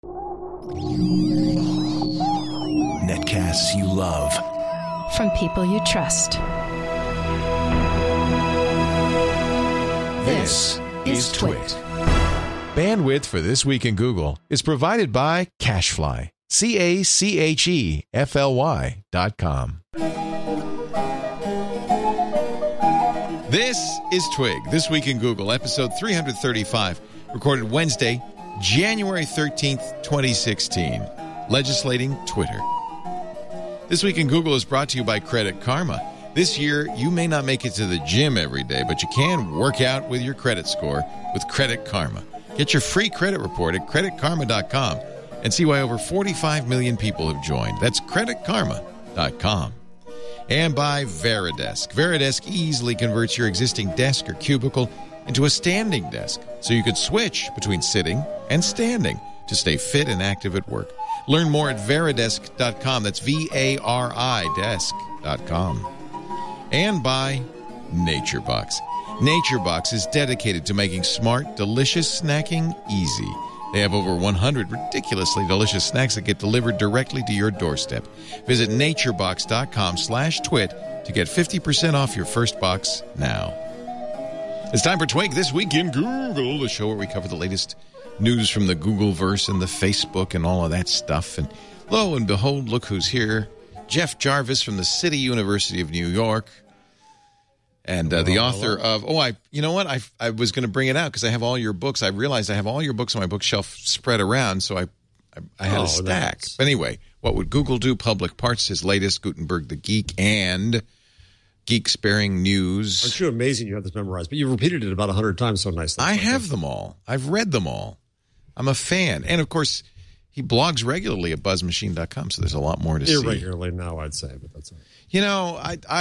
Netcasts you love. From people you trust. This is Twit. Bandwidth for This Week in Google is provided by CacheFly. CacheFly.com. This is Twig, This Week in Google, episode 335, recorded Wednesday, January 13th, 2016. Legislating Twitter. This Week in Google is brought to you by Credit Karma. This year, you may not make it to the gym every day, but you can work out with your credit score with Credit Karma. Get your free credit report at creditkarma.com and see why over 45 million people have joined. That's creditkarma.com. And by Veridesk. Veridesk easily converts your existing desk or cubicle into a standing desk, so you could switch between sitting and standing to stay fit and active at work. Learn more at veridesk.com. That's VARI desk.com. And by NatureBox. NatureBox is dedicated to making smart, delicious snacking easy. They have over 100 ridiculously delicious snacks that get delivered directly to your doorstep. Visit naturebox.com/twit to get 50% off your first box now. It's time for Twig This Week in Google, the show where we cover the latest news from the Googleverse and the Facebook and all of that stuff. And lo and behold, look who's here. Jeff Jarvis from the City University of New York. And the author of, you know what? I was going to bring it out because I have all your books. I realized I have all your books on my bookshelf spread around, so I had a stack. But anyway, What Would Google Do? Public Parts, his latest, Gutenberg the Geek, and Geek-Sparing News. Aren't you amazing you have this memorized? But you've repeated it about 100 times so nicely. I have them all. I've read them all. I'm a fan. And, of course, he blogs regularly at buzzmachine.com, so there's a lot more to see. Irregularly now, I'd say, but that's all right. You know,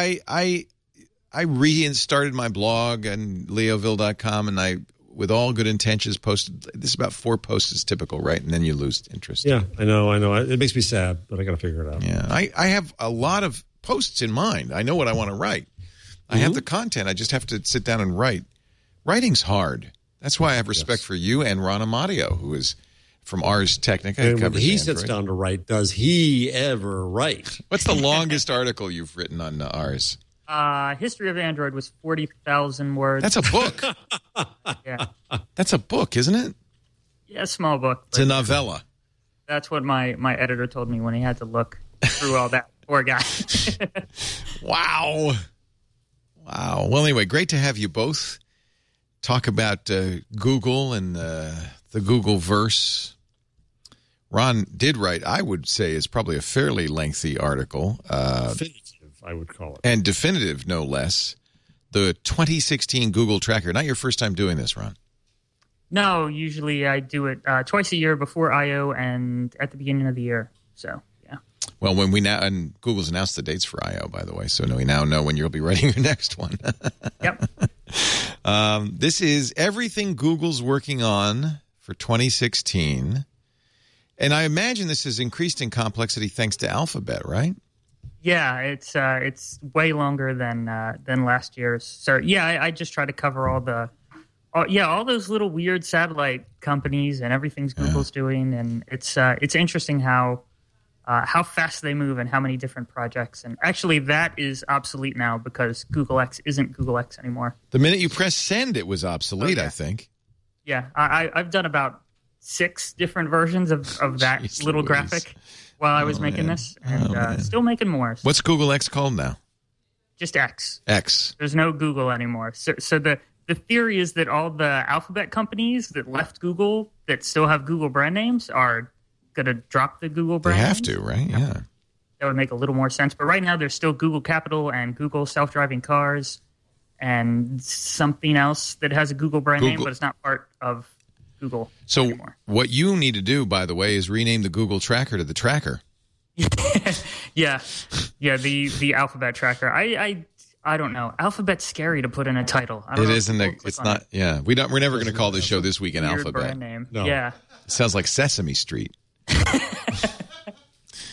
I restarted my blog on leoville.com, and I, with all good intentions, posted this about 4 posts is typical, right? And then you lose interest. Yeah, I know. It makes me sad, but I got to figure it out. Yeah, I have a lot of posts in mind. I know what I want to write. I have the content. I just have to sit down and write. Writing's hard. That's why I have respect for you and Ron Amadio, who is from Ars Technica. And when he sits down to write, does he ever write? What's the longest article you've written on Ars? History of Android was 40,000 words. That's a book. Yeah. That's a book, isn't it? Yeah, a small book. It's a novella. That's what my editor told me when he had to look through all that. Poor guy. Wow. Well, anyway, great to have you both talk about Google and the Googleverse. Ron did write, I would say, is probably a fairly lengthy article. Definitive, I would call it. And definitive, no less. The 2016 Google Tracker. Not your first time doing this, Ron. No, usually I do it twice a year before I.O. and at the beginning of the year. So, yeah. Well, when we now, and Google's announced the dates for I.O., by the way, so we now know when you'll be writing your next one. Yep. This is everything Google's working on for 2016. And I imagine this has increased in complexity thanks to Alphabet, right? Yeah, it's way longer than last year's. So yeah, I just try to cover all those little weird satellite companies and everything's Google's doing, and it's interesting how fast they move and how many different projects. And actually, that is obsolete now because Google X isn't Google X anymore. The minute you press send, it was obsolete. I think. Yeah, I've done about 6 different versions of that little graphic while I was making this, and still making more. What's Google X called now? Just X. X. There's no Google anymore. So the theory is that all the alphabet companies that left Google that still have Google brand names are going to drop the Google brand names. They have to, right? Yeah. That would make a little more sense. But right now there's still Google Capital and Google self-driving cars and something else that has a Google brand name, but it's not part of Google anymore. What you need to do, by the way, is rename the Google Tracker to the Tracker. Yeah, the Alphabet Tracker. I don't know. Alphabet's scary to put in a title. It isn't. It's not. Yeah, we're never going to call this show This Week in Alphabet. Brand name. No. Yeah, it sounds like Sesame Street.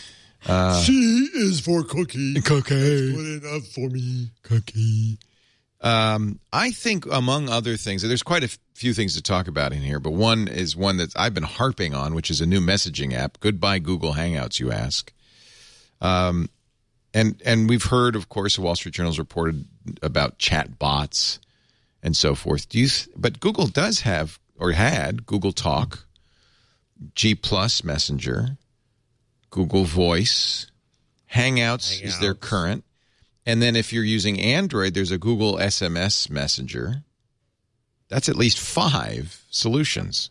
C is for cookie. Cookie. Good enough for me. Cookie. I think, among other things, there's quite a few things to talk about in here, but one is one that I've been harping on, which is a new messaging app. Goodbye, Google Hangouts, you ask. And we've heard, of course, the Wall Street Journal's reported about chat bots and so forth. But Google does have, or had, Google Talk, G Plus Messenger, Google Voice, Hangouts is their current. And then if you're using Android, there's a Google SMS Messenger. That's at least 5 solutions.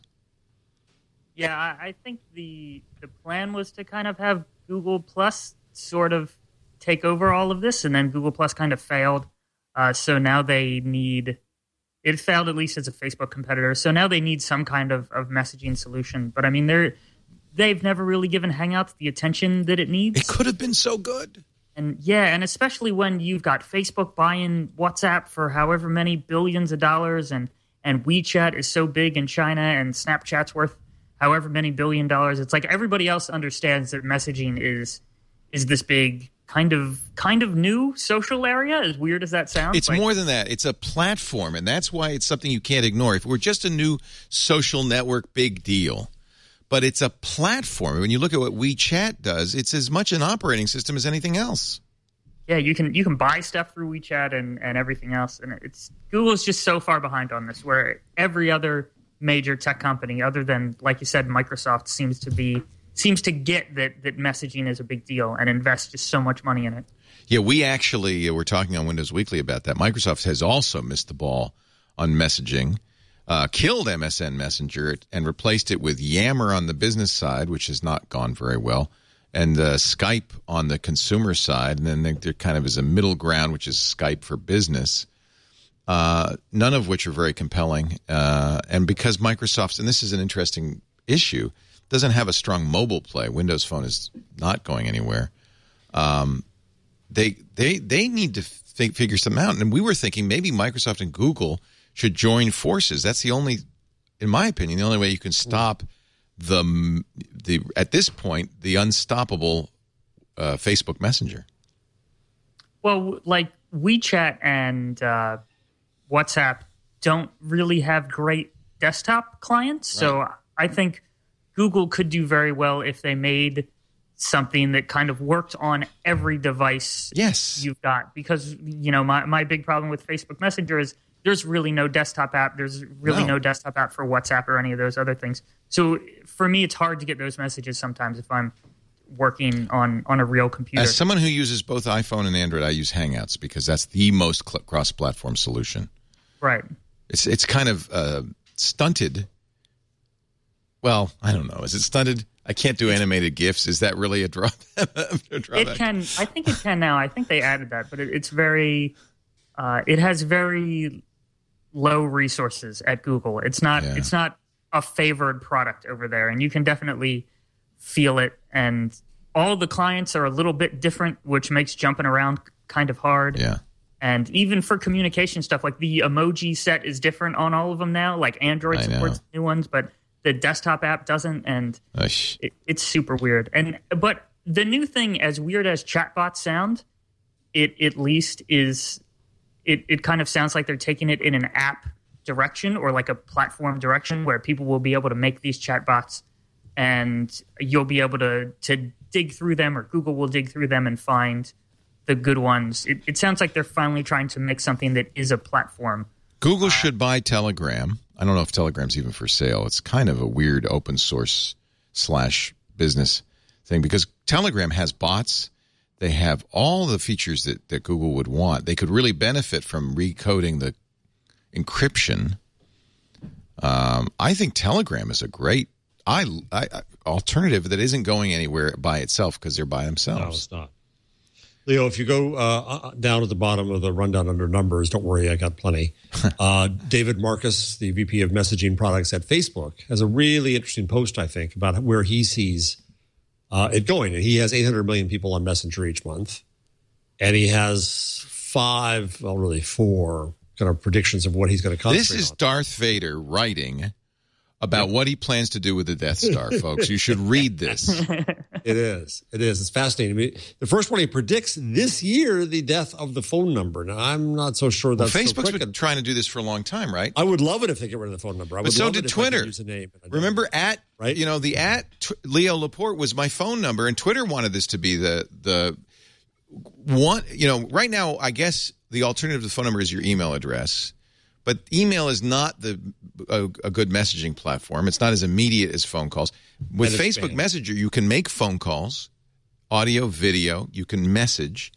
Yeah, I think the plan was to kind of have Google Plus sort of take over all of this, and then Google Plus kind of failed. So now it failed at least as a Facebook competitor. So now they need some kind of messaging solution. But I mean, they've never really given Hangouts the attention that it needs. It could have been so good. And especially when you've got Facebook buying WhatsApp for however many billions of dollars, and WeChat is so big in China, and Snapchat's worth however many $1 billion. It's like everybody else understands that messaging is this big kind of new social area, as weird as that sounds. It's more than that. It's a platform, and that's why it's something you can't ignore. If it were just a new social network, big deal. But it's a platform. When you look at what WeChat does, it's as much an operating system as anything else. Yeah, you can buy stuff through WeChat and everything else. And Google's just so far behind on this, where every other major tech company, other than, like you said, Microsoft, seems to get that messaging is a big deal and invest just so much money in it. Yeah, we actually were talking on Windows Weekly about that. Microsoft has also missed the ball on messaging. Killed MSN Messenger and replaced it with Yammer on the business side, which has not gone very well, and Skype on the consumer side. And then there kind of is a middle ground, which is Skype for business, none of which are very compelling. And because Microsoft's, and this is an interesting issue, doesn't have a strong mobile play. Windows Phone is not going anywhere. They need to figure something out. And we were thinking maybe Microsoft and Google should join forces. That's the only, in my opinion, the only way you can stop the at this point, the unstoppable Facebook Messenger. Well, like WeChat and WhatsApp don't really have great desktop clients. Right. So I think Google could do very well if they made something that kind of worked on every device you've got. Because, my big problem with Facebook Messenger is there's really no desktop app. There's really no desktop app for WhatsApp or any of those other things. So for me, it's hard to get those messages sometimes if I'm working on a real computer. As someone who uses both iPhone and Android, I use Hangouts because that's the most cross-platform solution. Right. It's kind of stunted. Well, I don't know. Is it stunted? I can't do animated GIFs. Is that really a drawback? It can. I think it can now. I think they added that, but it's very. It has very low resources at Google. It's not. Yeah. It's not a favored product over there, and you can definitely feel it. And all the clients are a little bit different, which makes jumping around kind of hard. Yeah. And even for communication stuff, like the emoji set is different on all of them now. Like Android supports new ones, but the desktop app doesn't, and it's super weird. But the new thing, as weird as chatbots sound, it at least is. It kind of sounds like they're taking it in an app direction or like a platform direction where people will be able to make these chatbots, and you'll be able to dig through them, or Google will dig through them and find the good ones. It sounds like they're finally trying to make something that is a platform. Google should buy Telegram. I don't know if Telegram's even for sale. It's kind of a weird open source / business thing because Telegram has bots. They have all the features that Google would want. They could really benefit from recoding the encryption. I think Telegram is a great alternative that isn't going anywhere by itself because they're by themselves. No, it's not. Leo, if you go down at the bottom of the rundown under numbers, don't worry, I got plenty. David Marcus, the VP of Messaging Products at Facebook, has a really interesting post, I think, about where he sees it going. And he has 800 million people on Messenger each month. And he has 4 kind of predictions of what he's going to concentrate on. This is Darth Vader writing about what he plans to do with the Death Star, folks. You should read this. It is. It's fascinating. I mean, the first one, he predicts this year the death of the phone number. Now, I'm not so sure that's Facebook's so been trying to do this for a long time, right? I would love it if they get rid of the phone number. But so did Twitter. Use a name Remember right? Leo Laporte was my phone number, and Twitter wanted this to be the one. Right now, I guess the alternative to the phone number is your email address. But email is not a good messaging platform. It's not as immediate as phone calls. With Facebook Messenger, you can make phone calls, audio, video. You can message.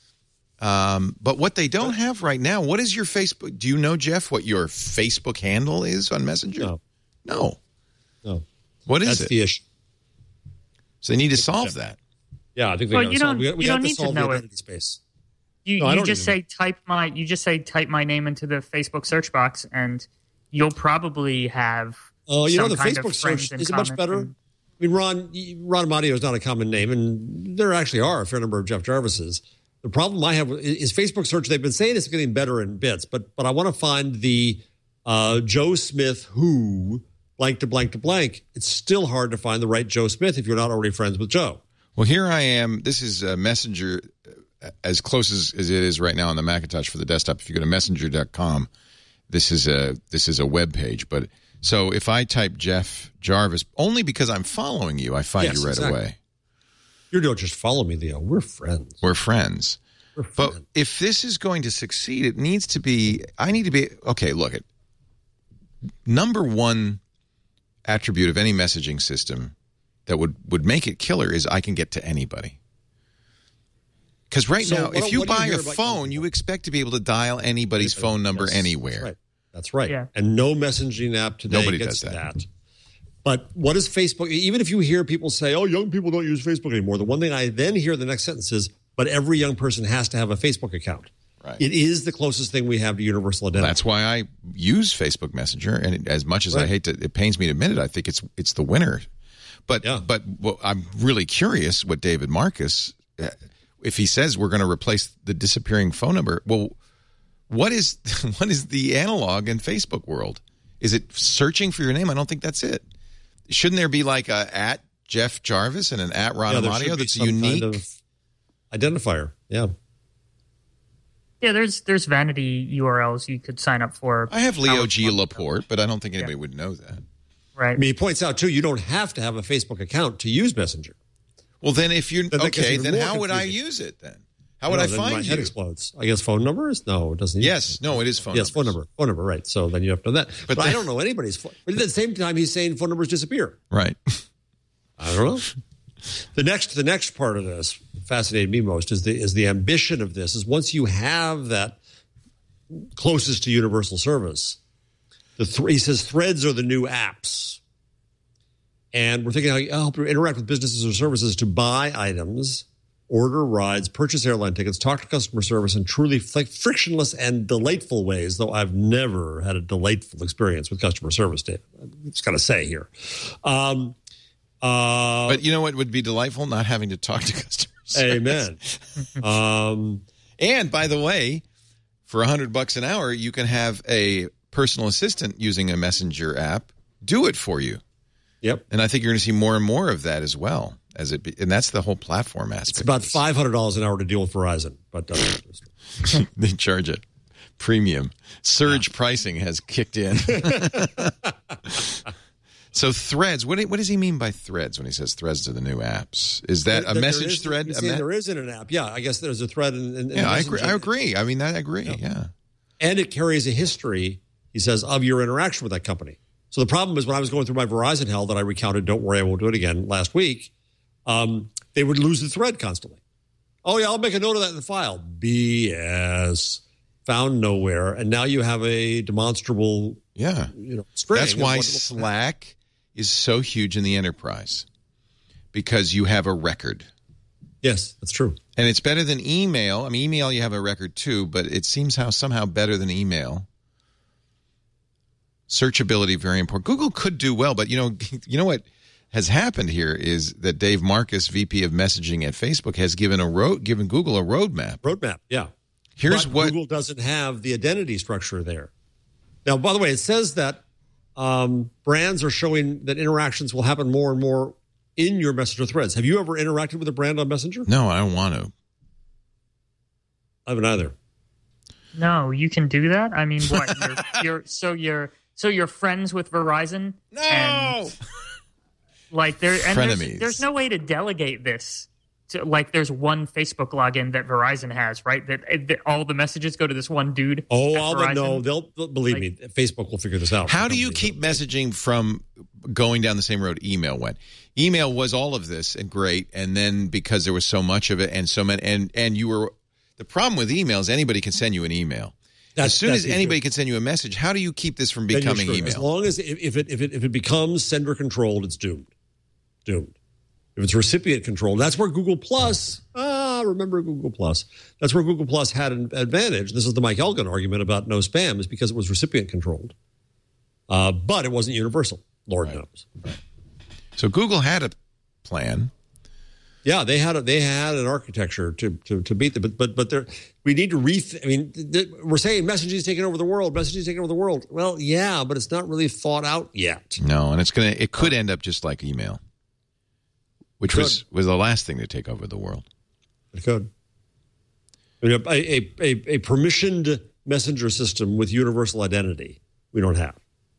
But what they don't have right now, what is your Facebook? Do you know, Jeff, what your Facebook handle is on Messenger? No. What is it? That's the issue. So they need to solve that. Yeah, I think they got to solve it. We have to solve the identity space. You just say type my name into the Facebook search box, and you'll probably have. Oh, the Facebook search is much better. I mean, Ron Amadio is not a common name, and there actually are a fair number of Jeff Jarvises. The problem I have is Facebook search. They've been saying it's getting better in bits, but I want to find the Joe Smith who blank to blank to blank. It's still hard to find the right Joe Smith if you're not already friends with Joe. Well, here I am. This is Messenger. As close as it is right now on the Macintosh for the desktop, if you go to messenger.com, this is a web page. But so if I type Jeff Jarvis, only because I'm following you, I find you right away. You don't just follow me, Leo. We're friends. But if this is going to succeed, it needs to be. I need to be okay. Look, at number one attribute of any messaging system that would make it killer is I can get to anybody. Because now, if you buy a phone, you expect to be able to dial anybody's phone number anywhere. That's right. Yeah. And no messaging app today gets that. But what is Facebook? Even if you hear people say, oh, young people don't use Facebook anymore, the one thing I then hear the next sentence is, but every young person has to have a Facebook account. Right. It is the closest thing we have to universal identity. That's why I use Facebook Messenger. And as much as I hate to, it pains me to admit it, I think it's the winner. But I'm really curious what David Marcus... if he says we're going to replace the disappearing phone number, well, what is the analog in Facebook world? Is it searching for your name? I don't think that's it. Shouldn't there be like a @ Jeff Jarvis and an @ Ron Amadio that's unique? Kind of identifier, yeah. Yeah, there's vanity URLs you could sign up for. I have Leo G. Laporte, but I don't think anybody would know that. Right. I mean, he points out, too, you don't have to have a Facebook account to use Messenger. Well, then if you're okay, then how would I use it then? How would I find my you? Head explodes. I guess phone numbers? No, it doesn't. Yes, no, it is phone. Yes, phone number. Phone number, right. So then you have to know that. But I don't know anybody's phone. But at the same time, he's saying phone numbers disappear. Right. I don't know. The next part of this fascinated me most is the ambition of this is once you have that closest to universal service, he says threads are the new apps. And we're thinking how you help you interact with businesses or services to buy items, order rides, purchase airline tickets, talk to customer service in truly frictionless and delightful ways, though I've never had a delightful experience with customer service, Dave. I've just got to say here. But you know what would be delightful? Not having to talk to customer service. Amen. And by the way, for $100 an hour, you can have a personal assistant using a messenger app do it for you. Yep. And I think you're going to see more and more of that as well. And that's the whole platform aspect. It's about $500 an hour to deal with Verizon. But they charge it. Premium. Surge pricing has kicked in. So threads, what does he mean by threads when he says threads are the new apps? Is that a message thread? There isn't an app. Yeah, I guess there's a thread. I agree. I mean, I agree. Yeah. And it carries a history, he says, of your interaction with that company. So the problem is when I was going through my Verizon hell that I recounted, don't worry, I won't do it again, last week, they would lose the thread constantly. Oh, yeah, I'll make a note of that in the file. BS. Found nowhere. And now you have a demonstrable string. That's why Slack is so huge in the enterprise, because you have a record. Yes, that's true. And it's better than email. I mean, email you have a record too, but it seems somehow better than email. Searchability, very important. Google could do well, but you know what has happened here is that Dave Marcus, VP of Messaging at Facebook, has given Google a roadmap. Yeah. Here's what Google doesn't have the identity structure there. Now, by the way, it says that brands are showing that interactions will happen more and more in your Messenger threads. Have you ever interacted with a brand on Messenger? No, I don't want to. I haven't either. No, you can do that. I mean, what? You're friends with Verizon? No. And, like Frenemies. There's no way to delegate this. Like there's one Facebook login that Verizon has, right? That all the messages go to this one dude. Oh, they'll believe me. Facebook will figure this out. How do you keep messaging from going down the same road email went? Email was all of this and great, and then because there was so much of it and so many, and you were the problem with email is anybody can send you an email. As soon as anybody can send you a message, how do you keep this from becoming email? As long as if it becomes sender controlled, it's doomed. Doomed. If it's recipient controlled, that's where Google Plus. Remember Google Plus? That's where Google Plus had an advantage. This is the Mike Elgin argument about no spam, is because it was recipient controlled, but it wasn't universal. Lord knows. Right. So Google had a plan. Yeah, they had an architecture to beat them, but we need to we're saying messaging is taking over the world. Messaging is taking over the world. Well, yeah, but it's not really thought out yet. No, and it could end up just like email, which was the last thing to take over the world. It could. I mean, a permissioned messenger system with universal identity we don't have.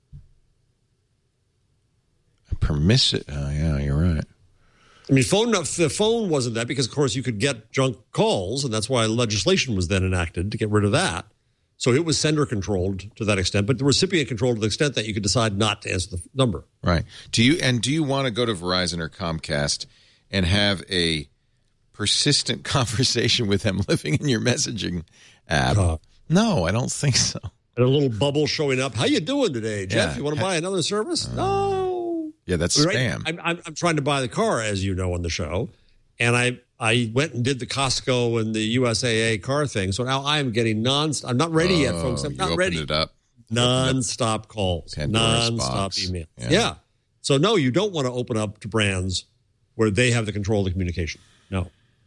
Yeah, you're right. I mean, the phone wasn't that because, of course, you could get junk calls, and that's why legislation was then enacted to get rid of that. So it was sender controlled to that extent, but the recipient controlled to the extent that you could decide not to answer the number. Right. Do you want to go to Verizon or Comcast and have a persistent conversation with them living in your messaging app? No, I don't think so. And a little bubble showing up. How you doing today, Jeff? You want to buy another service? No. Yeah, that's spam. I'm trying to buy the car, as you know, on the show, and I went and did the Costco and the USAA car thing. So now I'm getting I'm not ready yet, folks. I'm not ready. It up. Non-stop calls, non-stop email. Yeah. So no, you don't want to open up to brands where they have the control of the communication. No.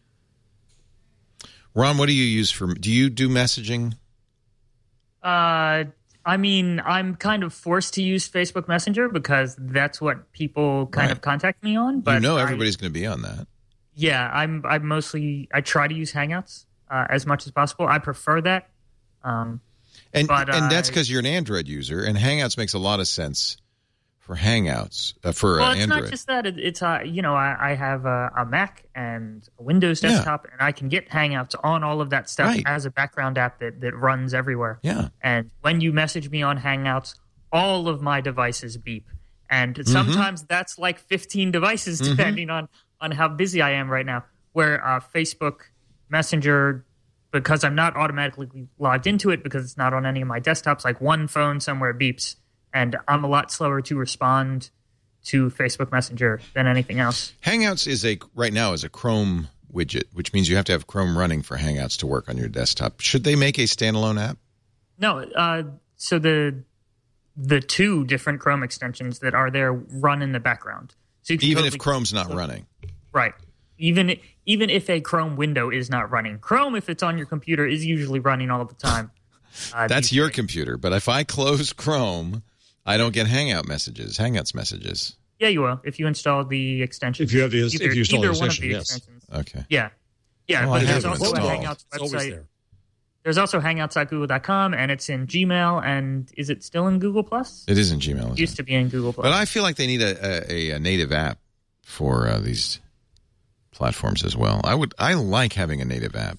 Ron, what do you use do you do messaging? I mean, I'm kind of forced to use Facebook Messenger because that's what people kind of contact me on. But everybody's going to be on that. Yeah, I try to use Hangouts as much as possible. I prefer that. And that's because you're an Android user, and Hangouts makes a lot of sense for Hangouts for Android. It's not just that. It's I have a Mac and a Windows desktop, and I can get Hangouts on all of that stuff as a background app that runs everywhere. Yeah. And when you message me on Hangouts, all of my devices beep, and sometimes that's like 15 devices depending on how busy I am right now. Where Facebook Messenger, because I'm not automatically logged into it because it's not on any of my desktops, like one phone somewhere beeps. And I'm a lot slower to respond to Facebook Messenger than anything else. Hangouts right now is a Chrome widget, which means you have to have Chrome running for Hangouts to work on your desktop. Should they make a standalone app? No. So the two different Chrome extensions that are there run in the background. So you can even if Chrome's not running, right? Even if a Chrome window is not running, Chrome, if it's on your computer, is usually running all the time. That's your computer, but if I close Chrome, I don't get Hangouts messages. Yeah, you will if you install the extension. If you have if you install the extension, extensions. Okay. Yeah. But there's also a Hangouts website. There's also Hangouts.google.com, and it's in Gmail. And is it still in Google Plus? It is in Gmail. It used to be in Google Plus. But I feel like they need a native app for these platforms as well. I like having a native app.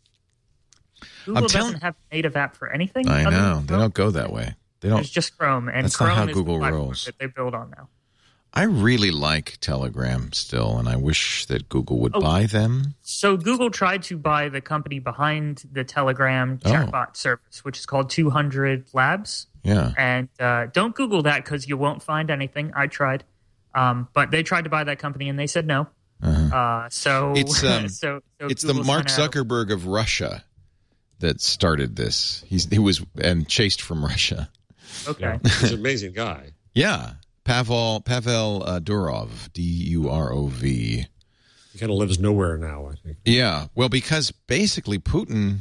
Google doesn't have a native app for anything. I know. They don't go that way. There's just Chrome, and that's Chrome not how is Google the platform rolls. that they build on now. I really like Telegram still, and I wish that Google would buy them. So Google tried to buy the company behind the Telegram chatbot service, which is called 200 Labs. Yeah. And don't Google that because you won't find anything. I tried. But they tried to buy that company, and they said no. So it's it's the Mark Zuckerberg of Russia that started this. He was chased from Russia. Okay. Yeah, he's an amazing guy. Yeah. Pavel Durov, Durov. He kind of lives nowhere now, I think. Yeah. Well, because basically Putin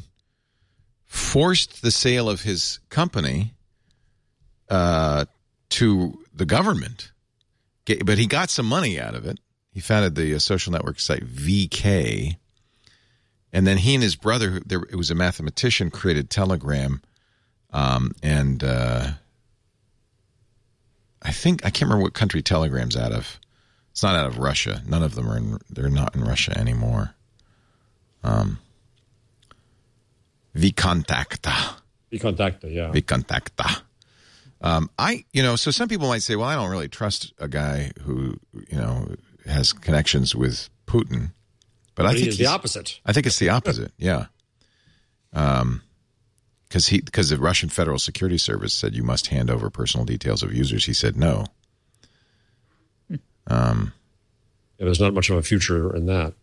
forced the sale of his company to the government, but he got some money out of it. He founded the social network site VK. And then he and his brother, it was a mathematician, created Telegram. And I can't remember what country Telegram's out of. It's not out of Russia. None of them they're not in Russia anymore. Vkontakte, yeah. Vkontakte. So some people might say, well, I don't really trust a guy who, has connections with Putin. But I think it's the opposite. I think it's the opposite, yeah. Because the Russian Federal Security Service said you must hand over personal details of users. He said no. There's not much of a future in that.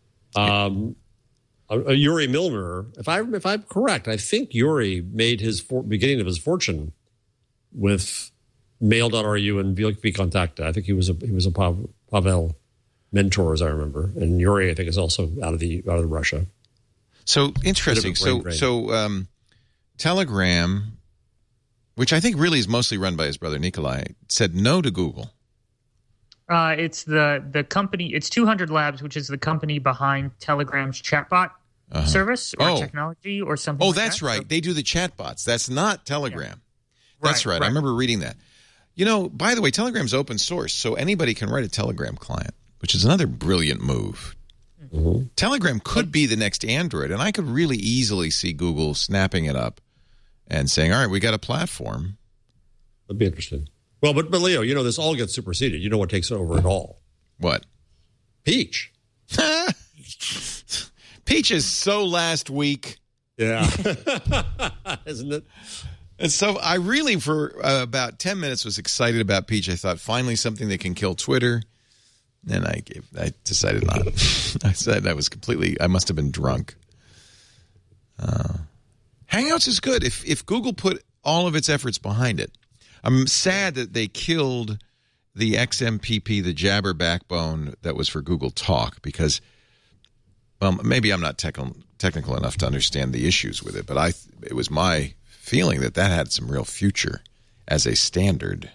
Yuri Milner, if I'm correct, I think Yuri made his beginning of his fortune with Mail.ru and Vkontakte. I think he was a Pavel mentor, as I remember, and Yuri, I think, is also out of Russia. So interesting. So Telegram, which I think really is mostly run by his brother Nikolai, said no to Google. It's the company. It's 200 Labs, which is the company behind Telegram's chatbot service or technology or something. Oh, that's right. They do the chatbots. That's not Telegram. Yeah. That's right. I remember reading that. By the way, Telegram's open source, so anybody can write a Telegram client, which is another brilliant move. Mm-hmm. Telegram could be the next Android, and I could really easily see Google snapping it up and saying, all right, we got a platform. That'd be interesting. Well, but Leo, this all gets superseded. You know what takes over it all? What? Peach. Peach is so last week. Yeah. Isn't it? And so I really, for about 10 minutes, was excited about Peach. I thought, finally something that can kill Twitter. And I decided not. I said I must have been drunk. Hangouts is good. If Google put all of its efforts behind it. I'm sad that they killed the XMPP, the Jabber backbone that was for Google Talk, because, well, maybe I'm not technical enough to understand the issues with it, but it was my feeling that had some real future as a standard.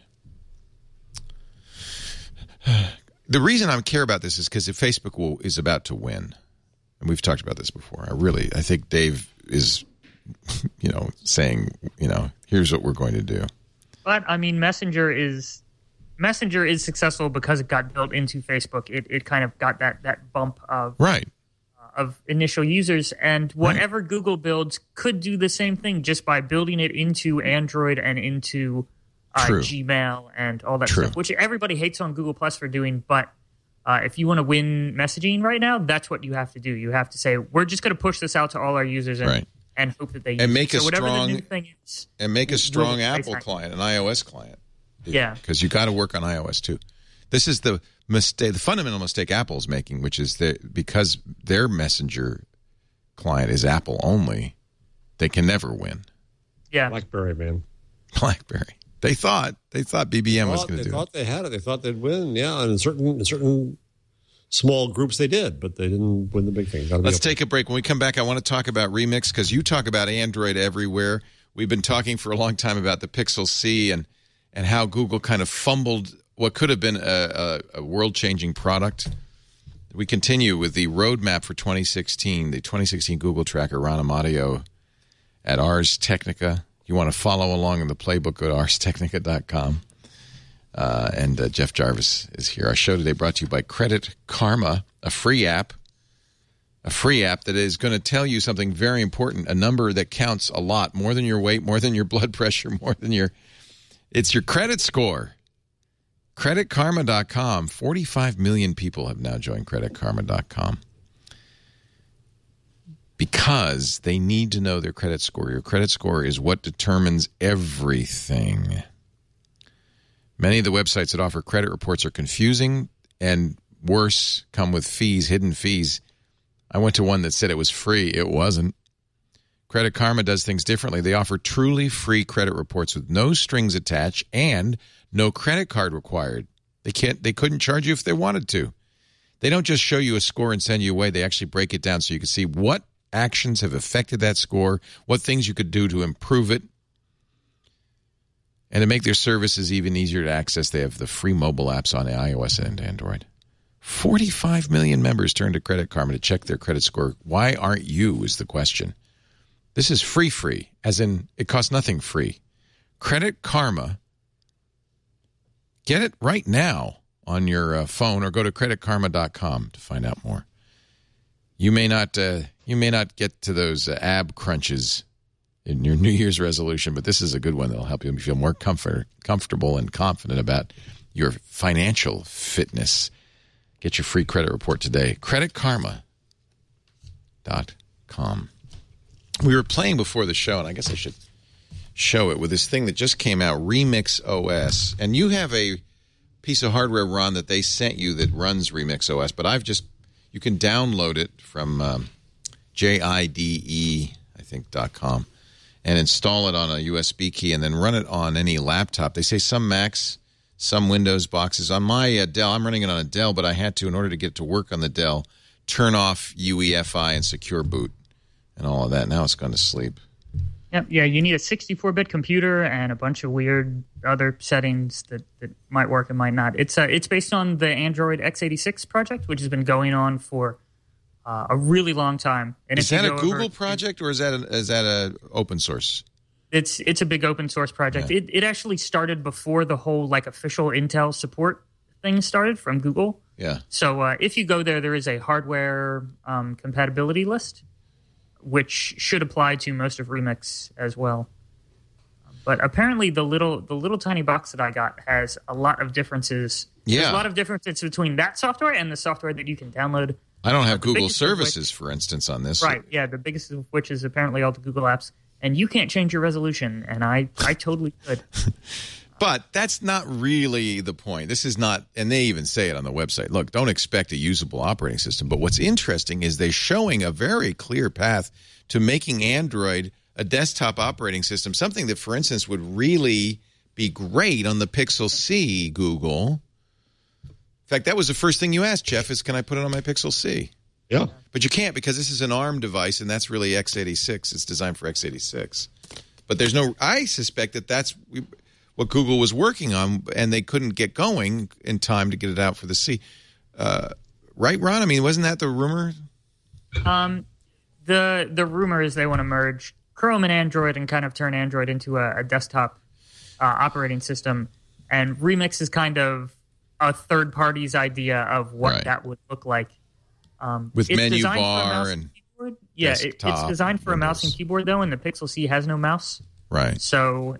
The reason I care about this is because Facebook is about to win. And we've talked about this before. I think Dave is, saying, here's what we're going to do. But, I mean, Messenger is successful because it got built into Facebook. It kind of got that bump of of initial users. And whatever Google builds could do the same thing just by building it into Android and into Gmail and all that stuff, which everybody hates on Google Plus for doing. But if you want to win messaging right now, that's what you have to do. You have to say, we're just going to push this out to all our users and hope that they use make it. So whatever the new thing is. And make a strong Apple client, an iOS client. Yeah. Because you got to work on iOS too. This is the mistake, the fundamental mistake Apple's making, which is that because their Messenger client is Apple only, they can never win. Yeah. BlackBerry, man. BlackBerry. They thought BBM was going to do it. They thought they had it. They thought they'd win. Yeah, and in certain small groups they did, but they didn't win the big thing. Let's take a break. When we come back, I want to talk about Remix, because you talk about Android everywhere. We've been talking for a long time about the Pixel C and how Google kind of fumbled what could have been a world-changing product. We continue with the roadmap for 2016, the 2016 Google Tracker. Ron Amadio at Ars Technica. You want to follow along in the playbook, go to arstechnica.com. And Jeff Jarvis is here. Our show today brought to you by Credit Karma, a free app that is going to tell you something very important, a number that counts a lot, more than your weight, more than your blood pressure, it's your credit score. CreditKarma.com. 45 million people have now joined CreditKarma.com because they need to know their credit score. Your credit score is what determines everything. Many of the websites that offer credit reports are confusing and worse, come with fees, hidden fees. I went to one that said it was free. It wasn't. Credit Karma does things differently. They offer truly free credit reports with no strings attached and no credit card required. They couldn't charge you if they wanted to. They don't just show you a score and send you away. They actually break it down so you can see what actions have affected that score, what things you could do to improve it. And to make their services even easier to access, they have the free mobile apps on iOS and Android. 45 million members turn to Credit Karma to check their credit score. Why aren't you, is the question. This is free, as in it costs nothing free. Credit Karma. Get it right now on your phone or go to creditkarma.com to find out more. You may not get to those ab crunches in your New Year's resolution, but this is a good one that'll help you feel more comfortable and confident about your financial fitness. Get your free credit report today. creditkarma.com. We were playing before the show, and I guess I should show it with this thing that just came out, Remix OS. And you have a piece of hardware, Ron, that they sent you that runs Remix OS, but you can download it from JIDE, I think, .com, and install it on a USB key and then run it on any laptop. They say some Macs, some Windows boxes. On my Dell, I'm running it on a Dell, but I had to, in order to get it to work on the Dell, turn off UEFI and secure boot and all of that. Now it's gone to sleep. Yep. Yeah, you need a 64-bit computer and a bunch of weird other settings that might work and might not. It's based on the Android x86 project, which has been going on for a really long time. And is that a Google project or is that a open source? It's a big open source project. Yeah. It actually started before the whole official Intel support thing started from Google. Yeah. So if you go there is a hardware compatibility list, which should apply to most of Remix as well. But apparently the little tiny box that I got has a lot of differences. Yeah. There's a lot of differences between that software and the software that you can download. I don't have Google services, for instance, on this. Right, yeah, the biggest of which is apparently all the Google apps. And you can't change your resolution, and I totally could. But that's not really the point. This is not, and they even say it on the website. Look, don't expect a usable operating system. But what's interesting is they're showing a very clear path to making Android a desktop operating system, something that, for instance, would really be great on the Pixel C, Google. In fact, that was the first thing you asked, Jeff, is can I put it on my Pixel C? Yeah. But you can't because this is an ARM device, and that's really x86. It's designed for x86. But there's no – I suspect that's what Google was working on, and they couldn't get going in time to get it out for the C. Right, Ron? I mean, wasn't that the rumor? The rumor is they want to merge Chrome and Android and kind of turn Android into a desktop operating system. And Remix is kind of a third party's idea of what that would look like. With menu bar and keyboard. Yeah, it's designed for a mouse and keyboard, though, and the Pixel C has no mouse. Right. So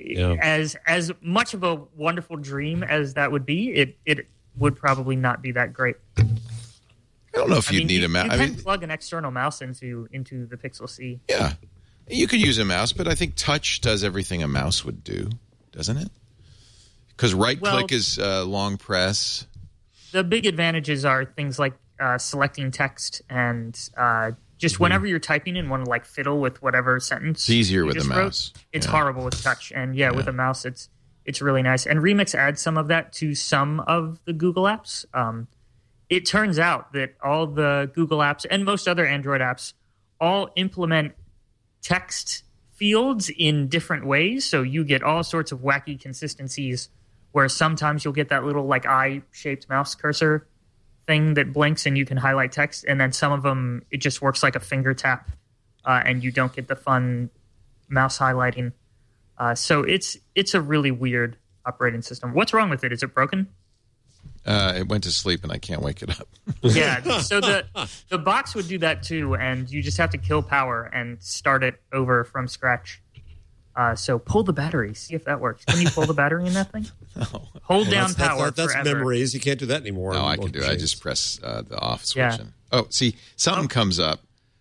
as much of a wonderful dream as that would be, it would probably not be that great. I don't know if you'd need a mouse. You can plug an external mouse into the Pixel C. Yeah. You could use a mouse, but I think touch does everything a mouse would do, doesn't it? Because right-click is long press. The big advantages are things like selecting text and just whenever you're typing and want to fiddle with whatever sentence. It's easier with a mouse. It's horrible with touch. And with a mouse, it's really nice. And Remix adds some of that to some of the Google apps. It turns out that all the Google apps and most other Android apps all implement text fields in different ways. So you get all sorts of wacky consistencies where sometimes you'll get that little eye-shaped mouse cursor thing that blinks and you can highlight text, and then some of them it just works like a finger tap, and you don't get the fun mouse highlighting. So it's a really weird operating system. What's wrong with it? Is it broken? It went to sleep and I can't wake it up. Yeah, so the box would do that too, and you just have to kill power and start it over from scratch. So pull the battery, see if that works. Can you pull the battery in that thing? No. Hold down power that's forever. memories. You can't do that anymore. No, I can do it. I just press the off switch. Yeah. Oh, see, something comes up,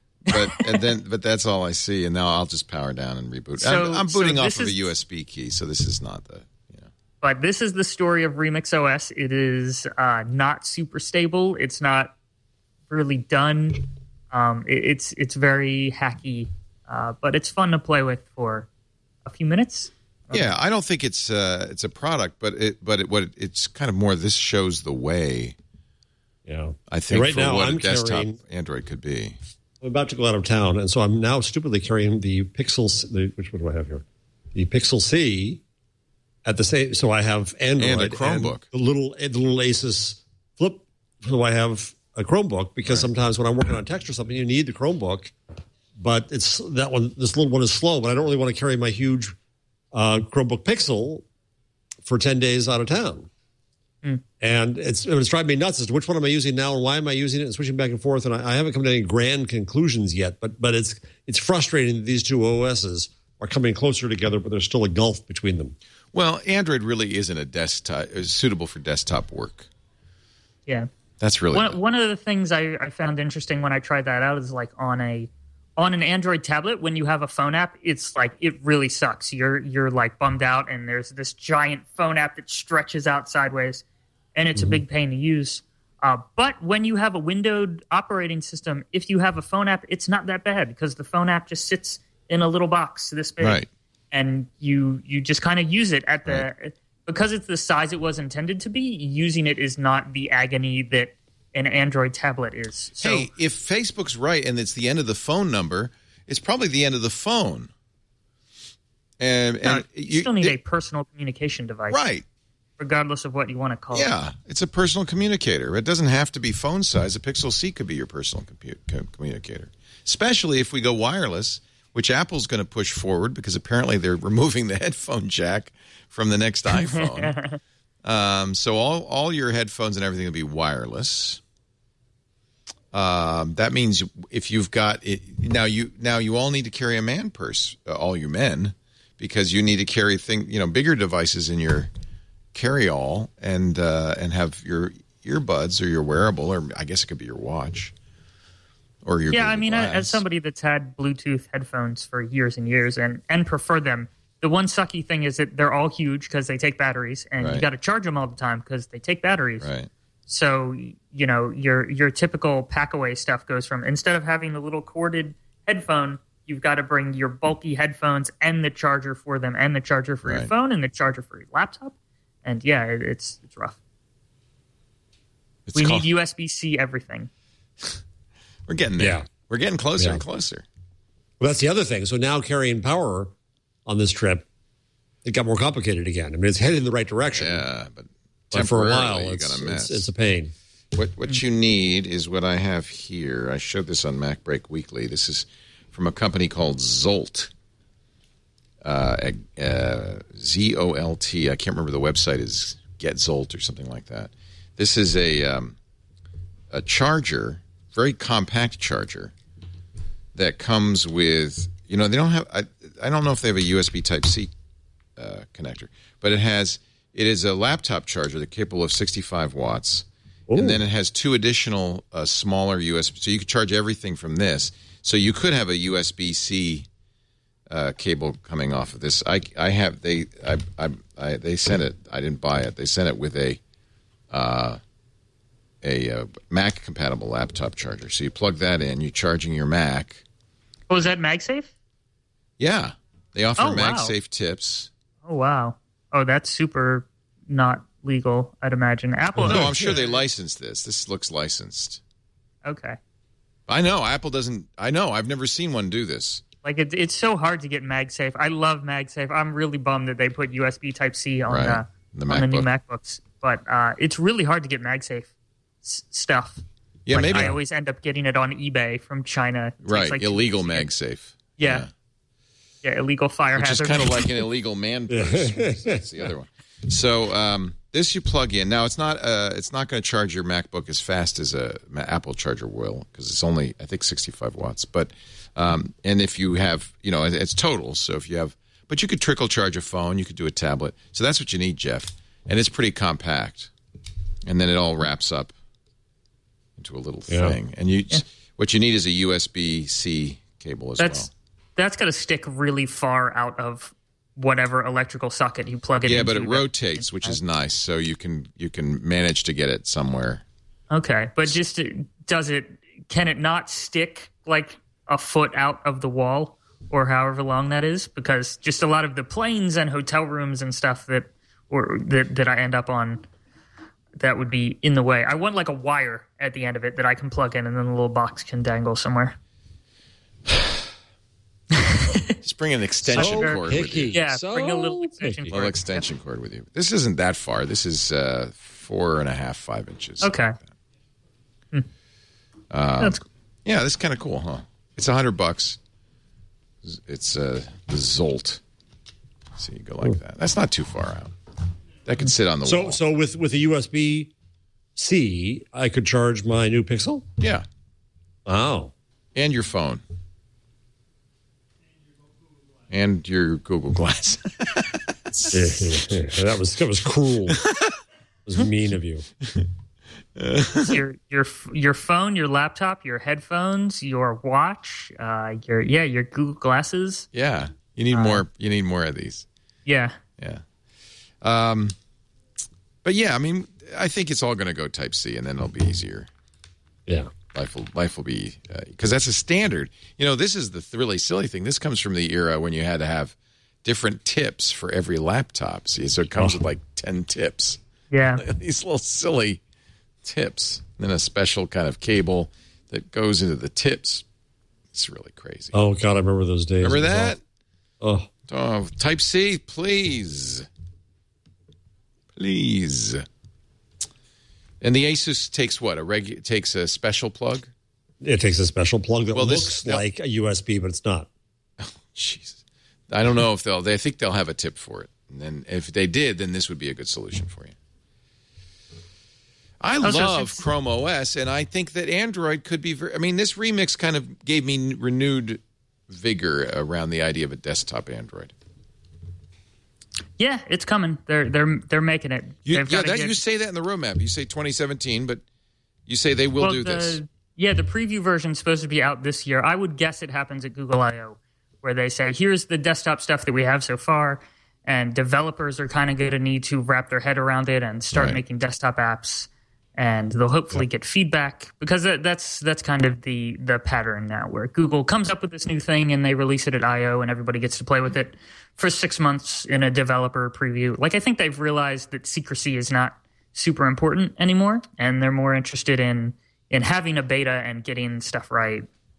but that's all I see, and now I'll just power down and reboot. So, I'm booting off of a USB key, so this is not the... But this is the story of Remix OS. It is not super stable. It's not really done. It's very hacky, but it's fun to play with for a few minutes. Yeah, I don't think it's a product, but it's kind of more. This shows the way. Yeah, I think right for now what I'm a desktop carrying, Android could be. I'm about to go out of town, and so I'm now stupidly carrying the Pixel. Which one do I have here? The Pixel C. At the same, so I have Android and a Chromebook, and the little Asus flip do I have a Chromebook? Because sometimes when I'm working on text or something, you need the Chromebook. But this little one is slow. But I don't really want to carry my huge Chromebook Pixel for 10 days out of town. And it's driving me nuts as to which one am I using now and why am I using it and switching back and forth. And I haven't come to any grand conclusions yet. But it's frustrating that these two OSs are coming closer together, but there's still a gulf between them. Well, Android really isn't a desktop suitable for desktop work. Yeah, that's really one of the things I found interesting when I tried that out is like on an Android tablet, when you have a phone app, it's like it really sucks. You're like bummed out, and there's this giant phone app that stretches out sideways, and it's a big pain to use. But when you have a windowed operating system, if you have a phone app, it's not that bad because the phone app just sits in a little box this big, right? And you just kind of use it at the because it's the size it was intended to be. Using it is not the agony that an Android tablet is. So, hey, if Facebook's right and it's the end of the phone number, it's probably the end of the phone. And you still need a personal communication device, right? Regardless of what you want to call it. Yeah, it's a personal communicator. It doesn't have to be phone size. A Pixel C could be your personal communicator, especially if we go wireless, which Apple's going to push forward because apparently they're removing the headphone jack from the next iPhone. So all your headphones and everything will be wireless. That means if you've got it now, you all need to carry a man purse, all you men, because you need to carry bigger devices in your carry-all and have your earbuds or your wearable, or I guess it could be your watch or your Google Glass. As somebody that's had Bluetooth headphones for years and years and prefer them, the one sucky thing is that they're all huge because they take batteries, and you got to charge them all the time because they take batteries. Right. So your typical pack-away stuff goes from, instead of having the little corded headphone, you've got to bring your bulky headphones and the charger for them, and the charger for your phone, and the charger for your laptop. And yeah, it's rough. We need USB-C everything. We're getting there. Yeah. We're getting closer and closer. Well, that's the other thing. So now carrying power on this trip, it got more complicated again. I mean, it's headed in the right direction. Yeah, but for a while, it's a pain. What you need is what I have here. I showed this on MacBreak Weekly. This is from a company called Zolt. Z-O-L-T. I can't remember the website is Get Zolt or something like that. This is a charger, very compact charger that comes with, they don't have, I don't know if they have a USB Type-C connector, but it is a laptop charger that's capable of 65 watts. Ooh. And then it has two additional smaller USB, so you could charge everything from this. So you could have a USB-C cable coming off of this. They sent it. I didn't buy it. They sent it with a Mac compatible laptop charger. So you plug that in. You're charging your Mac. Oh, is that MagSafe? Yeah, they offer MagSafe tips. Oh wow! Oh, that's super not legal, I'd imagine. Apple. No, I'm sure they licensed this. This looks licensed. Okay. I know Apple doesn't. I know I've never seen one do this. Like it's so hard to get MagSafe. I love MagSafe. I'm really bummed that they put USB Type-C on the new MacBooks. But it's really hard to get MagSafe stuff. Yeah, maybe I always end up getting it on eBay from China. Right, illegal MagSafe. Yeah, illegal fire hazard. Which is kind of like an illegal man purse. That's the other one. So this you plug in. Now it's not going to charge your MacBook as fast as a Apple charger will, because it's only, I think, 65 watts. But and if you have, it's total. So if you have, but you could trickle charge a phone. You could do a tablet. So that's what you need, Jeff. And it's pretty compact. And then it all wraps up into a little thing. And what you need is a USB-C cable as well. That's got to stick really far out of whatever electrical socket you plug it into. Yeah, but it rotates, which is nice. So you can manage to get it somewhere. Okay, but can it not stick like a foot out of the wall or however long that is? Because just a lot of the planes and hotel rooms and stuff that I end up on, that would be in the way. I want like a wire at the end of it that I can plug in, and then the little box can dangle somewhere. Just bring an extension cord with you. Yeah, bring a little extension cord. Extension cord with you. This isn't that far. This is 4.5, 5 inches. Okay. That's cool. Yeah, that's kind of cool, huh? It's $100. It's the Zolt. So you go like that. That's not too far out. That could sit on the wall. So with a USB-C, I could charge my new Pixel? Yeah. Wow. And your phone. And your Google Glass. That was cruel. It was mean of you. Your phone, your laptop, your headphones, your watch, your Google glasses. Yeah. You need more. You need more of these. Yeah. Yeah. But yeah, I mean, I think it's all going to go Type-C, and then it'll be easier. Yeah. Life will be, because that's a standard. You know, this is the really silly thing. This comes from the era when you had to have different tips for every laptop. See, so it comes with like 10 tips. Yeah. These little silly tips. And then a special kind of cable that goes into the tips. It's really crazy. Oh, God, I remember those days. Remember that? Oh. Type-C, please. Please. And the Asus takes what? Takes a special plug? It takes a special plug that this looks like a USB, but it's not. Jesus. I don't know if I think they'll have a tip for it. And then if they did, then this would be a good solution for you. I love Chrome OS, and I think that Android could be this remix kind of gave me renewed vigor around the idea of a desktop Android. Yeah, it's coming. They're making it. You say that in the roadmap. You say 2017, but you say they will do this. Yeah, the preview version is supposed to be out this year. I would guess it happens at Google I/O, where they say, here's the desktop stuff that we have so far, and developers are kind of going to need to wrap their head around it and start making desktop apps, and they'll hopefully get feedback, because that's kind of the pattern now, where Google comes up with this new thing and they release it at I/O and everybody gets to play with it for 6 months in a developer preview. Like, I think they've realized that secrecy is not super important anymore, and they're more interested in having a beta and getting stuff right.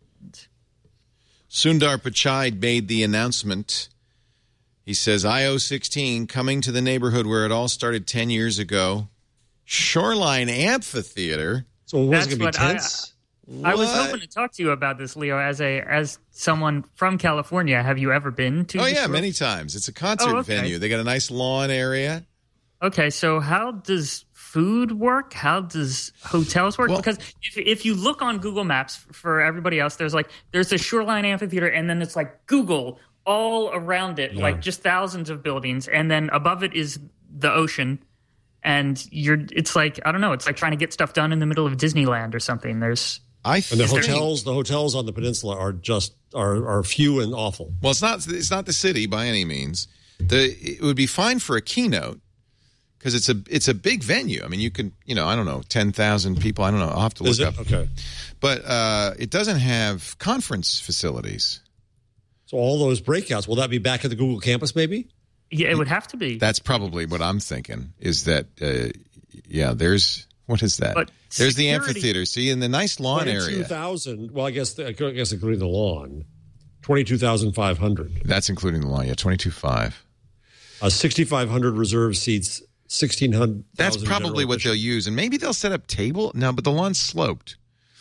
Sundar Pichai made the announcement. He says, iOS 16 coming to the neighborhood where it all started 10 years ago. Shoreline Amphitheater. So it wasn't going to be tense? I was hoping to talk to you about this, Leo, as someone from California. Have you ever been to? Oh, yeah, many times. It's a concert venue. They got a nice lawn area. Okay, so how does food work? How does hotels work? Because if you look on Google Maps, for everybody else, there's a Shoreline Amphitheater, and then it's like Google all around it, like just thousands of buildings, and then above it is the ocean. And it's like, I don't know, it's like trying to get stuff done in the middle of Disneyland or something. The hotels on the peninsula are few and awful. Well, it's not the city by any means. It would be fine for a keynote, because it's a big venue. I mean, you can, I don't know, 10,000 people. I don't know. I'll have to look up. Okay. But it doesn't have conference facilities. So all those breakouts, will that be back at the Google campus maybe? Yeah, it would have to be. That's probably what I'm thinking, is that, there's, what is that? But there's the amphitheater. See, in the nice lawn area. 22,000, well, I guess including the lawn, 22,500. That's including the lawn, 22,500. 6,500 reserved seats, 1,600. That's probably what they'll use. And maybe they'll set up table. No, but the lawn's sloped.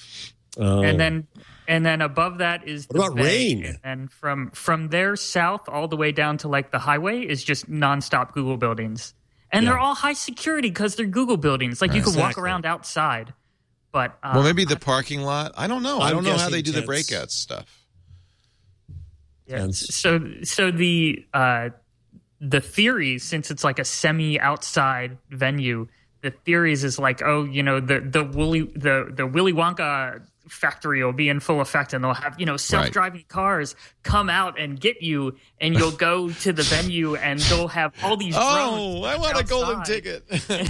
And then above that is what about rain? And from there south all the way down to like the highway is just nonstop Google buildings. And they're all high security because they're Google buildings. Like you can walk around outside. But maybe the parking lot. I don't know. I don't know how they do the breakout stuff. Yeah. So the theory, since it's like a semi-outside venue, the theories is like, the Willy Wonka factory will be in full effect, and they'll have self-driving cars come out and get you, and you'll go to the venue, and they'll have all these drones. I want a golden ticket.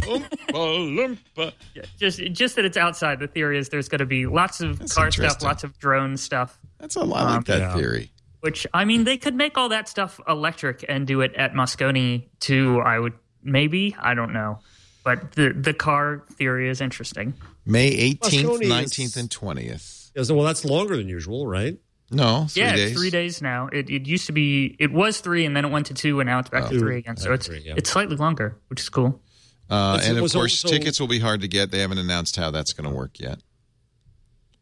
Just that it's outside. The theory is there's going to be lots of car stuff, lots of drone stuff. That's I like that theory. Which, I mean, they could make all that stuff electric and do it at Moscone too. I don't know. But the car theory is interesting. May 18th, 19th, and 20th. Yeah, well, that's longer than usual, right? No, 3 days. It's 3 days now. It used to be, it was 3, and then it went to 2, and now it's back to 3 again. So it's slightly longer, which is cool. And of course, tickets will be hard to get. They haven't announced how that's going to work yet.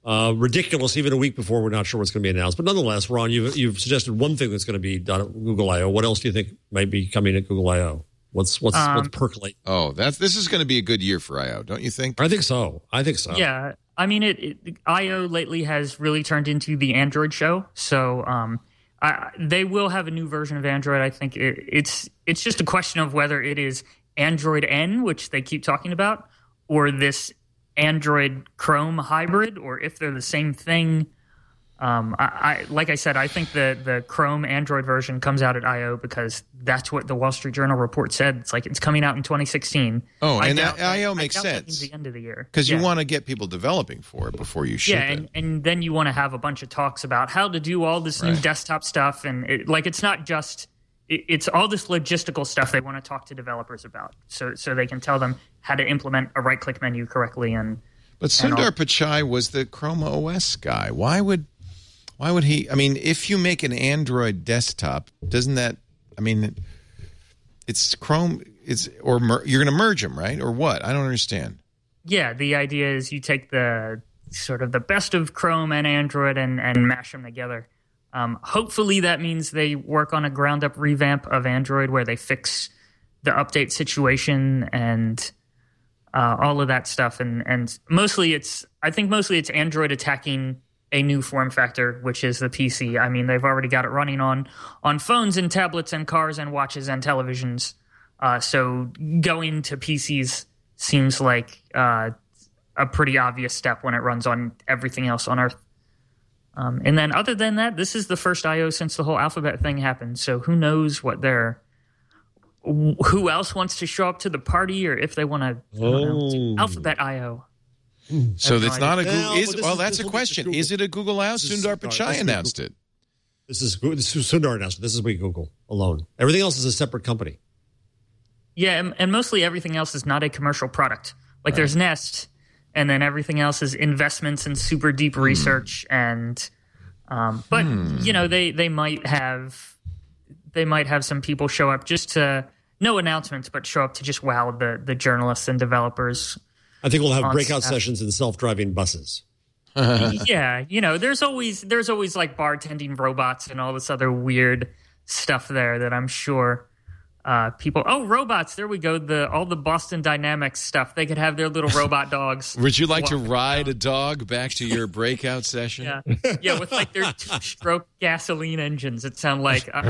ridiculous even a week before we're not sure what's going to be announced. But nonetheless, Ron, you've suggested one thing that's going to be done at Google I/O. What else do you think might be coming at Google I/O? What's percolating? Oh, this is going to be a good year for I/O, don't you think? I think so. Yeah, I mean, I/O lately has really turned into the Android show. So they will have a new version of Android. I think it's just a question of whether it is Android N, which they keep talking about, or this Android Chrome hybrid, or if they're the same thing. Like I said, I think the Chrome Android version comes out at I/O because that's what the Wall Street Journal report said. It's like it's coming out in 2016. Oh, and I/O makes sense. That means the end of the year because you want to get people developing for it before you ship it. And then you want to have a bunch of talks about how to do all this new desktop stuff, and it's not just. It's all this logistical stuff they want to talk to developers about, so they can tell them how to implement a right-click menu correctly. But Sundar Pichai was the Chrome OS guy. Why would he? I mean, if you make an Android desktop, doesn't that? I mean, it's Chrome. You're going to merge them, right? Or what? I don't understand. Yeah, the idea is you take the sort of the best of Chrome and Android and mash them together. Hopefully that means they work on a ground-up revamp of Android where they fix the update situation and all of that stuff. And mostly it's Android attacking a new form factor, which is the PC. I mean, they've already got it running on phones and tablets and cars and watches and televisions. So going to PCs seems like a pretty obvious step when it runs on everything else on Earth. And then other than that, this is the first I/O since the whole Alphabet thing happened. So who knows who else wants to show up to the party, or if they want to do Alphabet I/O. So it's not a Google. That's a question. Is it a Google I/O? Sundar Pichai announced it. This is Sundar announced it. This is Google alone. Everything else is a separate company. Yeah, and mostly everything else is not a commercial product. Like there's Nest. And then everything else is investments in super deep research, and but they might have some people show up just to no announcements, but show up to just wow the journalists and developers. I think we'll have breakout sessions in self-driving buses. Yeah, there's always like bartending robots and all this other weird stuff there that I'm sure. Robots. There we go. All the Boston Dynamics stuff. They could have their little robot dogs. Would you like to ride a dog back to your breakout session? Yeah, with like their 2-stroke gasoline engines. It sounds like. Yeah,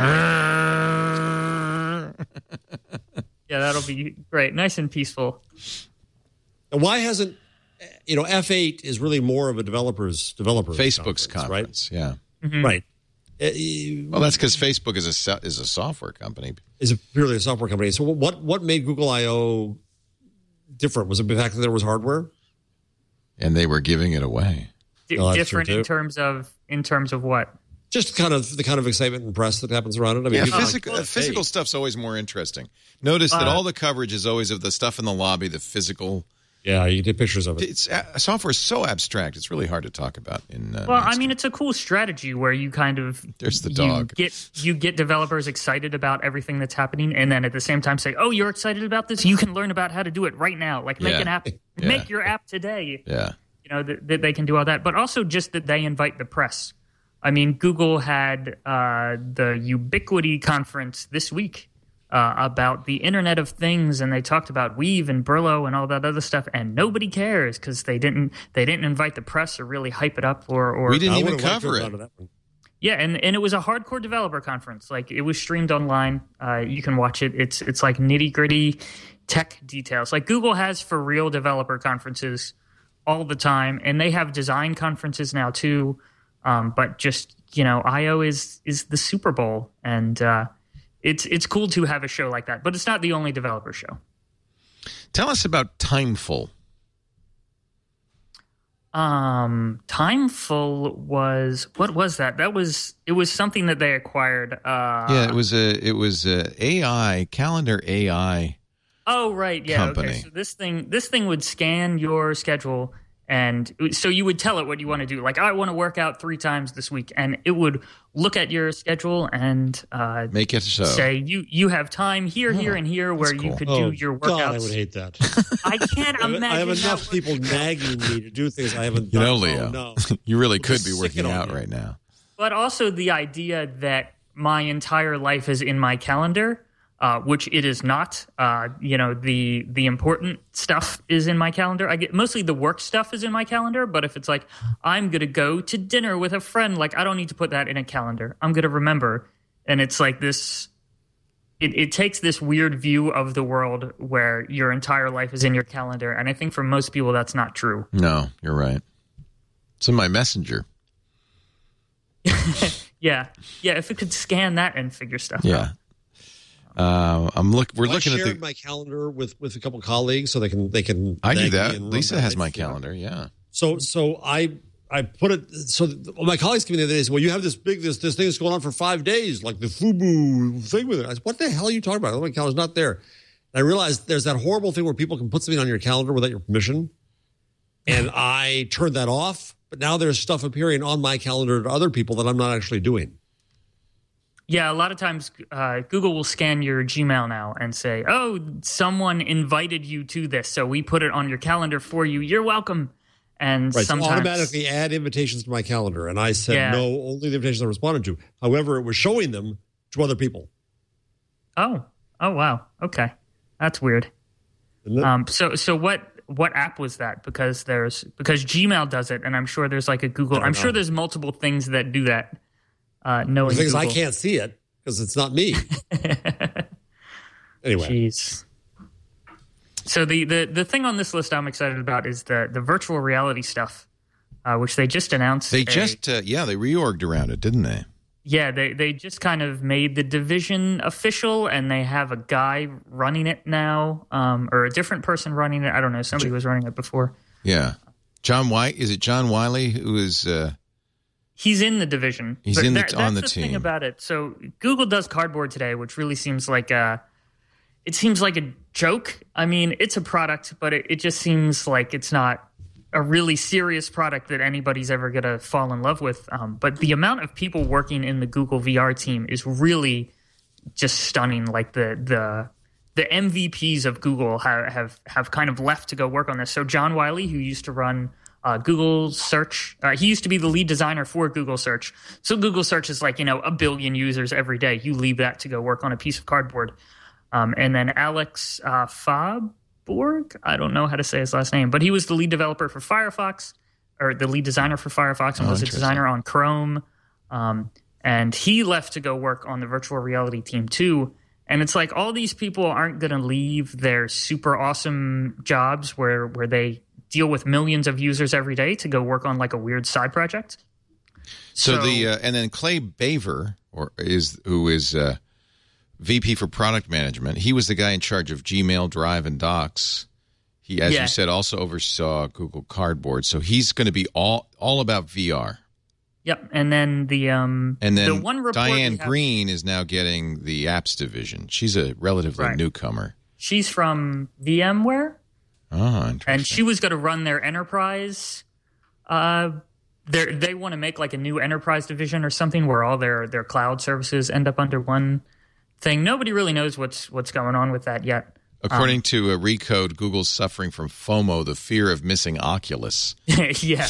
that'll be great. Nice and peaceful. And why hasn't F8 is really more of a developers Facebook's conference, right? Yeah, mm-hmm. Right. Well, that's because Facebook is a software company. Is purely a software company. So what made Google I/O different? Was it the fact that there was hardware, and they were giving it away? Different in terms of what? Just the kind of excitement and press that happens around it. I mean, physical stuff's always more interesting. Notice that all the coverage is always of the stuff in the lobby, the physical. Yeah, you get pictures of it. Software is so abstract; it's really hard to talk about. It's a cool strategy where you kind of there's the dog. You get developers excited about everything that's happening, and then at the same time say, "Oh, you're excited about this? You can learn about how to do it right now. Like make an app, make your app today." Yeah, that they can do all that, but also just that they invite the press. I mean, Google had the Ubiquity conference this week. About the Internet of Things, and they talked about Weave and Burlo and all that other stuff, and nobody cares because they didn't invite the press or really hype it up or we didn't even cover it. Yeah, and it was a hardcore developer conference. Like it was streamed online. You can watch it. It's like nitty-gritty tech details. Like Google has for real developer conferences all the time, and they have design conferences now too. But just I/O is the Super Bowl, and It's cool to have a show like that, but it's not the only developer show. Tell us about Timeful. Timeful was what was that? It was something that they acquired. It was a AI calendar AI. Oh right, yeah. Company. Okay, so this thing would scan your schedule And so you would tell it what you want to do. Like, I want to work out 3 times this week. And it would look at your schedule and make it so. Say, you have time here, here, and here where cool. you could do your workouts. God, I would hate that. I can't imagine. I have enough people nagging me to do things I haven't done. Leo, no. You really could be working out right now. But also the idea that my entire life is in my calendar, which it is not. The important stuff is in my calendar. I get mostly the work stuff is in my calendar. But if it's like I'm going to go to dinner with a friend, like I don't need to put that in a calendar. I'm going to remember. And it's like this. It takes this weird view of the world where your entire life is in your calendar. And I think for most people that's not true. No, you're right. It's in my messenger. Yeah. If it could scan that and figure stuff out. We're looking at my calendar with a couple of colleagues so they can. I do that. Lisa has my calendar. Yeah. So I put it so my colleagues came in the other day and said, well, you have this thing that's going on for 5 days, like the FUBU thing with it. I said, what the hell are you talking about? My calendar's not there. And I realized there's that horrible thing where people can put something on your calendar without your permission. And I turned that off. But now there's stuff appearing on my calendar to other people that I'm not actually doing. Yeah, a lot of times Google will scan your Gmail now and say, oh, someone invited you to this, so we put it on your calendar for you. You're welcome. And sometimes so automatically add invitations to my calendar. And I said, no, only the invitations I responded to. However, it was showing them to other people. Oh, wow. Okay. That's weird. So what app was that? Because Gmail does it, and I'm sure there's like a Google. I'm sure there's multiple things that do that. Knowing the thing is, Google. I can't see it because it's not me. Anyway, jeez. So the thing on this list I'm excited about is the virtual reality stuff, which they just announced. They they reorged around it, didn't they? Yeah, they just kind of made the division official, and they have a guy running it now, or a different person running it. I don't know. Somebody was running it before. Yeah. Is it John Wiley who is... He's in the division. He's on the team. Thing about it. So Google does Cardboard today, which really seems like a joke. I mean, it's a product, but it just seems like it's not a really serious product that anybody's ever going to fall in love with. But the amount of people working in the Google VR team is really just stunning. Like the MVPs of Google have kind of left to go work on this. So John Wiley, who used to run Google Search, he used to be the lead designer for Google Search. So Google Search is like, 1 billion users every day. You leave that to go work on a piece of cardboard. And then Alex Faaborg, I don't know how to say his last name, but he was the lead developer for Firefox, or the lead designer for Firefox, and was a designer on Chrome. And he left to go work on the virtual reality team too. And it's like all these people aren't going to leave their super awesome jobs where they deal with millions of users every day to go work on like a weird side project. So and then Clay Baver, who is VP for product management. He was the guy in charge of Gmail, Drive, and Docs. He, as you said, also oversaw Google Cardboard. So he's going to be all about VR. Yep, and then the one report Diane Green is now getting the apps division. She's a relatively newcomer. She's from VMware. Oh, interesting. And she was going to run their enterprise. They want to make like a new enterprise division or something where all their cloud services end up under one thing. Nobody really knows what's going on with that yet. According to Recode, Google's suffering from FOMO, the fear of missing Oculus. Yeah.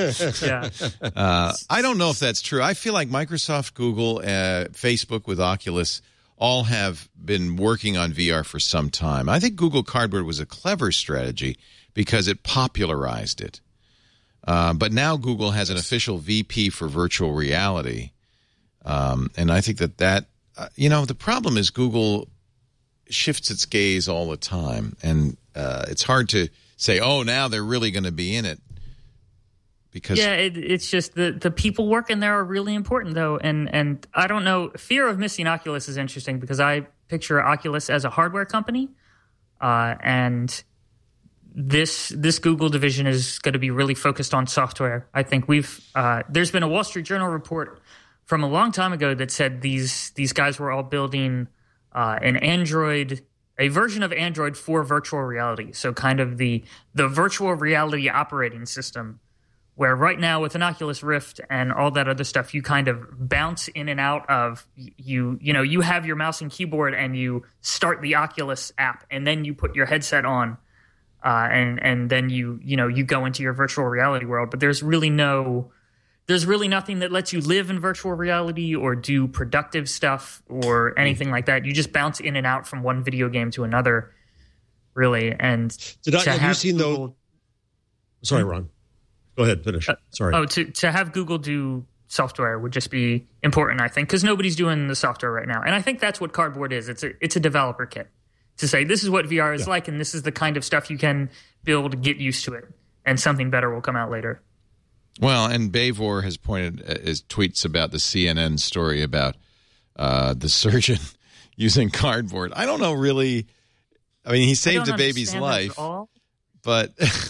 I don't know if that's true. I feel like Microsoft, Google, Facebook with Oculus all have been working on VR for some time. I think Google Cardboard was a clever strategy because it popularized it. But now Google has an official VP for virtual reality. And I think that the problem is Google shifts its gaze all the time. And it's hard to say, now they're really going to be in it. Because it's just the people working there are really important, though. And I don't know. Fear of missing Oculus is interesting because I picture Oculus as a hardware company. And this Google division is going to be really focused on software. I think there's been a Wall Street Journal report from a long time ago that said these guys were all building an Android a version of Android for virtual reality. So kind of the virtual reality operating system, where right now with an Oculus Rift and all that other stuff, you kind of bounce in and out of you have your mouse and keyboard and you start the Oculus app and then you put your headset on and then you go into your virtual reality world. But there's really nothing that lets you live in virtual reality or do productive stuff or anything like that. You just bounce in and out from one video game to another, really. And have you seen those? Sorry, Ron. Go ahead, finish. Sorry. To have Google do software would just be important, I think, because nobody's doing the software right now. And I think that's what Cardboard is. It's a developer kit to say this is what VR is like, and this is the kind of stuff you can build, get used to it, and something better will come out later. Well, and Bavor has pointed his tweets about the CNN story about the surgeon using Cardboard. I don't know really. I mean, he saved a baby's life, but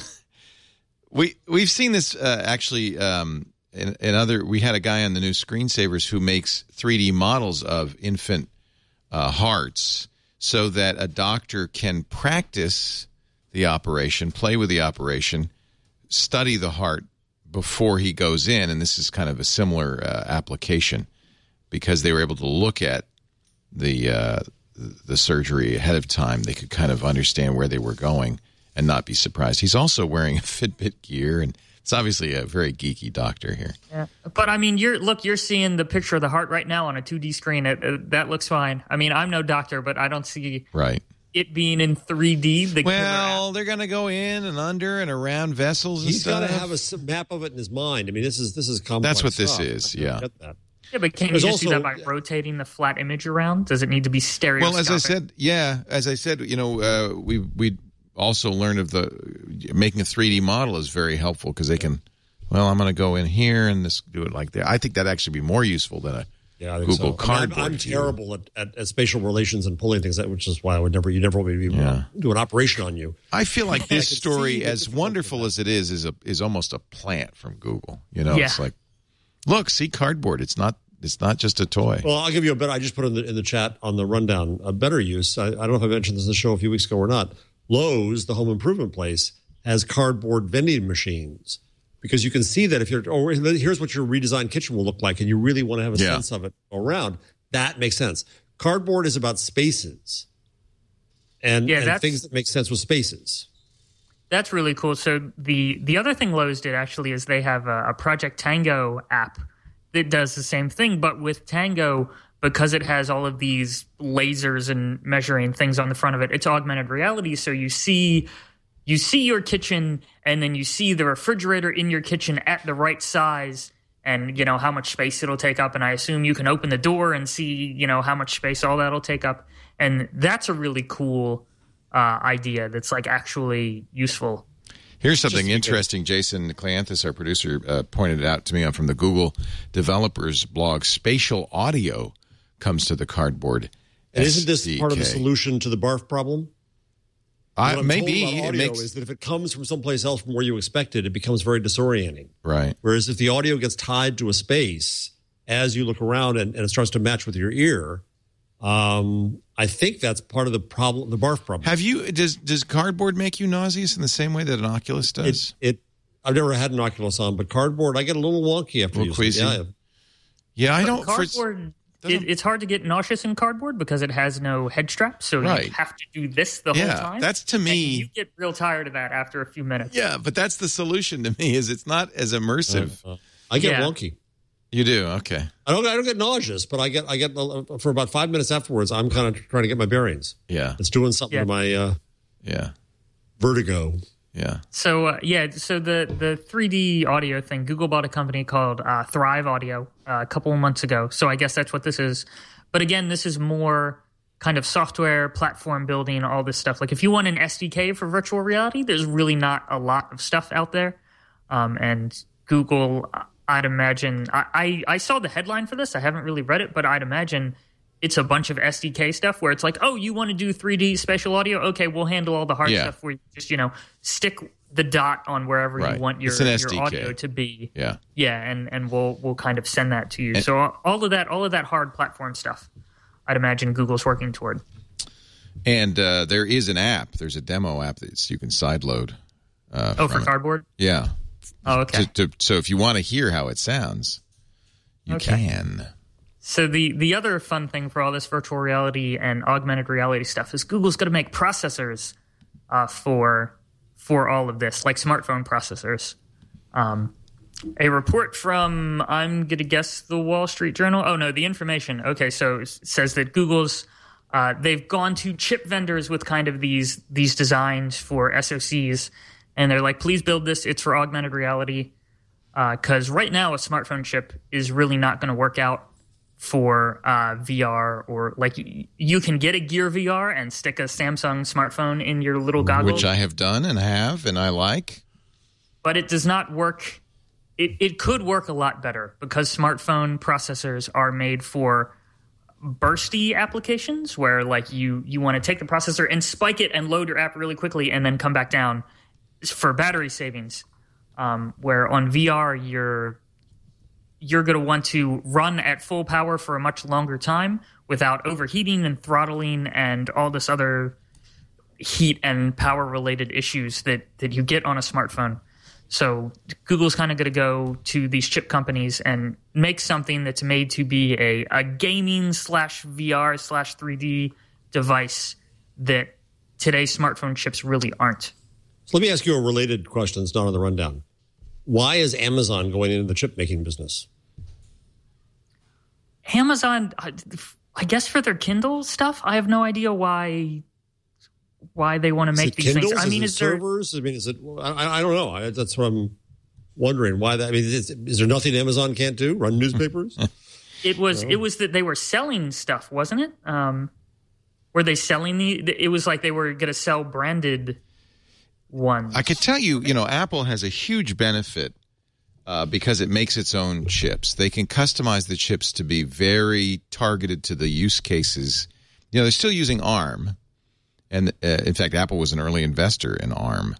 we've seen this actually in other. We had a guy on the new Screensavers who makes 3D models of infant hearts so that a doctor can practice the operation, play with the operation, study the heart before he goes in. And this is kind of a similar application because they were able to look at the surgery ahead of time. They could kind of understand where they were going and not be surprised. He's also wearing a Fitbit gear, and it's obviously a very geeky doctor here. Yeah, but I mean, you're seeing the picture of the heart right now on a 2D screen. That looks fine. I mean, I'm no doctor, but I don't see it being in 3D. Well, they're going to go in and under and around vessels and He's stuff. He's got to have a map of it in his mind. I mean, this is complex. That's what this stuff. is, yeah. Yeah, but can you just do that by rotating the flat image around? Does it need to be stereoscopic? Well, as I said, we also learned of making a 3D model is very helpful because they can. Well, I'm going to go in here and do it like that. I think that'd actually be more useful than a Google Cardboard. I'm terrible at spatial relations and pulling things out, which is why you never want me to do an operation on you. I feel like this story, as wonderful as it is almost a plant from Google. It's like, look, see Cardboard. It's not just a toy. Well, I'll give you a better. I just put in the chat on the rundown a better use. I don't know if I mentioned this in the show a few weeks ago or not. Lowe's, the home improvement place, has cardboard vending machines because you can see that if here's what your redesigned kitchen will look like, and you really want to have a sense of it around. That makes sense. Cardboard is about spaces and things that make sense with spaces. That's really cool. So the other thing Lowe's did actually is they have a Project Tango app that does the same thing, but with Tango, because it has all of these lasers and measuring things on the front of it, it's augmented reality. So you see your kitchen, and then you see the refrigerator in your kitchen at the right size, and how much space it'll take up. And I assume you can open the door and see how much space all that'll take up. And that's a really cool idea. That's like actually useful. Here's something interesting. Jason Cleanthus, our producer, pointed it out to me from the Google developers blog. Spatial audio comes to the Cardboard. And isn't this part of the solution to the barf problem? Maybe audio is that if it comes from someplace else from where you expect it, it becomes very disorienting. Right. Whereas if the audio gets tied to a space as you look around and it starts to match with your ear, I think that's part of the problem, the barf problem. Does Cardboard make you nauseous in the same way that an Oculus does? I've never had an Oculus on, but Cardboard, I get a little wonky after using it. Yeah, I don't. Cardboard. It's hard to get nauseous in Cardboard because it has no head strap, so you have to do this the whole time. That's to me. And you get real tired of that after a few minutes. Yeah, but that's the solution to me. Is it's not as immersive. I get wonky. You do? Okay. I don't get nauseous, but I get for about 5 minutes afterwards. I'm kind of trying to get my bearings. Yeah, it's doing something to my vertigo. Yeah. So so the 3D audio thing, Google bought a company called Thrive Audio a couple of months ago. So I guess that's what this is. But again, this is more kind of software platform building, all this stuff. Like if you want an SDK for virtual reality, there's really not a lot of stuff out there. And Google, I'd imagine, I saw the headline for this. I haven't really read it, but I'd imagine it's a bunch of SDK stuff where it's like, oh, you want to do 3D spatial audio? Okay, we'll handle all the hard stuff where you just, stick the dot on wherever you want your audio to be. Yeah. Yeah, and we'll kind of send that to you. So all of that hard platform stuff, I'd imagine Google's working toward. And there is an app. There's a demo app that you can sideload. For Cardboard? Yeah. Oh, okay. So if you want to hear how it sounds, you can. So the other fun thing for all this virtual reality and augmented reality stuff is Google's going to make processors for all of this, like smartphone processors. A report from, I'm going to guess, the Wall Street Journal. Oh, no, The Information. Okay, so it says that Google's they've gone to chip vendors with kind of these designs for SoCs, and they're like, please build this. It's for augmented reality. Because right now a smartphone chip is really not going to work out for VR, or like you can get a Gear VR and stick a Samsung smartphone in your little goggles. Which I have done and I like. But it does not work. It could work a lot better because smartphone processors are made for bursty applications where like you want to take the processor and spike it and load your app really quickly and then come back down for battery savings. Where on VR you're going to want to run at full power for a much longer time without overheating and throttling and all this other heat and power related issues that you get on a smartphone. So Google's kind of going to go to these chip companies and make something that's made to be a gaming / VR / 3D device that today's smartphone chips really aren't. So let me ask you a related question that's not on the rundown. Why is Amazon going into the chip making business? Amazon, I guess for their Kindle stuff. I have no idea why they want to make these Kindles? things. I mean, is it servers? I mean, is it? I don't know. That's what I'm wondering. Why that? I mean, is there nothing Amazon can't do? Run newspapers? It was that they were selling stuff, wasn't it? Were they selling it was like they were going to sell branded ones. I could tell you, Apple has a huge benefit because it makes its own chips. They can customize the chips to be very targeted to the use cases. They're still using ARM. And in fact, Apple was an early investor in ARM.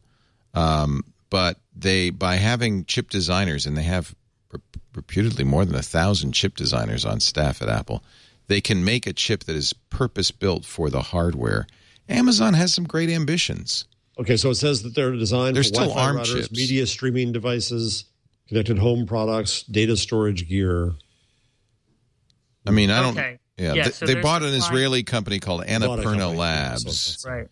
But by having chip designers, and they have reputedly more than 1,000 chip designers on staff at Apple, they can make a chip that is purpose-built for the hardware. Amazon has some great ambitions. Okay, so it says that they're designed for still Wi-Fi ARM routers, chips. media streaming devices, connected home products, data storage gear. I mean, I don't... Okay. Yeah, so they bought an Israeli company called Annapurna Labs. Right.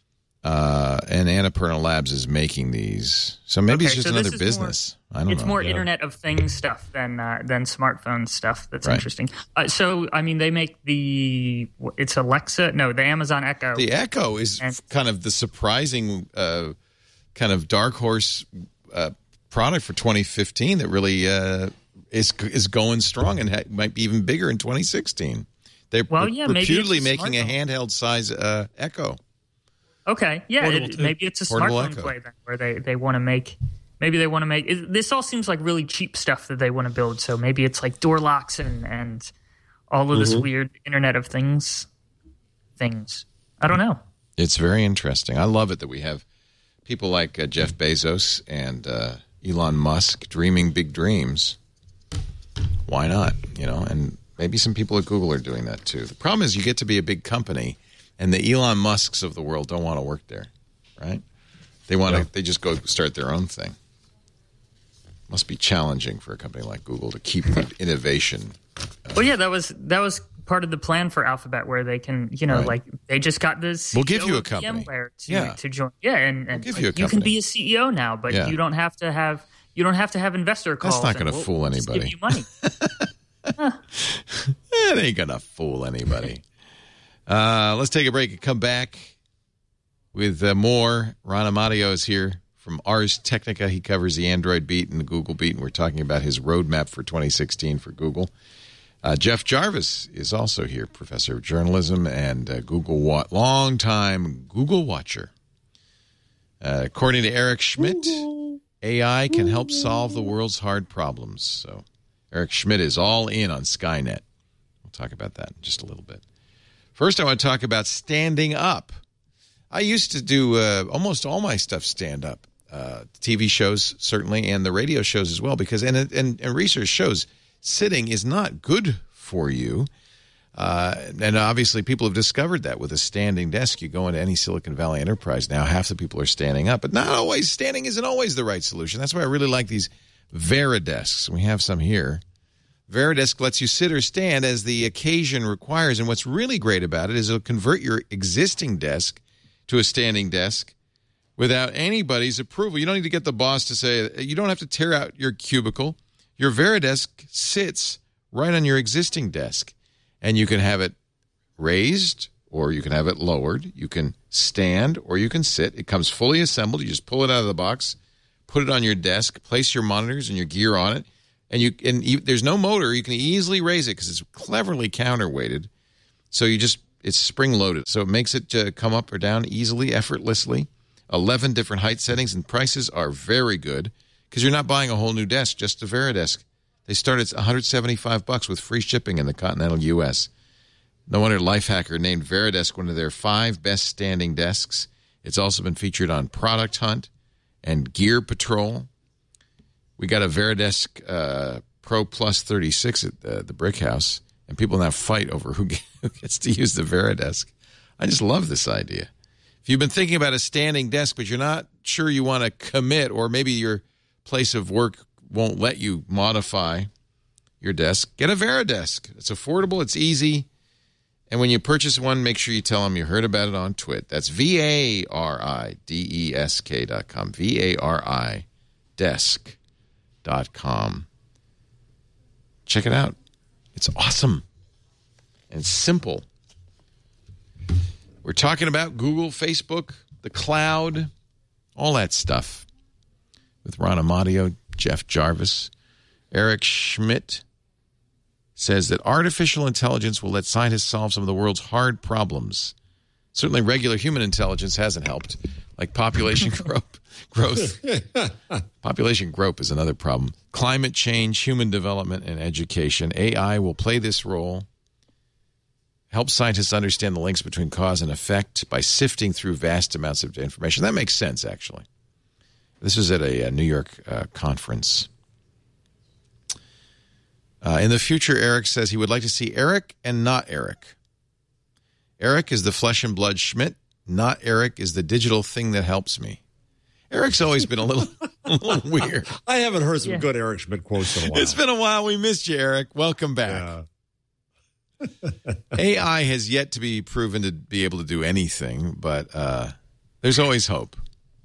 And Annapurna Labs is making these. So maybe it's just another business. I don't know. It's more Internet of Things stuff than smartphone stuff. That's Right. interesting. So, I mean, they make it's Alexa. No, the Amazon Echo. The Echo is kind of the surprising kind of dark horse product for 2015 that really is going strong and might be even bigger in 2016. They're reputedly making a handheld size Echo. Okay, yeah, maybe it's a Portable smartphone Echo. play then, where they want to make. Maybe they want to make. This all seems like really cheap stuff that they want to build. So maybe it's like door locks and all of this weird Internet of Things. I don't know. It's very interesting. I love it that we have people like Jeff Bezos and Elon Musk dreaming big dreams. Why not? And maybe some people at Google are doing that too. The problem is you get to be a big company, and the Elon Musks of the world don't want to work there, right? They want to. They just go start their own thing. Must be challenging for a company like Google to keep the innovation. Well, yeah, that was part of the plan for Alphabet, where they can, Right. like they just got this. We'll give you a company. VMware to join. Yeah, and We'll give you a you can company. be a CEO now, but Yeah. you don't have to have investor calls. That's not going to and fool we'll just anybody. give you money. It ain't going to fool anybody. Let's take a break and come back with more. Ron Amadio is here from Ars Technica. He covers the Android beat and the Google beat, and we're talking about his roadmap for 2016 for Google. Jeff Jarvis is also here, professor of journalism and long-time Google watcher. According to Eric Schmidt, AI can help solve the world's hard problems. So Eric Schmidt is all in on Skynet. We'll talk about that in just a little bit. First, I want to talk about standing up. I used to do almost all my stuff stand up, TV shows certainly, and the radio shows as well, because and research shows sitting is not good for you. And obviously people have discovered that with a standing desk. You go into any Silicon Valley enterprise now, half the people are standing up. But not always. Standing isn't always the right solution. That's why I really like these Veridesks. We have some here. Veridesk lets you sit or stand as the occasion requires. And what's really great about it is it'll convert your existing desk to a standing desk without anybody's approval. You don't need to get the boss to say, you don't have to tear out your cubicle. Your Veridesk sits right on your existing desk. And you can have it raised or you can have it lowered. You can stand or you can sit. It comes fully assembled. You just pull it out of the box, put it on your desk, place your monitors and your gear on it. And there's no motor. You can easily raise it because it's cleverly counterweighted. So it's spring-loaded. So it makes it come up or down easily, effortlessly. 11 different height settings, and prices are very good because you're not buying a whole new desk, just a Veridesk. They start at $175 with free shipping in the continental U.S. No wonder Lifehacker named Veridesk one of their 5 best standing desks. It's also been featured on Product Hunt and Gear Patrol. We got a Veridesk Pro Plus 36 at the Brick House, and people now fight over who gets to use the Veridesk. I just love this idea. If you've been thinking about a standing desk, but you're not sure you want to commit, or maybe your place of work won't let you modify your desk, get a Veridesk. It's affordable, it's easy, and when you purchase one, make sure you tell them you heard about it on Twit. That's VARIDESK.com. VARI desk.com. Check it out. It's awesome and it's simple. We're talking about Google, Facebook, the cloud, all that stuff with Ron Amadio, Jeff Jarvis. Eric Schmidt says that artificial intelligence will let scientists solve some of the world's hard problems. Certainly regular human intelligence hasn't helped, like population growth. Population growth is another problem. Climate change, human development, and education. AI will play this role. Help scientists understand the links between cause and effect by sifting through vast amounts of information. That makes sense, actually. This was at a New York conference. In the future, Eric says he would like to see Eric and not Eric. Eric is the flesh and blood Schmidt. Not Eric is the digital thing that helps me. Eric's always been a little weird. I haven't heard some good Eric Schmidt quotes in a while. It's been a while. We missed you, Eric. Welcome back. Yeah. AI has yet to be proven to be able to do anything, but there's always hope.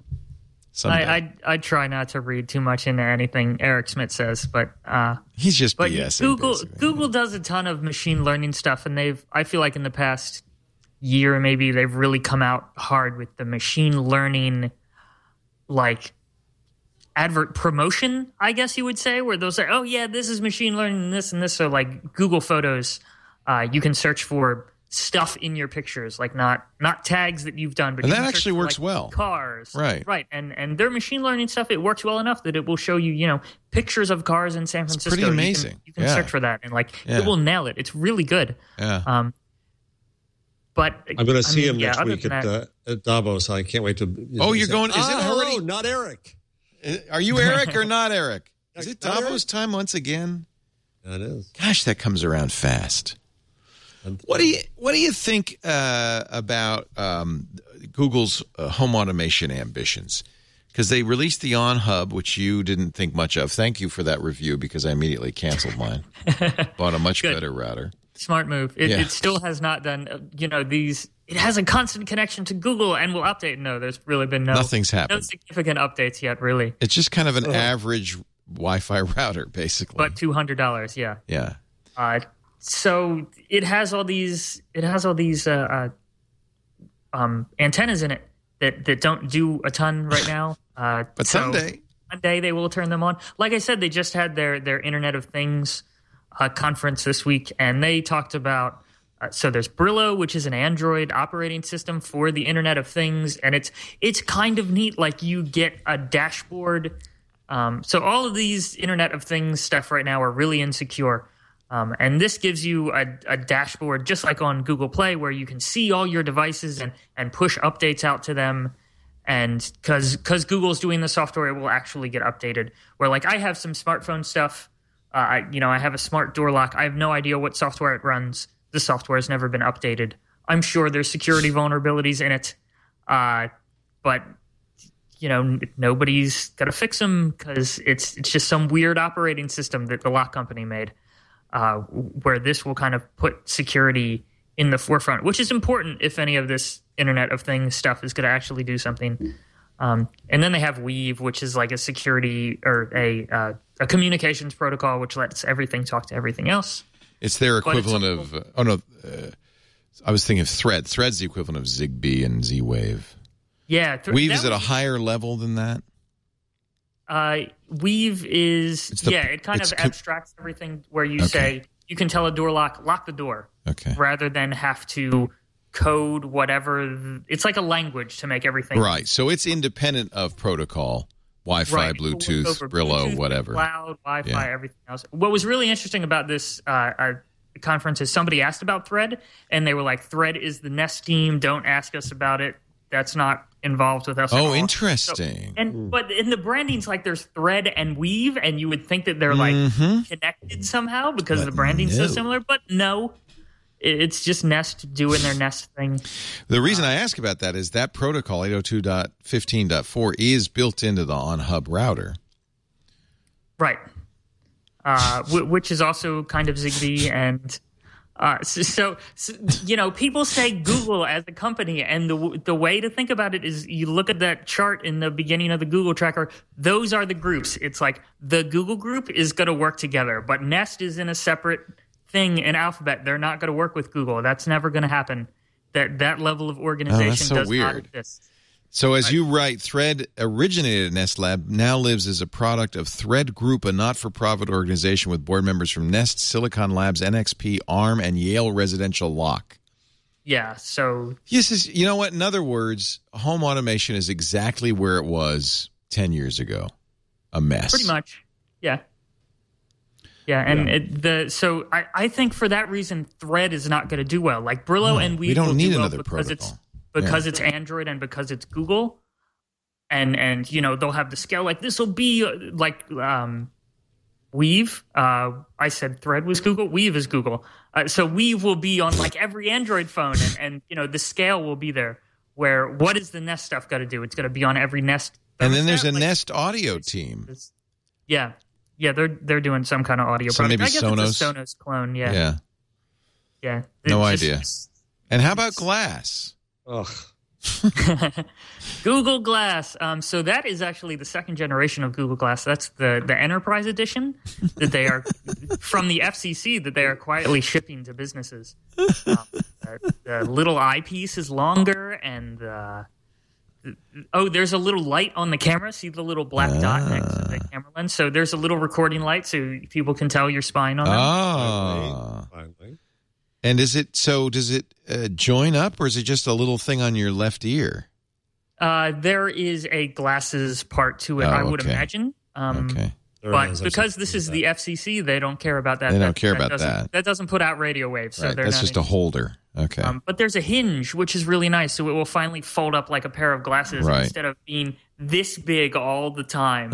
I try not to read too much into anything Eric Schmidt says, but he's just BSing. Google does a ton of machine learning stuff, and I feel like in the past year maybe they've really come out hard with the machine learning, like advert promotion, I guess you would say, where they'll say, oh yeah, this is machine learning and this and this. So like Google Photos, you can search for stuff in your pictures, like not tags that you've done, but and that actually works well. Cars, right, and their machine learning stuff, it works well enough that it will show you, pictures of cars in San Francisco. It's pretty amazing. You can search for that, and it will nail it. It's really good. Yeah. But I'm going to see him next week at Davos. I can't wait to. Oh, you're going? Is it already? Hello, not Eric. Are you Eric or not Eric? Is it Davos time once again? It is. Gosh, that comes around fast. What do you think about Google's home automation ambitions? Because they released the On Hub, which you didn't think much of. Thank you for that review, because I immediately canceled mine. Bought a much better router. Smart move. It still has not done, these. It has a constant connection to Google and will update. No, there's really been nothing's happened. No significant updates yet, really. It's just kind of an average Wi-Fi router, basically. But $200, yeah. Yeah. So it has all these. Antennas in it that don't do a ton right now. But someday they will turn them on. Like I said, they just had their Internet of Things conference this week, and they talked about. So there's Brillo, which is an Android operating system for the Internet of Things, and it's kind of neat. Like you get a dashboard. So all of these Internet of Things stuff right now are really insecure. And this gives you a dashboard, just like on Google Play, where you can see all your devices and push updates out to them. And because Google's doing the software, it will actually get updated. Where like I have some smartphone stuff. I have a smart door lock. I have no idea what software it runs. the software has never been updated. I'm sure there's security vulnerabilities in it, but nobody's gonna fix them because it's just some weird operating system that the lock company made, where this will kind of put security in the forefront, which is important if any of this Internet of Things stuff is going to actually do something. And then they have Weave, which is like a security or a communications protocol, which lets everything talk to everything else. It's their equivalent of I was thinking of Thread. Thread's the equivalent of Zigbee and Z-Wave. Yeah. Weave is at a higher level than that? Weave is, it kind of abstracts everything where you say, you can tell a door lock the door. Okay. Rather than have to code whatever. It's like a language to make everything. Right. So it's independent of protocol, Wi-Fi, Bluetooth, Brillo, whatever. Cloud, Wi-Fi, everything else. What was really interesting about this conference is somebody asked about Thread, and they were like, Thread is the Nest team. Don't ask us about it. That's not involved with us at all. Oh, interesting. But in the branding's like there's Thread and Weave, and you would think that they're like connected somehow because the branding's so similar, but no. It's just Nest doing their Nest thing. The reason I ask about that is that protocol, 802.15.4, is built into the on-hub router. Right. Which is also kind of Zigbee. And so people say Google as a company, and the way to think about it is you look at that chart in the beginning of the Google tracker. Those are the groups. It's like the Google group is going to work together, but Nest is in a separate thing in Alphabet. They're not going to work with Google. That's never going to happen. That level of organization does not exist. So as you write, Thread originated at Nest Lab, now lives as a product of Thread Group, a not-for-profit organization with board members from Nest, Silicon Labs, NXP, ARM, and Yale Residential Lock. Yeah, so... Yes, you know what? In other words, home automation is exactly where it was 10 years ago. A mess. Pretty much, yeah. Yeah, and so I think for that reason, Thread is not going to do well. Like Brillo and Weave will do well because it's Android and because it's Google, and they'll have the scale. Like this will be like Weave. I said Thread was Google. Weave is Google. So Weave will be on like every Android phone, and the scale will be there. Where what is the Nest stuff got to do? It's going to be on every Nest. And then there's a Nest audio team. Yeah. Yeah, they're doing some kind of audio product. Maybe I guess Sonos. It's a Sonos clone, yeah. No idea. And how about Glass? Ugh. Google Glass. So that is actually the second generation of Google Glass. That's the Enterprise Edition that they are from the FCC that they are quietly shipping to businesses. The little eyepiece is longer, and there's a little light on the camera. See the little black dot next to the camera lens? So there's a little recording light so people can tell you're spying on them. Finally. And does it join up, or is it just a little thing on your left ear? There is a glasses part to it, I would imagine. Okay. But because this is the FCC, they don't care about that. They don't care about that. That doesn't put out radio waves. So that's just a holder. Okay. But there's a hinge, which is really nice. So it will finally fold up like a pair of glasses instead of being this big all the time.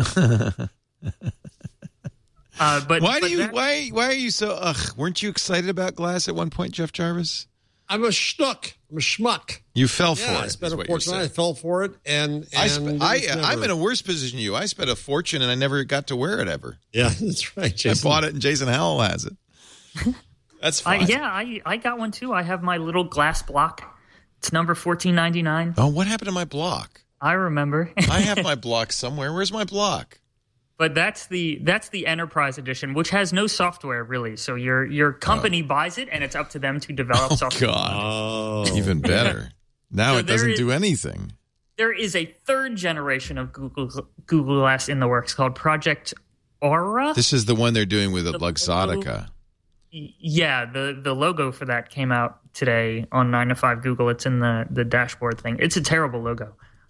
Why are you so? Weren't you excited about Glass at one point, Jeff Jarvis? I'm a schnook. I'm a schmuck. You fell for it. I spent a fortune. I fell for it, and I'm in a worse position than you. I spent a fortune, and I never got to wear it ever. Yeah, that's right, Jason. I bought it, and Jason Howell has it. That's fine. I got one too. I have my little glass block. It's number 1499. Oh, what happened to my block? I remember. I have my block somewhere. Where's my block? But that's the Enterprise Edition, which has no software really. So your company buys it, and it's up to them to develop software. God, even better. Now so it doesn't do anything. There is a third generation of Google Glass in the works called Project Aura. This is the one they're doing with Luxottica. Yeah, the logo for that came out today on 9 to 5 Google. It's in the dashboard thing. It's a terrible logo.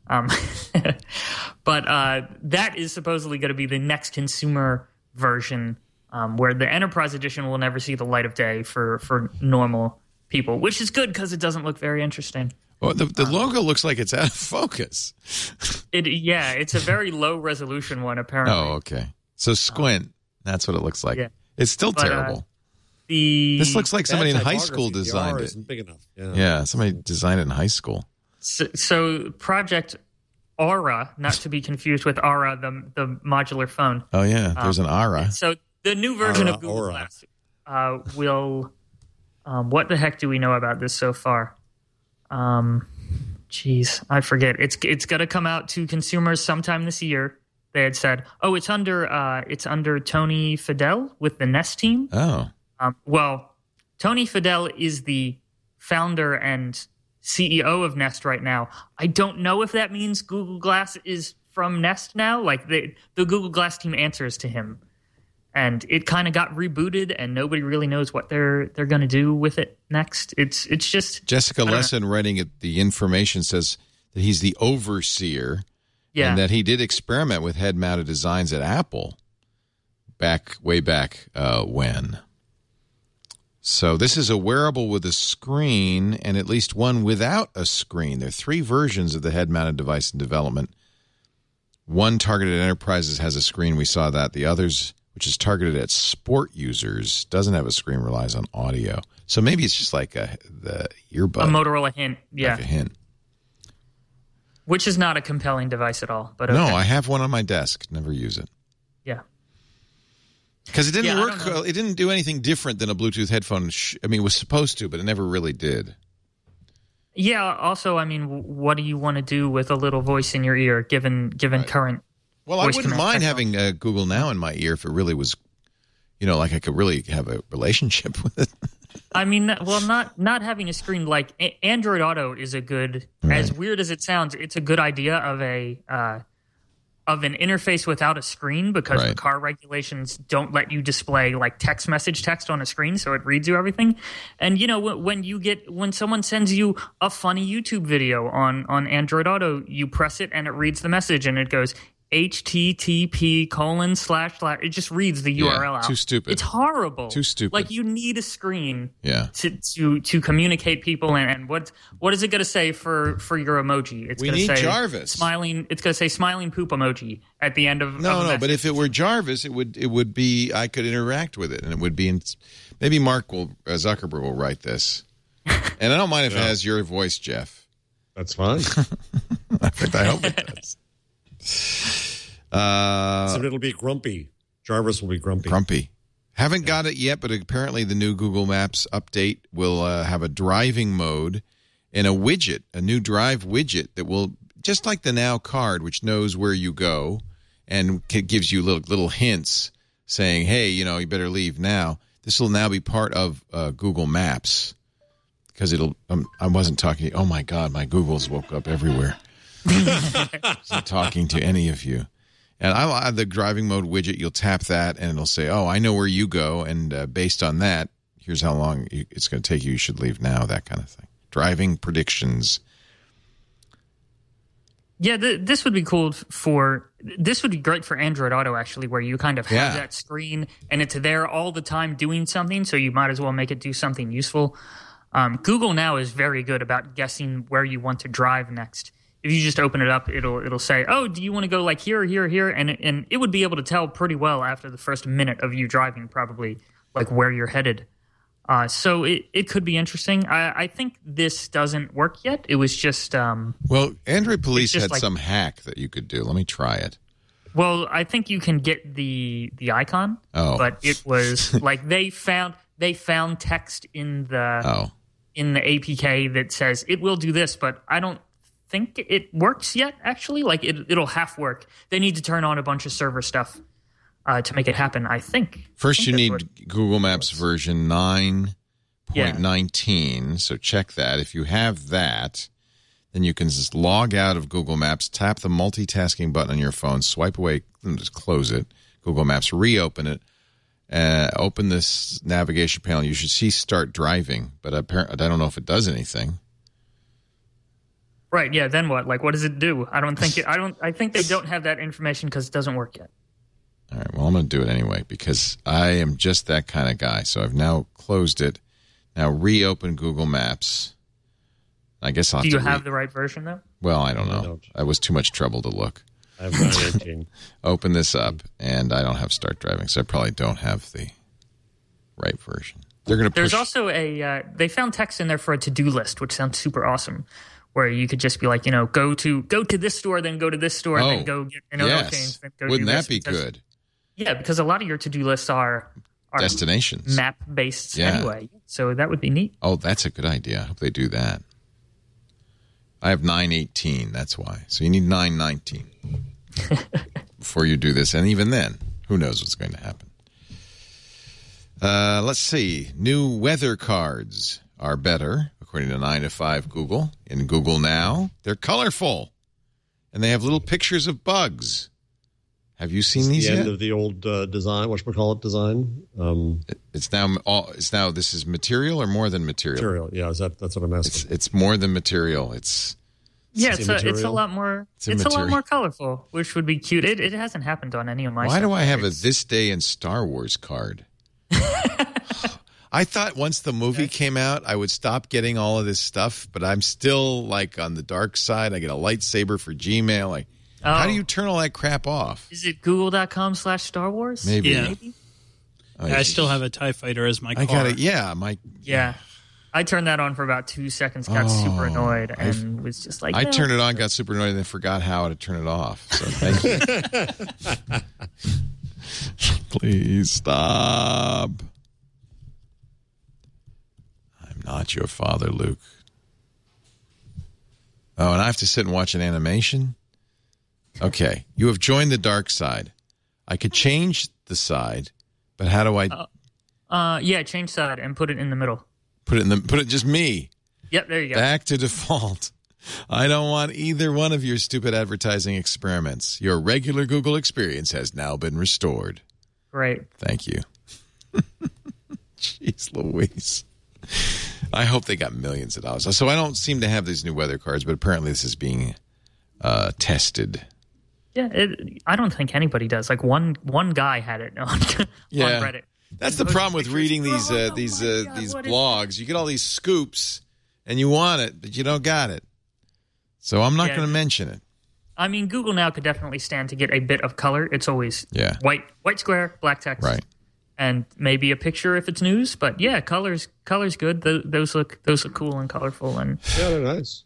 But that is supposedly going to be the next consumer version, where the Enterprise Edition will never see the light of day for normal people, which is good because it doesn't look very interesting. Well, the logo looks like it's out of focus. It's a very low resolution one, apparently. Oh, okay. So squint. That's what it looks like. Yeah. It's still terrible. This looks like somebody in Bad high school typography. designed The R it. isn't big enough. Yeah, somebody designed it in high school. So Project Aura, not to be confused with Aura, the modular phone. Oh, yeah, there's an Aura. So the new version of Google Aura. Glass will. What the heck do we know about this so far? Geez, I forget. It's going to come out to consumers sometime this year. They had said, it's under Tony Fadell with the Nest team. Oh, Well, Tony Fadell is the founder and CEO of Nest right now. I don't know if that means Google Glass is from Nest now. Like the Google Glass team answers to him. And it kind of got rebooted, and nobody really knows what they're going to do with it next. It's just Jessica Lesson writing at the information says that he's the overseer, yeah. and that he did experiment with head-mounted designs at Apple way back when. So this is a wearable with a screen and at least one without a screen. There are 3 versions of the head-mounted device in development. One targeted at enterprises has a screen. We saw that. The others, which is targeted at sport users, doesn't have a screen, relies on audio. So maybe it's just like the earbud. A Motorola Hint, yeah. Like a Hint. Which is not a compelling device at all. But No, okay. I have one on my desk. Never use it. Yeah. Because it didn't Yeah, I work. don't know. It didn't do anything different than a Bluetooth headphone. I mean, it was supposed to, but it never really did. Yeah, also, I mean, what do you want to do with a little voice in your ear, given current Well, I voice wouldn't command mind headphones? having Google Now in my ear if it really was, like I could really have a relationship with it. I mean, well, not having a screen like Android Auto is a good, as weird as it sounds, it's a good idea of of an interface without a screen because the car regulations don't let you display like text on a screen, so it reads you everything. And when someone sends you a funny YouTube video on Android Auto, you press it and it reads the message and it goes http:// it just reads the URL out. Too stupid. It's horrible. Too stupid. Like you need a screen Yeah. to communicate people and what is it going to say for your emoji? It's We going to need say Jarvis. smiling. It's going to say smiling poop emoji at the end of No, but if it were Jarvis, it would be I could interact with it, and it would be maybe Mark Zuckerberg will write this, and I don't mind if it has your voice, Jeff. That's fine. I hope it does. So it'll be grumpy. Jarvis will be grumpy. Grumpy. Haven't got it yet, but apparently the new Google Maps update will have a driving mode and a widget, a new drive widget that will, just like the Now card, which knows where you go and gives you little hints saying, hey, you better leave now. This will now be part of Google Maps because I wasn't talking. Oh, my God, my Googles woke up everywhere. Not talking to any of you. And I have the driving mode widget. You'll tap that, and it'll say, oh, I know where you go, and based on that, here's how long it's going to take you. You should leave now, that kind of thing. Driving predictions. Yeah, this would be cool this would be great for Android Auto, actually, where you kind of have that screen, and it's there all the time doing something, so you might as well make it do something useful. Google Now is very good about guessing where you want to drive next. If you just open it up, it'll say, oh, do you want to go like here, here, here? And it would be able to tell pretty well after the first minute of you driving probably like where you're headed. So it could be interesting. I think this doesn't work yet. It was just... well, Android Police had like, some hack that you could do. Let me try it. Well, I think you can get the icon. Oh. But it was like they found text in the APK that says it will do this, but I don't think it works yet, actually. Like it'll half work. They need to turn on a bunch of server stuff to make it happen, I think. First, you need Google Maps version 9.19, so check that. If you have that, then you can just log out of Google Maps, tap the multitasking button on your phone, swipe away, and just close it. Google Maps, reopen it, open this navigation panel. You should see Start Driving, but apparently I don't know if it does anything. Right, yeah, then what? Like, what does it do? I think they don't have that information because it doesn't work yet. All right, well, I'm going to do it anyway because I am just that kind of guy. So I've now closed it. Now reopen Google Maps. I guess I'll have Do to you have the right version, though? Well, I don't know. I don't. That was too much trouble to look. I have 918. Open this up, and I don't have Start Driving, so I probably don't have the right version. They're going to push. There's also they found text in there for a to-do list, which sounds super awesome, where you could just be like, go to this store, then go to this store, then go get an oil change, then go Wouldn't do that this. be good? Yeah, because a lot of your to-do lists are destinations, map-based anyway. So that would be neat. Oh, that's a good idea. I hope they do that. I have 918. That's why. So you need 919 before you do this. And even then, who knows what's going to happen. Let's see. New weather cards are better, according to 9 to 5 Google. In Google Now, they're colorful. And they have little pictures of bugs. Have you seen these the yet? end of the old design, whatchamacallit design? It's now this is material or more than material? Material, yeah. That's what I'm asking. It's more than material. It's a lot more. It's a lot more colorful, which would be cute. It hasn't happened on any of my. Why do I have a This Day in Star Wars card? I thought once the movie came out, I would stop getting all of this stuff, but I'm still like on the dark side. I get a lightsaber for Gmail. How do you turn all that crap off? Is it google.com/Star Wars? Maybe. Yeah. Maybe? Oh, I still have a TIE Fighter as my car. Yeah. I turned that on for about 2 seconds, got super annoyed, and was just like, I turned it on, got super annoyed, and then forgot how to turn it off. So thank you. Please stop. I'm not your father, Luke. Oh, and I have to sit and watch an animation? Okay. You have joined the dark side. I could change the side, but how do I... change side and put it in the middle. Put it just me. Yep, there you go. Back to default. I don't want either one of your stupid advertising experiments. Your regular Google experience has now been restored. Great. Thank you. Jeez Louise. I hope they got millions of dollars. So I don't seem to have these new weather cards, but apparently this is being tested. Yeah, I don't think anybody does. Like one guy had it on Reddit. That's the problem with reading these blogs. You get all these scoops, and you want it, but you don't got it. So I'm not going to mention it. I mean, Google Now could definitely stand to get a bit of color. It's always white square, black text, right, and maybe a picture if it's news. But yeah, color's good. Those look cool and colorful, and they're nice.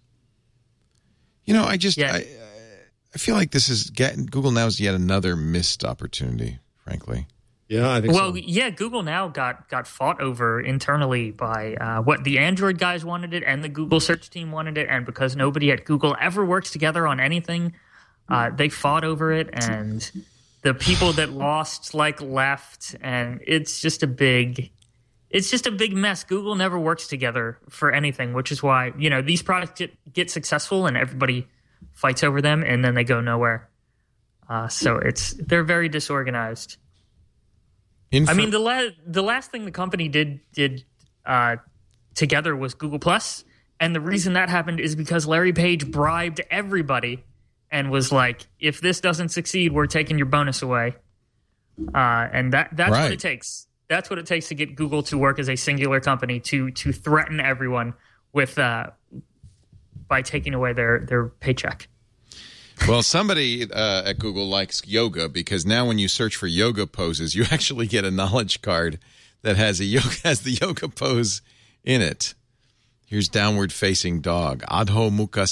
I feel like this is Google Now is yet another missed opportunity, frankly. Yeah, I think so. Well, yeah, Google Now got fought over internally by what the Android guys wanted it and the Google search team wanted it, and because nobody at Google ever works together on anything, they fought over it, and the people that lost left, and it's just a big mess. Google never works together for anything, which is why these products get successful and everybody fights over them, and then they go nowhere. So they're very disorganized. I mean, the last thing the company did together was Google Plus, and the reason that happened is because Larry Page bribed everybody and was like, "If this doesn't succeed, we're taking your bonus away." And that's right. What it takes. That's what it takes to get Google to work as a singular company, to threaten everyone with by taking away their paycheck. Well, somebody at Google likes yoga, because now when you search for yoga poses, you actually get a knowledge card that has the yoga pose in it. Here's downward facing dog, Adho Mukha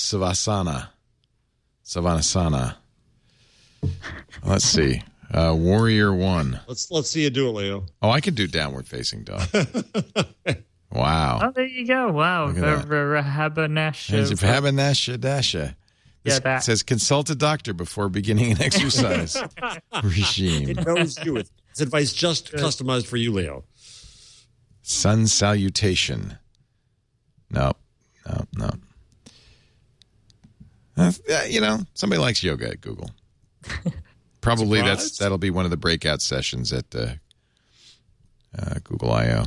Savasana. Let's see, Warrior 1. Let's see you do it, Leo. Oh, I can do downward facing dog. Wow. Oh, there you go. Wow. Habanash. It says consult a doctor before beginning an exercise regime. It knows you. It's advice just customized for you, Leo. Sun salutation. No. Somebody likes yoga at Google. Probably that'll be one of the breakout sessions at Google I/O.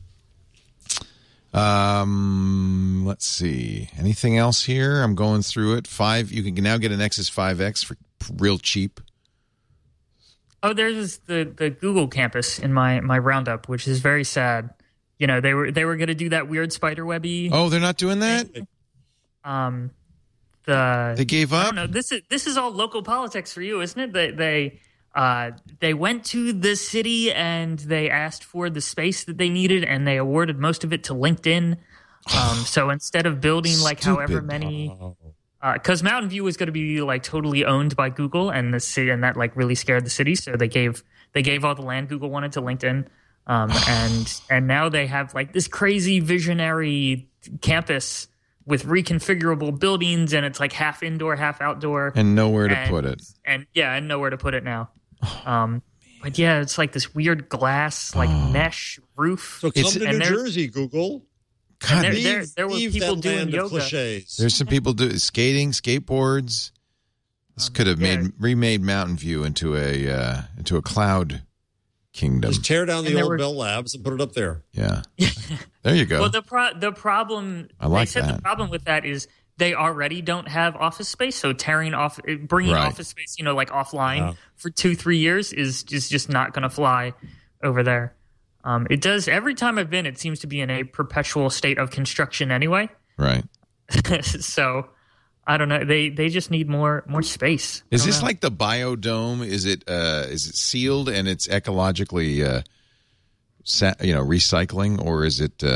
Let's see. Anything else here? I'm going through it. You can now get a Nexus 5X for real cheap. Oh, there's the Google campus in my roundup, which is very sad. They were going to do that weird spiderwebby. Oh, they're not doing that? They gave up? I don't know. This is all local politics for you, isn't it? They They went to the city and they asked for the space that they needed, and they awarded most of it to LinkedIn. So instead of building like however many, because Mountain View was going to be like totally owned by Google, and the city, and that like really scared the city. So they gave all the land Google wanted to LinkedIn, and now they have like this crazy visionary campus with reconfigurable buildings, and it's like half indoor, half outdoor, and nowhere to put it. And nowhere to put it now. But yeah, it's like this weird glass, like mesh roof. So come to New Jersey, Google. God, there were people doing yoga. Cliches. There's some people doing skating, skateboards. This could have remade Mountain View into a cloud kingdom. Just tear down the old Bell Labs and put it up there. Yeah, there you go. Well, the problem the problem with that is they already don't have office space, so bringing office space, like offline for 2-3 years is just not going to fly over there. It does every time I've been. It seems to be in a perpetual state of construction anyway. Right. So I don't know. They just need more space. Is this like the Biodome? Is it sealed and it's ecologically recycling, or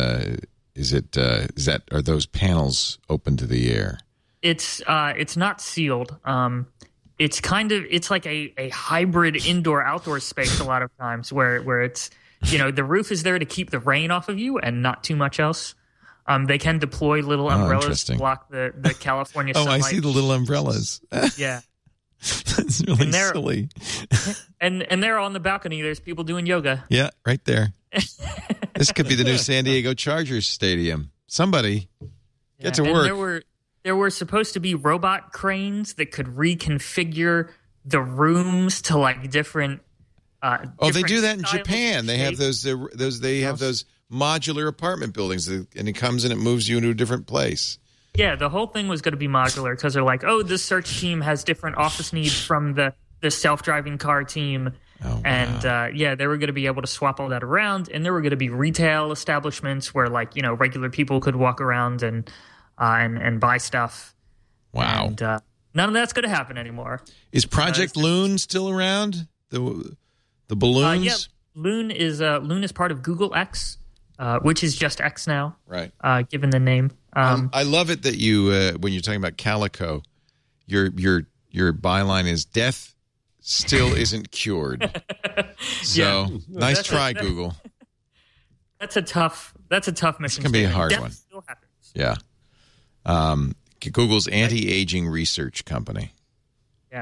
are those panels open to the air? It's not sealed. It's like a hybrid indoor outdoor space a lot of times where it's the roof is there to keep the rain off of you and not too much else. They can deploy little umbrellas to block the California sunlight. I see the little umbrellas. Yeah. That's really silly. And they're on the balcony. There's people doing yoga. Yeah, right there. This could be the new San Diego Chargers stadium. Somebody get to work. There were supposed to be robot cranes that could reconfigure the rooms to like different. They do that in Japan. They have those. They have those modular apartment buildings, and it comes and it moves you into a different place. Yeah, the whole thing was going to be modular because they're like, this search team has different office needs from the self-driving car team. And they were going to be able to swap all that around, and there were going to be retail establishments where regular people could walk around and buy stuff. Wow. And none of that's going to happen anymore. Is Project Loon still around? The balloons? Loon is part of Google X, which is just X now. Right. Given the name. I love it that you when you're talking about Calico, your byline is death still isn't cured. So nice try, Google. That's a tough mission. It's gonna be a hard one. Still happens. Yeah. Google's anti-aging research company. Yeah.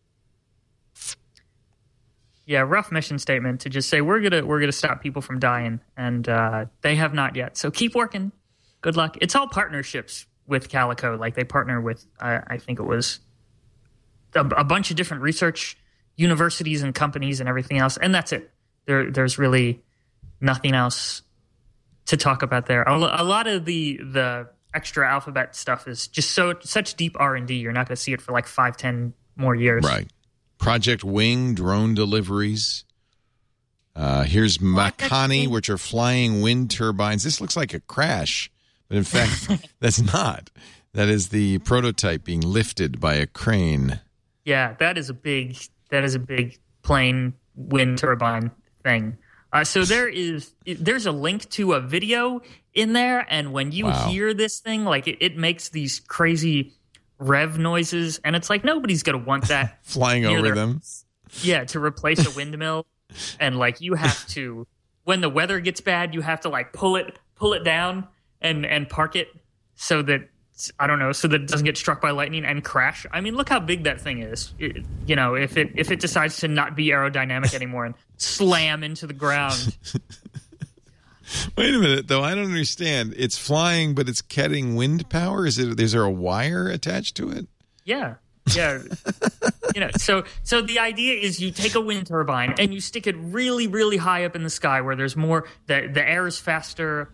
Yeah, rough mission statement to just say we're gonna stop people from dying, and they have not yet. So keep working. Good luck. It's all partnerships with Calico. Like they partner with, I think it was a bunch of different research universities and companies and everything else, and that's it. There's really nothing else to talk about there. A lot of the extra Alphabet stuff is just such deep R&D. You're not going to see it for like 5-10 more years. Right. Project Wing, drone deliveries. Here's Makani, which are flying wind turbines. This looks like a crash, but in fact, that's not. That is the prototype being lifted by a crane. Yeah, that is a big plane wind turbine thing. So there's a link to a video in there, and when you hear this thing, like it makes these crazy rev noises, and it's like nobody's gonna want that flying over them. Yeah, to replace a windmill, and like you have to, when the weather gets bad, you have to like pull it down and park it so that so that it doesn't get struck by lightning and crash. I mean, look how big that thing is. If it decides to not be aerodynamic anymore and slam into the ground. Wait a minute, though. I don't understand. It's flying, but it's getting wind power. Is there a wire attached to it? Yeah. So the idea is you take a wind turbine and you stick it really, really high up in the sky where there's more. The air is faster.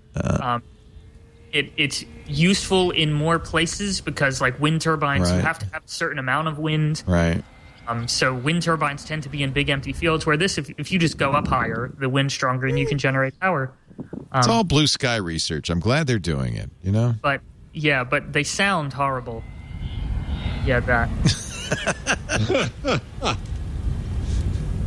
It's useful in more places because, like wind turbines, you have to have a certain amount of wind. Right. So wind turbines tend to be in big empty fields. Where this, if you just go up higher, the wind's stronger and you can generate power. It's all blue sky research. I'm glad they're doing it, But they sound horrible. Yeah, that.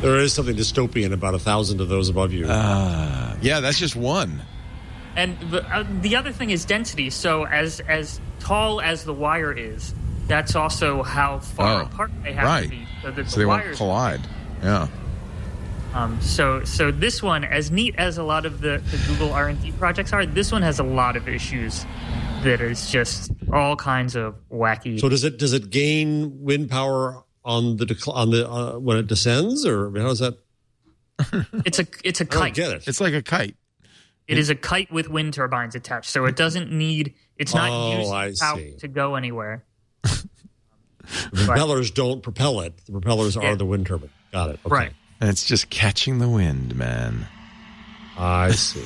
There is something dystopian about 1,000 of those above you. Yeah, that's just one. And the other thing is density. So as tall as the wire is, that's also how far apart they have to be. So they won't collide. Yeah. So this one, as neat as a lot of the Google R&D projects are, this one has a lot of issues that is just all kinds of wacky. So does it gain wind power on the when it descends, or how does that? It's a kite. I don't get it. It's like a kite. It is a kite with wind turbines attached, so it doesn't need. It's not using power to go anywhere. The propellers don't propel it. The propellers are the wind turbine. Got it. Okay. Right. And it's just catching the wind, man. I see.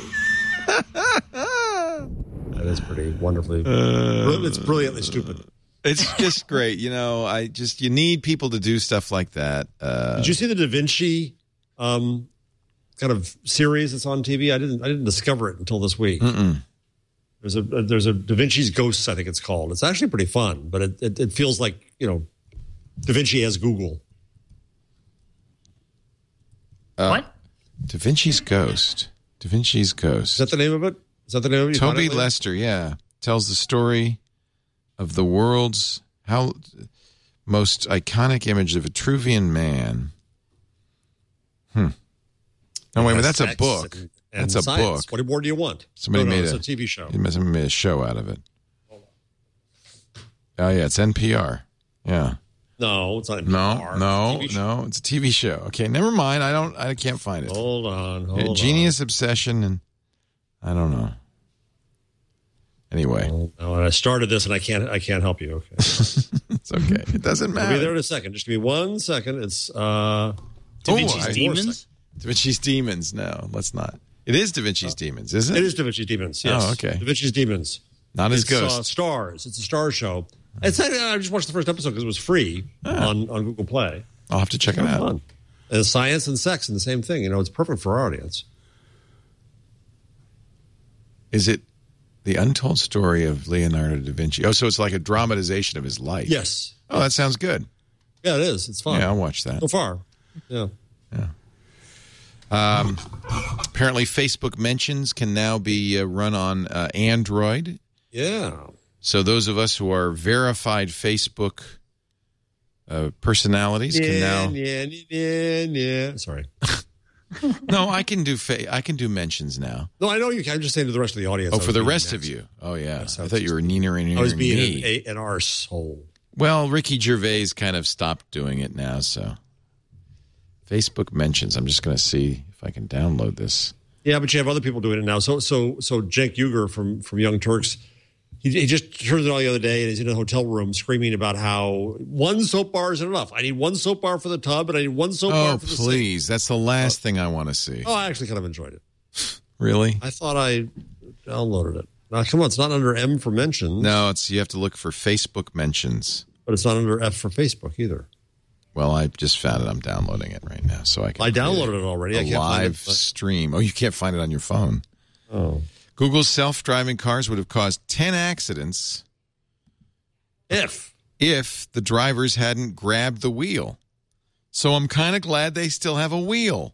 That is pretty wonderfully. It's brilliantly stupid. It's just great. You need people to do stuff like that. Did you see the Da Vinci kind of series that's on TV? I didn't discover it until this week. Mm-mm. There's a Da Vinci's Ghosts, I think it's called. It's actually pretty fun, but it feels like, Da Vinci as Google. What? Da Vinci's Ghost. Da Vinci's Ghost. Is that the name of it? Is that the name of it? Toby Lester, yeah. Tells the story of the world's most iconic image of Vitruvian man. No, wait a minute, that's a book. That's a book. What more do you want? Somebody made it's a TV show. Somebody made a show out of it. Oh, yeah, it's NPR. Yeah. No, it's not NPR. No, it's a TV show. Okay, never mind. I can't find it. Hold on. Genius Obsession, and I don't know. Anyway. No, I started this and I can't help you. Okay. It's okay. It doesn't matter. I'll be there in a second. Just give me 1 second. It's Da Vinci's Demons? Da Vinci's Demons. No, let's not. It is Da Vinci's Demons, is it? It is Da Vinci's Demons, yes. Oh, okay. Da Vinci's Demons. Not as Ghost. Stars. It's a Star show. I just watched the first episode because it was free on Google Play. I'll have to check it out. Fun. And science and sex and the same thing. It's perfect for our audience. Is it the untold story of Leonardo da Vinci? Oh, so it's like a dramatization of his life. Yes. Oh, that sounds good. Yeah, it is. It's fun. Yeah, I'll watch that. So far. Yeah. Apparently, Facebook mentions can now be run on Android. Yeah. So those of us who are verified Facebook personalities can now. Yeah. Sorry. No, I can do mentions now. No, I know you can. I'm just saying to the rest of the audience. Oh, for the rest of you. Oh, yeah. I thought you were nearing I was being me. an arsehole. Well, Ricky Gervais kind of stopped doing it now, so. Facebook mentions. I'm just going to see if I can download this. Yeah, but you have other people doing it now. So Cenk Uygur from Young Turks, he just turned it on the other day, and he's in a hotel room screaming about how one soap bar isn't enough. I need one soap bar for the tub, and I need one soap bar for the sink. Oh, please. That's the last thing I want to see. Oh, I actually kind of enjoyed it. Really? I thought I downloaded it. Now, come on, it's not under M for mentions. No, you have to look for Facebook mentions. But it's not under F for Facebook either. Well, I just found it. I'm downloading it right now, so I downloaded it already. I can't live find it, stream. Oh, you can't find it on your phone. Oh. Google's self-driving cars would have caused 10 accidents if the drivers hadn't grabbed the wheel. So I'm kind of glad they still have a wheel.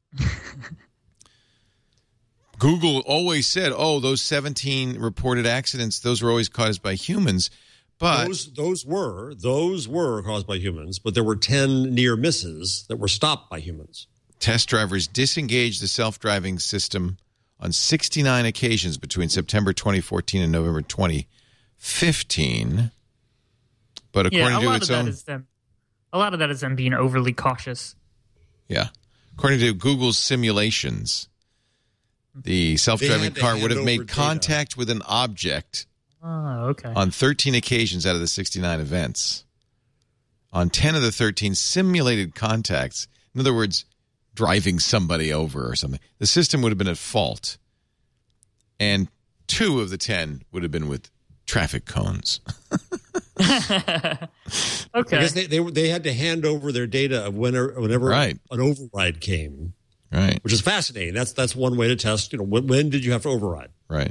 Google always said, those 17 reported accidents, those were always caused by humans. But those were caused by humans, but there were 10 near misses that were stopped by humans. Test drivers disengaged the self-driving system on 69 occasions between September 2014 and November 2015. But according to its own... a lot of that is them being overly cautious. Yeah. According to Google's simulations, the self-driving car would have made contact with an object on 13 occasions out of the 69 events. On 10 of the 13 simulated contacts, in other words, driving somebody over or something, the system would have been at fault. And 2 of the 10 would have been with traffic cones. Okay. Because they had to hand over their data of whenever an override came. Right. Which is fascinating. That's one way to test, when did you have to override? Right.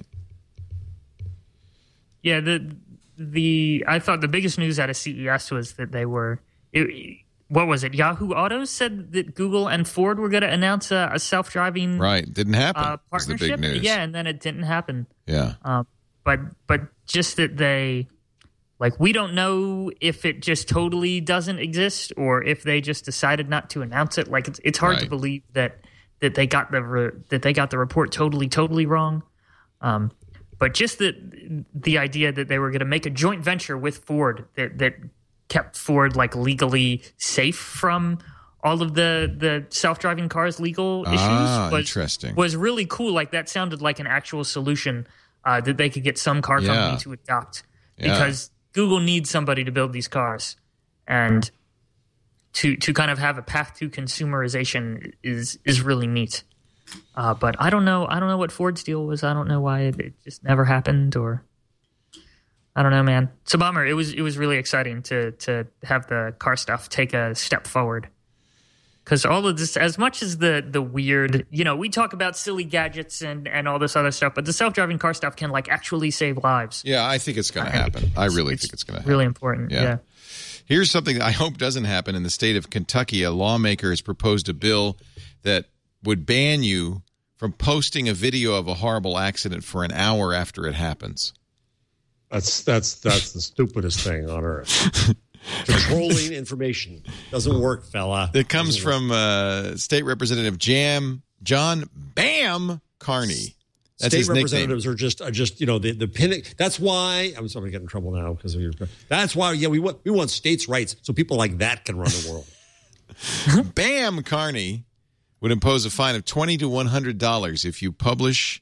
Yeah, I thought the biggest news out of CES was that they were what was it? Yahoo Autos said that Google and Ford were going to announce a self-driving Right. Didn't happen. Was the partnership. big news. Yeah, and then it didn't happen. Yeah. But just that they, like, we don't know if it just totally doesn't exist or if they just decided not to announce it. Like, it's hard to believe that they got the report totally wrong. But just the idea that they were going to make a joint venture with Ford that kept Ford like legally safe from all of the self-driving cars legal issues was really cool. Like, that sounded like an actual solution that they could get some car company to adopt because Google needs somebody to build these cars, and to kind of have a path to consumerization is really neat. But I don't know what Ford's deal was. I don't know why it just never happened, or I don't know, man. It's a bummer. It was really exciting to have the car stuff take a step forward. Because all of this, as much as the weird, we talk about silly gadgets and all this other stuff, but the self-driving car stuff can like actually save lives. Yeah, I think it's going to happen. I really think it's going to happen. Really important. Yeah. Here's something that I hope doesn't happen. In the state of Kentucky, a lawmaker has proposed a bill that would ban you from posting a video of a horrible accident for an hour after it happens. That's the stupidest thing on earth. Controlling information doesn't work, fella. It comes from State Representative John Bam Carney. That's State his representatives nickname. are just the pin. That's why I'm sorry to get in trouble now because of your. That's why we want states' rights so people like that can run the world. Bam Carney would impose a fine of $20 to $100 if you publish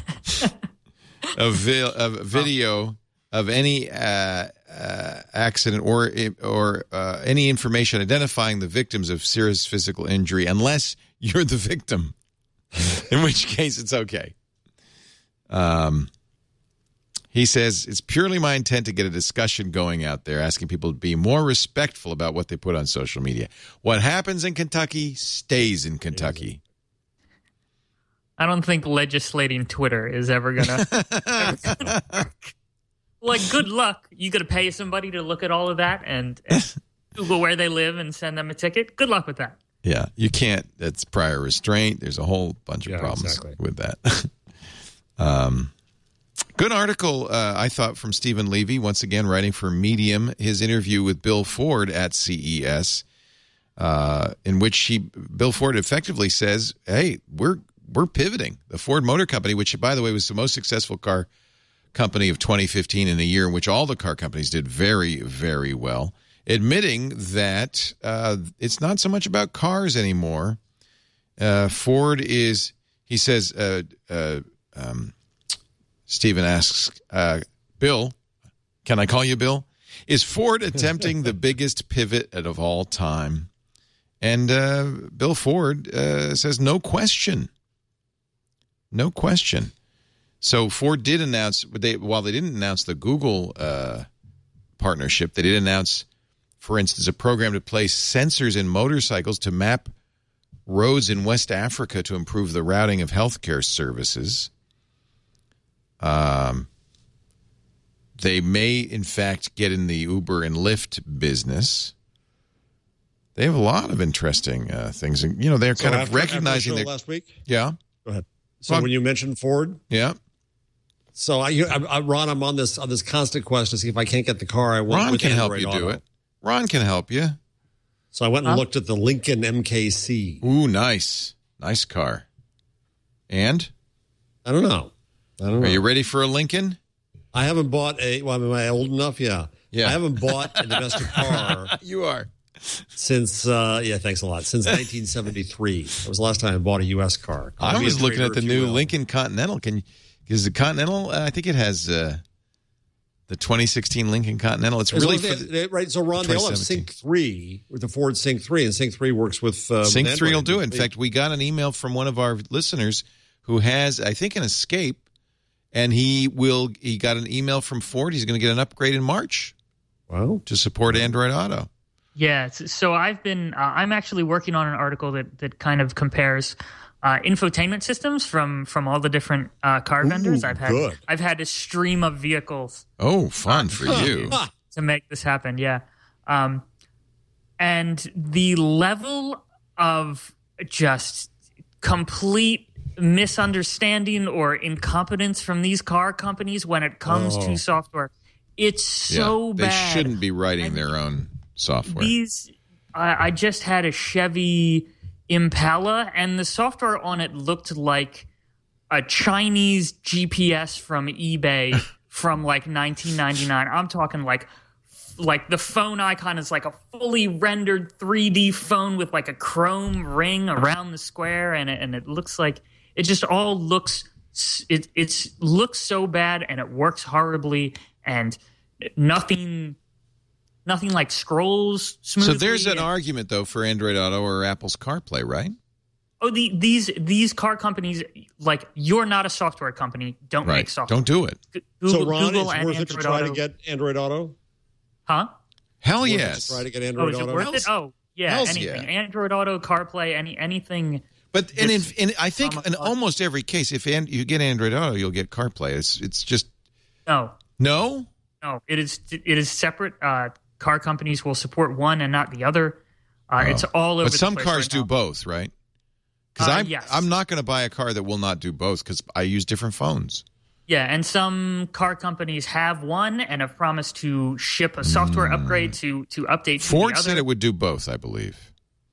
a video of any accident or any information identifying the victims of serious physical injury, unless you're the victim, in which case it's okay. He says, it's purely my intent to get a discussion going out there, asking people to be more respectful about what they put on social media. What happens in Kentucky stays in Kentucky. I don't think legislating Twitter is ever going to work. Like, good luck. You got to pay somebody to look at all of that and Google where they live and send them a ticket. Good luck with that. Yeah, you can't. That's prior restraint. There's a whole bunch of problems with that. Good article, I thought, from Stephen Levy, once again writing for Medium, his interview with Bill Ford at CES, in which Bill Ford effectively says, hey, we're pivoting. The Ford Motor Company, which, by the way, was the most successful car company of 2015 in a year in which all the car companies did very, very well, admitting that it's not so much about cars anymore. Ford is, he says, Stephen asks, Bill, can I call you Bill? Is Ford attempting the biggest pivot of all time? And Bill Ford says, no question. No question. So Ford did announce, while they didn't announce the Google partnership, they did announce, for instance, a program to place sensors in motorcycles to map roads in West Africa to improve the routing of healthcare services. They may, in fact, get in the Uber and Lyft business. They have a lot of interesting things. And, they're kind of recognizing their last week. Yeah. Go ahead. So when you mentioned Ford. Yeah. So Ron, I'm on this constant quest to see if I can't get the car I want. Ron can help you do it. Ron can help you. So I went and looked at the Lincoln MKC. Ooh, nice. Nice car. And? I don't know. Are you ready for a Lincoln? I haven't bought am I old enough? Yeah. Yeah. I haven't bought a domestic car. You are. Since, thanks a lot. Since 1973. That was the last time I bought a U.S. car. I was looking at the new Lincoln Continental. Is the Continental, I think it has the 2016 Lincoln Continental. It's really right. So Ron, they all have Sync 3 with the Ford Sync 3, and Sync 3 works with Sync 3 will do it. In fact, we got an email from one of our listeners who has, I think, an Escape, and he got an email from Ford. He's going to get an upgrade in March. Wow. To support Android Auto. Yeah. So I'm actually working on an article that kind of compares infotainment systems from all the different car vendors. I've had a stream of vehicles. Oh, fun for you to make this happen. Yeah. And the level of just complete misunderstanding or incompetence from these car companies when it comes to software, it's so bad. They shouldn't be writing their own software. I just had a Chevy Impala, and the software on it looked like a Chinese GPS from eBay from like 1999. I'm talking like the phone icon is like a fully rendered 3D phone with like a chrome ring around the square, and it looks like it just all looks it looks so bad, and it works horribly, and nothing like scrolls smoothly. So there's an argument though for Android Auto or Apple's CarPlay, right? Oh, these car companies, like, you're not a software company. Don't make software. Don't do it. So, Ron, it's worth it to try to get Android Auto? Huh? Hell yes. Try to get Android Auto. Worth it? Oh, yeah. Hells anything. Yeah. Android Auto, CarPlay, anything. But I think in almost every case, if you get Android Auto, you'll get CarPlay. It's just no. It is separate. Car companies will support one and not the other. It's all over. But some the place cars right do now. both, right? Because yes. I'm not going to buy a car that will not do both because I use different phones. Yeah, and some car companies have one and have promised to ship a software upgrade to update. Ford said it would do both, I believe.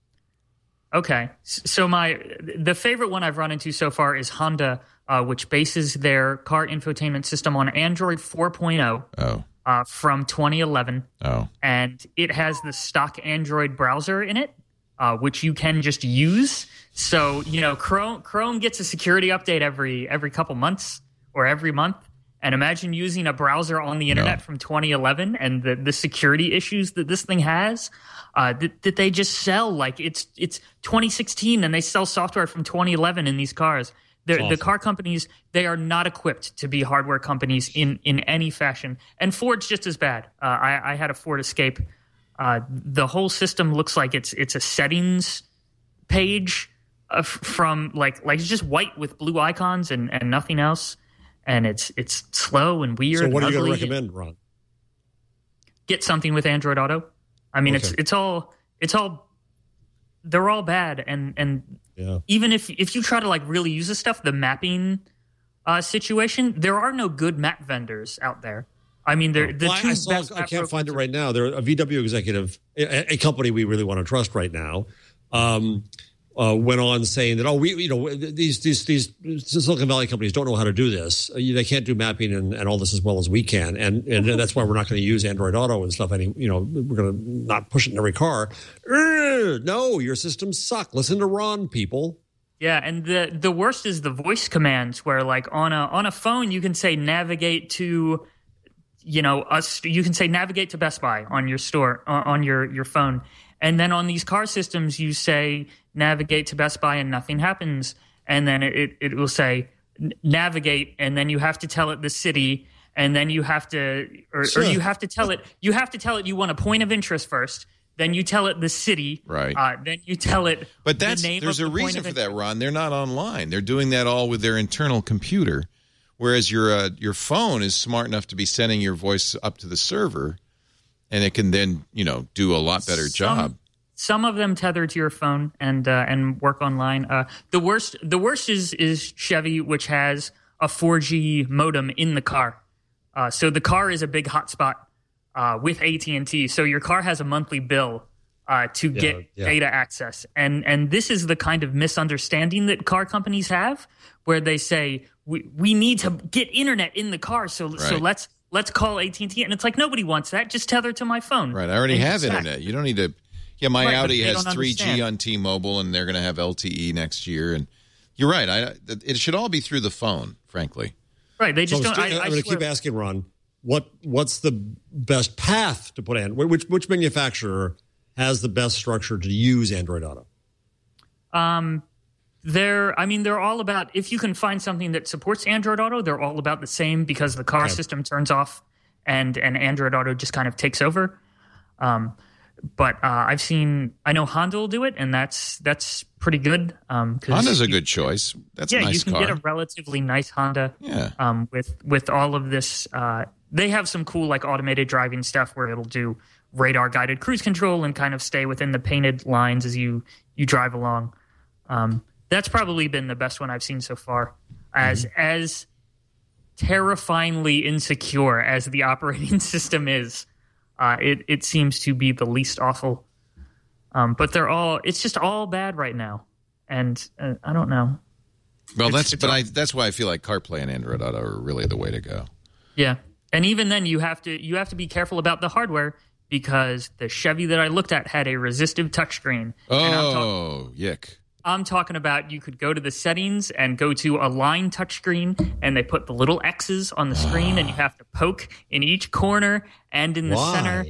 Okay, so the favorite one I've run into so far is Honda, which bases their car infotainment system on Android 4.0 from 2011. Oh, and it has the stock Android browser in it, which you can just use. So, Chrome gets a security update every couple months or every month. And imagine using a browser on the internet from 2011 and the security issues that this thing has, that they just sell like it's 2016 and they sell software from 2011 in these cars. Awesome. The car companies, they are not equipped to be hardware companies in any fashion. And Ford's just as bad. I had a Ford Escape. The whole system looks like it's a settings page from like it's just white with blue icons and nothing else, and it's slow and weird. So what are you going to recommend, Ron? Get something with Android Auto. I mean, okay. it's all they're all bad, and even if you try to like really use this stuff, the mapping situation, there are no good map vendors out there. I mean, I can't find it right now. There, a VW executive, a company we really want to trust right now, went on saying that these Silicon Valley companies don't know how to do this. They can't do mapping and all this as well as we can, and that's why we're not going to use Android Auto and stuff. We're going to not push it in every car. No, your systems suck. Listen to Ron, people. Yeah, and the worst is the voice commands, where like on a phone you can say navigate to. You can say navigate to Best Buy on your store on your phone, and then on these car systems you say navigate to Best Buy and nothing happens, and then it will say navigate, and then you have to tell it the city, and then you have to or you have to tell it you want a point of interest first, then you tell it the city, right? Then you tell it. But there's a reason for that, Ron. They're not online. They're doing that all with their internal computer. Whereas your phone is smart enough to be sending your voice up to the server, and it can then do a lot better job. Some of them tether to your phone and work online. The worst is Chevy, which has a 4G modem in the car. So the car is a big hotspot with AT&T. So your car has a monthly bill to get data access, and this is the kind of misunderstanding that car companies have, where they say we need to get internet in the car, so let's call AT&T, and it's like nobody wants that. Just tether to my phone. Right, I already have internet. You don't need to. Yeah, my Audi has 3G understand. on T-Mobile, and they're going to have LTE next year. And you're right. It should all be through the phone, frankly. Right. They just don't. I'm going to keep asking Ron, what's the best path to put in? Which manufacturer has the best structure to use Android Auto? They're all about, if you can find something that supports Android Auto, they're all about the same, because the car system turns off and Android Auto just kind of takes over. But I know Honda will do it, and that's pretty good. Honda's a good choice. That's a nice car. Yeah, you can get a relatively nice Honda. Yeah. With all of this, they have some cool like automated driving stuff where it'll do radar guided cruise control and kind of stay within the painted lines as you drive along. That's probably been the best one I've seen so far. As terrifyingly insecure as the operating system is, it seems to be the least awful. But it's just all bad right now. And I don't know. Well, that's why I feel like CarPlay and Android Auto are really the way to go. Yeah. And even then you have to be careful about the hardware, because the Chevy that I looked at had a resistive touchscreen. Oh, yick. I'm talking about you could go to the settings and go to Align touchscreen, and they put the little X's on the screen, and you have to poke in each corner and in the center.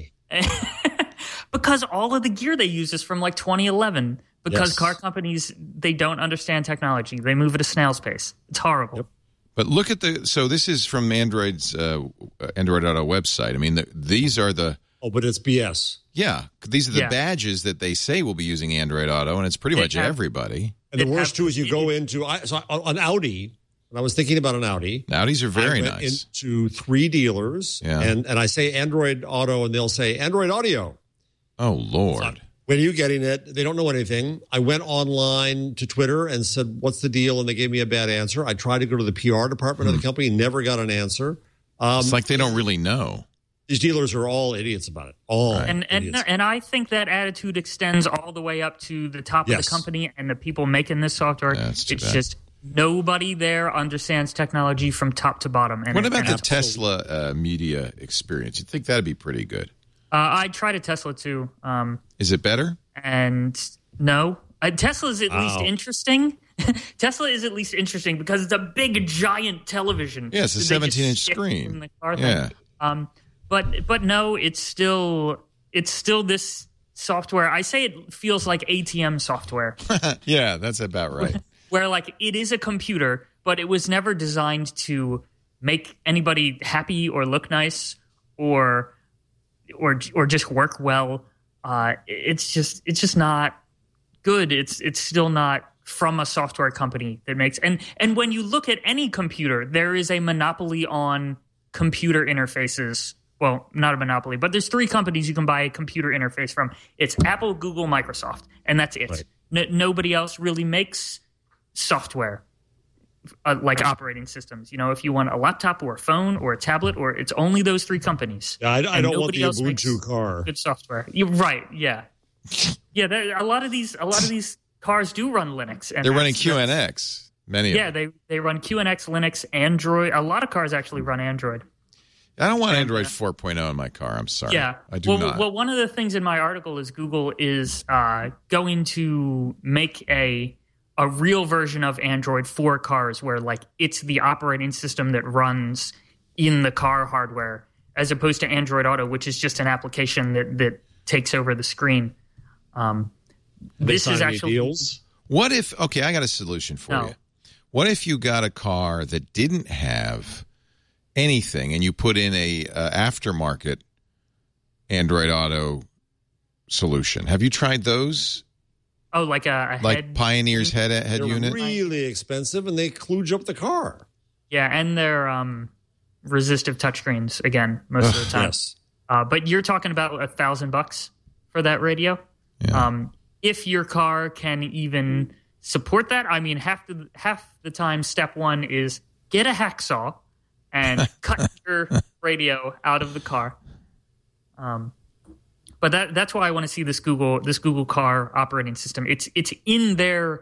Because all of the gear they use is from like 2011. Because car companies, they don't understand technology. They move at a snail's pace. It's horrible. Yep. But look at so this is from Android's Android Auto website. I mean, these are the... Oh, but it's BS. Yeah, these are the badges that they say will be using Android Auto, and it's pretty much everybody. And the worst, too, is you go into... on Audi, when I was thinking about an Audi... Audis are very nice. I went into 3 dealers, and I say Android Auto, and they'll say Android Audio. Oh, Lord. When are you getting it? They don't know anything. I went online to Twitter and said, what's the deal? And they gave me a bad answer. I tried to go to the PR department of the company, never got an answer. It's like they don't really know. These dealers are all idiots about it. All idiots. And I think that attitude extends all the way up to the top of the company and the people making this software. It's just nobody there understands technology from top to bottom. And what about the Tesla media experience? You'd think that'd be pretty good. I tried a Tesla too. Is it better? And no. Tesla is at least interesting. Tesla is at least interesting because it's a big, giant television. Yeah, it's a 17-inch screen. In the car thing. But no, it's still this software. I say it feels like ATM software. Yeah, that's about right. Where like it is a computer, but it was never designed to make anybody happy or look nice or just work well. It's just not good. It's still not from a software company that makes and when you look at any computer, there is a monopoly on computer interfaces. Well, not a monopoly, but there's 3 companies you can buy a computer interface from. It's Apple, Google, Microsoft, and that's it. Right. Nobody else really makes software like operating systems. You know, if you want a laptop or a phone or a tablet, or it's only those 3 companies. Yeah, I don't want the Ubuntu car. Good software. You're right. Yeah, yeah. A lot of these cars do run Linux, and they're running QNX. Many of them. Yeah, they run QNX, Linux, Android. A lot of cars actually run Android. I don't want Android 4.0 in my car. I'm sorry. Yeah, I do not. Well, one of the things in my article is Google is going to make a real version of Android for cars where like it's the operating system that runs in the car hardware, as opposed to Android Auto, which is just an application that takes over the screen. This is actually deals. What if? Okay, I got a solution for you. What if you got a car that didn't have anything, and you put in a aftermarket Android Auto solution? Have you tried those? Oh, like a like Pioneer's head unit? They're really expensive, and they kludge up the car. Yeah, and they're resistive touchscreens again most of the time. Yes. But you're talking about $1,000 for that radio. Yeah. If your car can even support that, I mean, half the time, step one is get a hacksaw and cut your radio out of the car. But that's why I want to see this Google Car operating system. It's in their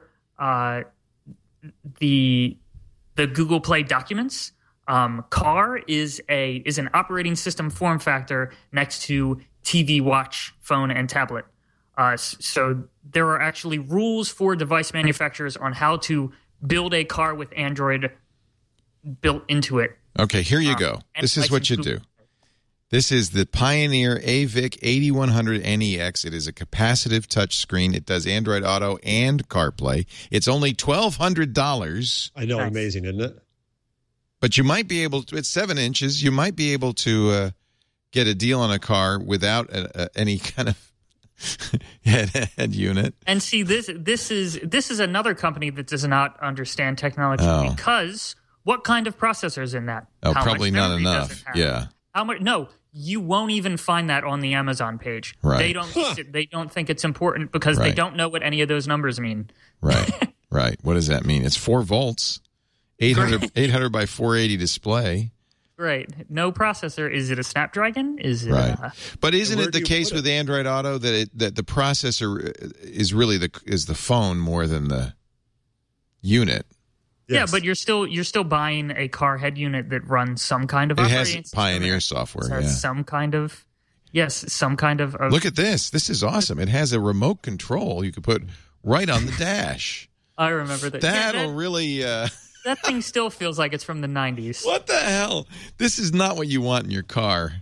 the Google Play documents. Car is an operating system form factor next to TV, watch, phone, and tablet. So there are actually rules for device manufacturers on how to build a car with Android built into it. Okay, here you go. This is what you do. This is the Pioneer AVIC 8100 NEX. It is a capacitive touchscreen. It does Android Auto and CarPlay. It's only $1,200. I know, amazing, isn't it? But you might be able to, it's 7 inches. You might be able to get a deal on a car without any kind of head unit. And see, this is another company that does not understand technology because what kind of processors in that? Oh, probably not enough. Yeah. How much? No, you won't even find that on the Amazon page. Right. They don't think it's important because they don't know what any of those numbers mean. Right. Right. What does that mean? It's 4 volts, 800 by 480 display. Right. No processor. Is it a Snapdragon? Is it right? But isn't it the case with Android Auto that the processor is really the phone more than the unit? Yes. Yeah, but you're still buying a car head unit that runs some kind of operating system. It has Pioneer software. It has some kind of Look at this. This is awesome. It has a remote control you could put right on the dash. I remember that. That'll really. That thing still feels like it's from the 90s. What the hell? This is not what you want in your car.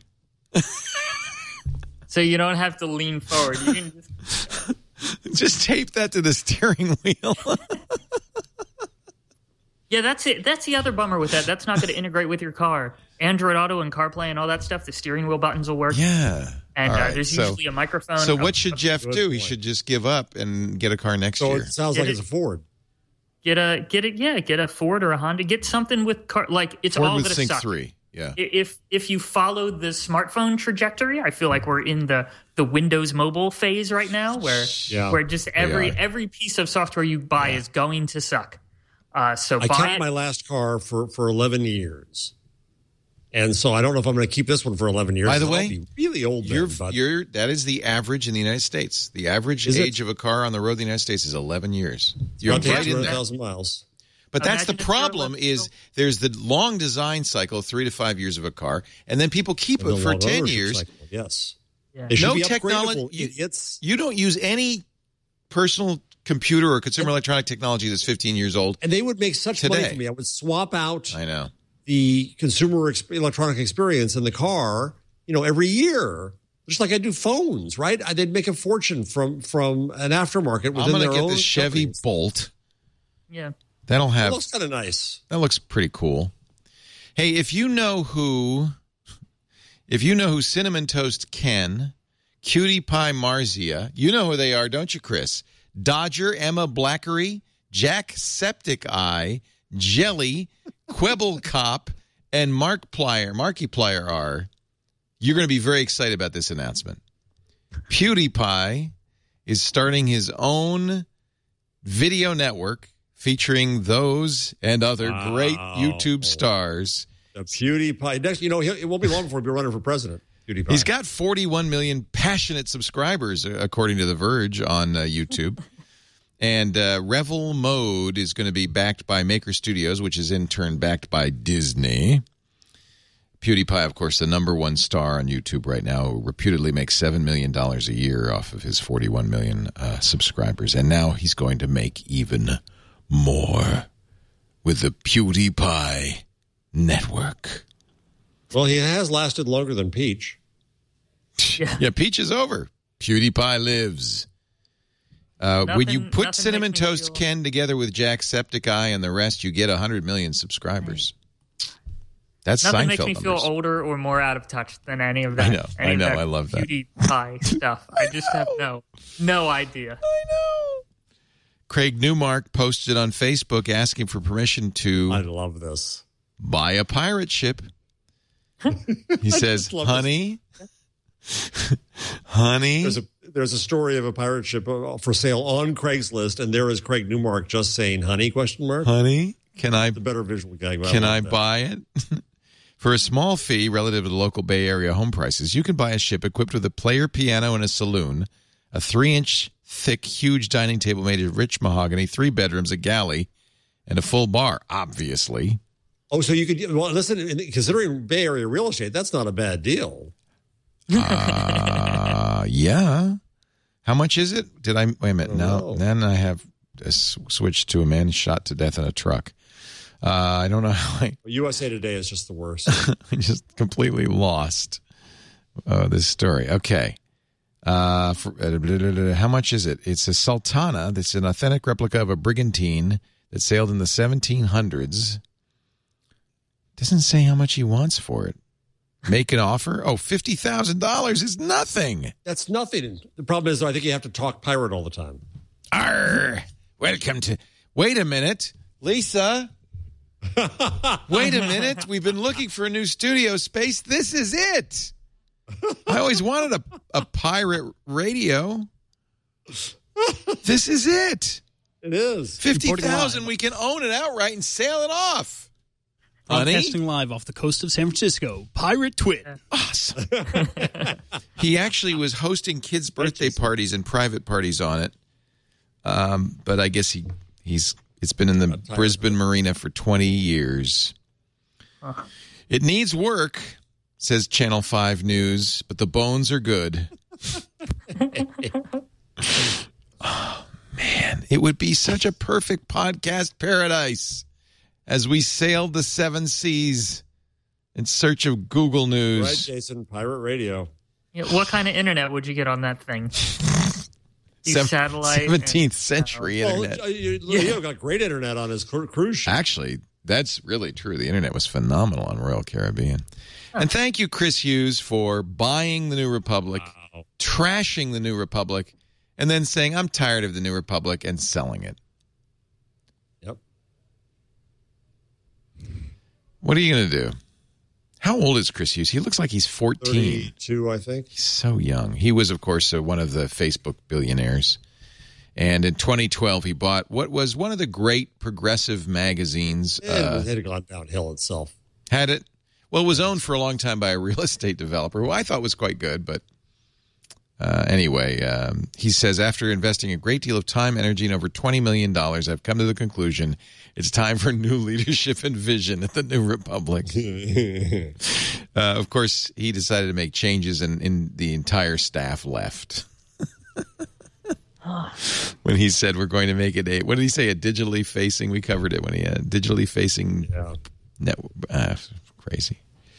So you don't have to lean forward. You can just tape that to the steering wheel. Yeah, that's it. That's the other bummer with that. That's not going to integrate with your car. Android Auto and CarPlay and all that stuff, the steering wheel buttons will work. Yeah. And there's usually a microphone. So what should Jeff do? He should just give up and get a car next year. So it sounds like it's a Ford. Get a Ford or a Honda. Get something with car, like it's Ford all with that Sync suck. 3. Yeah. If you follow the smartphone trajectory, I feel like we're in the Windows Mobile phase right now, where just every piece of software you buy is going to suck. So I kept my last car for 11 years. And so I don't know if I'm going to keep this one for 11 years. By the way, I'll be really old. That is the average in the United States. The average age of a car on the road in the United States is 11 years. You're right in 200,000 miles. But that's the problem is there's the long design cycle, 3 to 5 years of a car, and then people keep it for 10 years. Cycle. Yes. Yeah. No technology. You don't use any personal computer or consumer electronic technology that's 15 years old. And they would make such money for me. I would swap out the consumer electronic experience in the car, every year. Just like I do phones, right? They'd make a fortune from an aftermarket within their own. I'm going to get the Chevy Bolt. Yeah. That looks kind of nice. That looks pretty cool. Hey, if you know who Cinnamon Toast Ken, Cutie Pie Marzia, you know who they are, don't you, Chris? Dodger, Emma Blackery, Jack Septic Eye, Jelly, Quibble Cop, and Marky Plier are. You're going to be very excited about this announcement. PewDiePie is starting his own video network featuring those and other great YouTube stars. The PewDiePie. Next, it won't be long before he'll be running for president. PewDiePie. He's got 41 million passionate subscribers, according to The Verge, on YouTube. And Revel Mode is going to be backed by Maker Studios, which is in turn backed by Disney. PewDiePie, of course, the number one star on YouTube right now, who reputedly makes $7 million a year off of his 41 million subscribers. And now he's going to make even more with the PewDiePie network. Well, he has lasted longer than Peach. Yeah, Peach is over. PewDiePie lives. When you put Cinnamon Toast Ken together with Jacksepticeye and the rest, you get 100 million subscribers. That's nothing Seinfeld makes me numbers. feel older or more out of touch than any of that. I know. I love that. PewDiePie stuff. I just have no idea. I know. Craig Newmark posted on Facebook asking for permission to. I love this. Buy a pirate ship. He says, "Honey, honey." There's a story of a pirate ship for sale on Craigslist, and there is Craig Newmark just saying, "Honey?" ? Honey, can I? The better visual gag. Can I buy it? For a small fee relative to the local Bay Area home prices, you can buy a ship equipped with a player piano and a saloon, a 3-inch thick, huge dining table made of rich mahogany, 3 bedrooms, a galley, and a full bar, obviously. Oh, so you could, well, listen, considering Bay Area real estate, that's not a bad deal. Yeah. How much is it? Wait a minute. No, then I have switched to a man shot to death in a truck. I don't know how USA Today is just the worst. I just completely lost this story. Okay. How much is it? It's a Sultana that's an authentic replica of a brigantine that sailed in the 1700s. Doesn't say how much he wants for it. Make an offer? Oh, $50,000 is nothing. That's nothing. The problem is, though, I think you have to talk pirate all the time. Arr! Welcome to... Wait a minute. Lisa... Wait a minute. We've been looking for a new studio space. This is it. I always wanted a pirate radio. This is it. It is. 50,000. We can own it outright and sail it off. Broadcasting live off the coast of San Francisco, Pirate Twit. Awesome. He actually was hosting kids' birthday parties and private parties on it. But I guess it's been in the Brisbane Marina for 20 years. It needs work, says Channel 5 News, but the bones are good. Oh, man. It would be such a perfect podcast paradise as we sailed the seven seas in search of Google News. Right, Jason, pirate radio. Yeah, what kind of internet would you get on that thing? Satellite 17th century internet. Well, Leo got great internet on his cruise ship. Actually, that's really true. The internet was phenomenal on Royal Caribbean. And thank you, Chris Hughes, for buying the New Republic, trashing the New Republic, and then saying, I'm tired of the New Republic, and selling it. Yep. What are you going to do? How old is Chris Hughes? He looks like he's 14. 32, I think. He's so young. He was, of course, one of the Facebook billionaires. And in 2012, he bought what was one of the great progressive magazines. It had gone downhill itself. Had it? Well, it was owned for a long time by a real estate developer, who I thought was quite good. But anyway, he says, after investing a great deal of time, energy, and over $20 million, I've come to the conclusion it's time for new leadership and vision at the New Republic. Of course, he decided to make changes, and the entire staff left. When he said we're going to make it what did he say? A digitally facing. We covered it when he had digitally facing network. Crazy.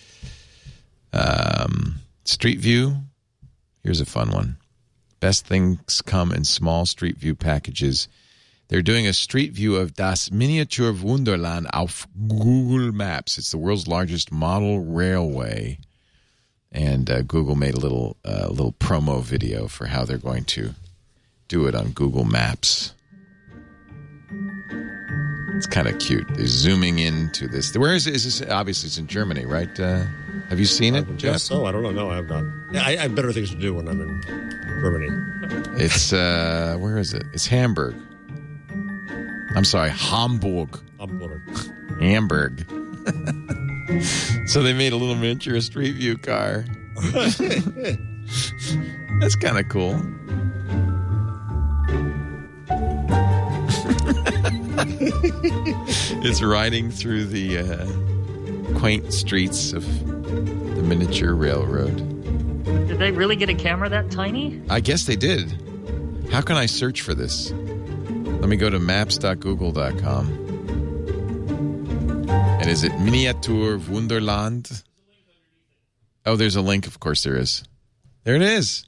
Street View. Here's a fun one. Best things come in small Street View packages. They're doing a Street View of Das Miniatur Wunderland auf Google Maps. It's the world's largest model railway. And Google made a little promo video for how they're going to do it on Google Maps. It's kind of cute. They're zooming into this. Where is this? Obviously, it's in Germany, right? Have you seen it, Jeff? Yes, I don't know. No, I have not. Yeah, I have better things to do when I'm in Germany. It's, where is it? It's Hamburg. I'm sorry, Hamburg. Hamburg. So they made a little miniature Street View car. That's kind of cool. It's riding through the quaint streets of the miniature railroad. Did they really get a camera that tiny? I guess they did. How can I search for this? Let me go to maps.google.com. And is it Miniatur Wunderland? Oh, there's a link. Of course there is. There it is.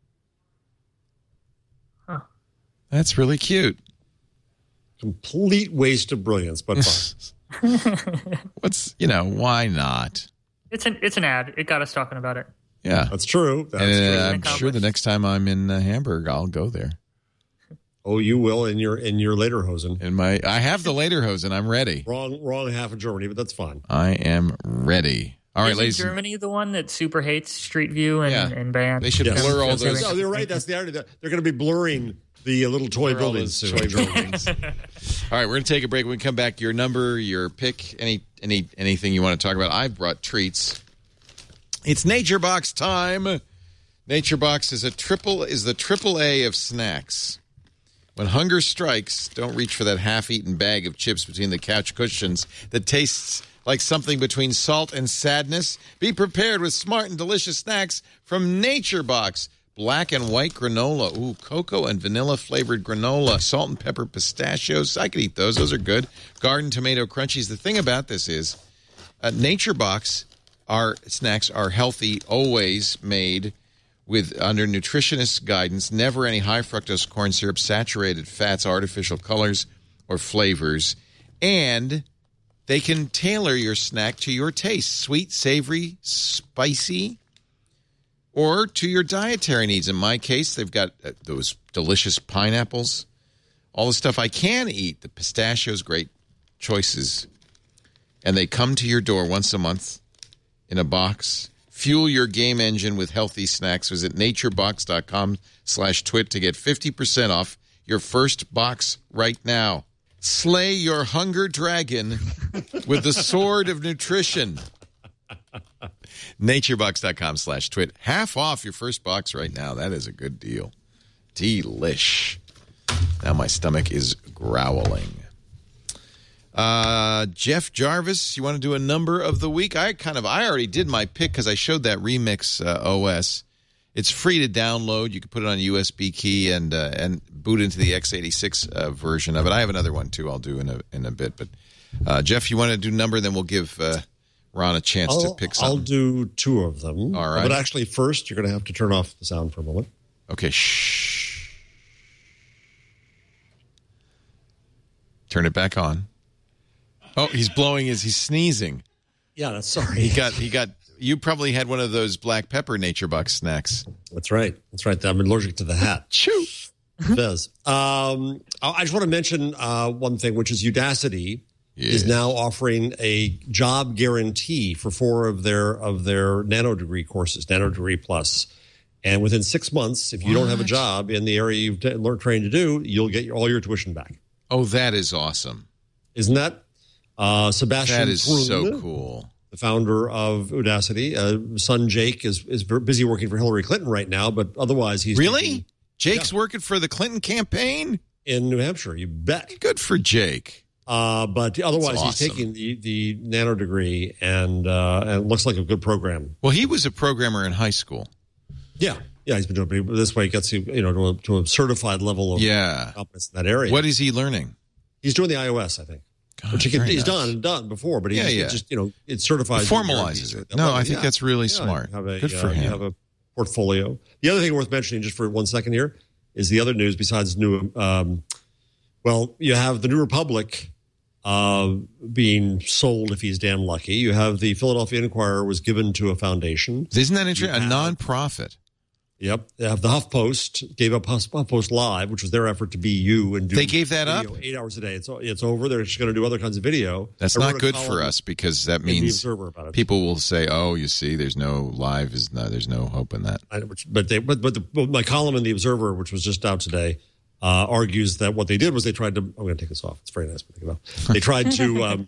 Huh. That's really cute. Complete waste of brilliance, but fine. Why not? It's an ad. It got us talking about it. Yeah. That's true. I'm sure the next time I'm in Hamburg, I'll go there. Oh, you will in your lederhosen. I have the lederhosen. I'm ready. Wrong half of Germany, but that's fine. I am ready. All right, ladies. Is Germany the one that super hates Street View and band? They should blur all those. No, you're right. That's the irony. They're going to be blurring the little toy buildings soon. All right, we're going to take a break. When we come back, your number, your pick, anything you want to talk about. I brought treats. It's Nature Box time. Nature Box is the triple A of snacks. When hunger strikes, don't reach for that half-eaten bag of chips between the couch cushions that tastes like something between salt and sadness. Be prepared with smart and delicious snacks from Nature Box. Black and white granola. Ooh, cocoa and vanilla flavored granola. Salt and pepper pistachios. I could eat those. Those are good. Garden tomato crunchies. The thing about this is Nature Box, our snacks are healthy, always made under nutritionist guidance, never any high fructose corn syrup, saturated fats, artificial colors, or flavors. And they can tailor your snack to your taste. Sweet, savory, spicy, or to your dietary needs. In my case, they've got those delicious pineapples, all the stuff I can eat. The pistachios, great choices. And they come to your door once a month in a box Fuel your game engine with healthy snacks. Visit naturebox.com/twit to get 50% off your first box right now. Slay your hunger dragon with the sword of nutrition. Naturebox.com/twit. Half off your first box right now. That is a good deal. Delish. Now my stomach is growling. Jeff Jarvis, you want to do a number of the week? I already did my pick because I showed that Remix OS. It's free to download. You can put it on a USB key and boot into the x86 version of it. I have another one too. I'll do in a bit. But Jeff, you want to do number? Then we'll give Ron a chance to pick something. I'll do two of them. All right. But actually, first you're going to have to turn off the sound for a moment. Okay. Shh. Turn it back on. Oh, he's sneezing. Yeah, that's sorry. He got. You probably had one of those black pepper Nature Box snacks. That's right. I'm allergic to the hat. Choo. Fizz. I just want to mention one thing, which is Udacity is now offering a job guarantee for 4 of their nanodegree courses, nanodegree plus. And within 6 months, if you don't have a job in the area you've trained to do, you'll get all your tuition back. Oh, that is awesome. Isn't that? Sebastian That is Thrun, so cool. The founder of Udacity. Son Jake is busy working for Hillary Clinton right now, but otherwise he's... Really? Jake's working for the Clinton campaign? In New Hampshire, you bet. Good for Jake. But otherwise he's taking the nano degree and it looks like a good program. Well, he was a programmer in high school. Yeah, he's been doing it. This way it gets you to a certified level of competence in that area. What is he learning? He's doing the iOS, I think. God, which he's done before, but it certifies. It formalizes it. No, I think that's really smart. Good for him. You have a portfolio. The other thing worth mentioning, just for 1 second here, is the other news besides new. You have the New Republic being sold if he's damn lucky. You have the Philadelphia Inquirer was given to a foundation. Isn't that interesting? A nonprofit. Yep. They have the HuffPost gave up HuffPost Live, which was their effort to be you and do. They gave that up 8 hours a day. It's over. They're just going to do other kinds of video. That's not good for us because that means people will say, "Oh, you see, there's no live. There's no hope in that." But my column in the Observer, which was just out today, argues that what they did was they tried to. I'm going to take this off. It's very nice. They tried to.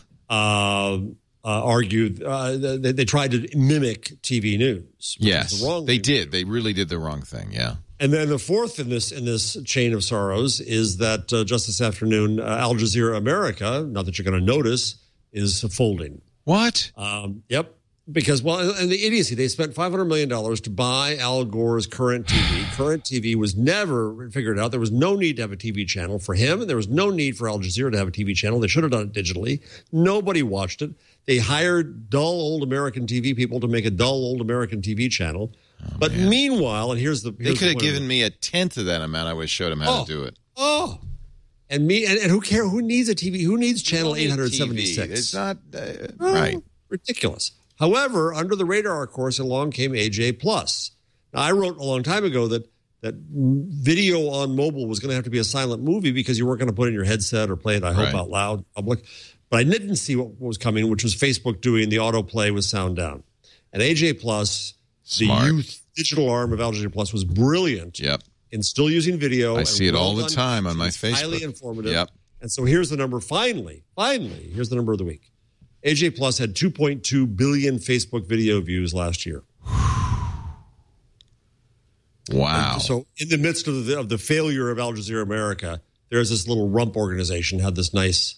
Argue they tried to mimic TV news. Yes, they did. They really did the wrong thing. Yeah. And then the fourth in this chain of sorrows is that just this afternoon, Al Jazeera America, not that you're going to notice, is folding. What? Yep. Because, and the idiocy, they spent $500 million to buy Al Gore's Current TV. Current TV was never figured out. There was no need to have a TV channel for him, and there was no need for Al Jazeera to have a TV channel. They should have done it digitally. Nobody watched it. They hired dull old American TV people to make a dull old American TV channel. Meanwhile, and here's the... They could have given me a tenth of that amount. I would have showed them how to do it. And who cares? Who needs a TV? Who needs channel 876? It's not... right. Ridiculous. However, under the radar, of course, along came AJ Plus. Now, I wrote a long time ago that video on mobile was going to have to be a silent movie because you weren't going to put it in your headset or play it, I hope, out loud in public. But I didn't see what was coming, which was Facebook doing the autoplay with sound down. And AJ Plus, the youth digital arm of Al Jazeera Plus, was brilliant in still using video. I see it all the time on my Facebook. Highly informative. Yep. And so here's the number, finally, here's the number of the week. AJ Plus had 2.2 billion Facebook video views last year. Wow. And so in the midst of the failure of Al Jazeera America, there's this little rump organization had this nice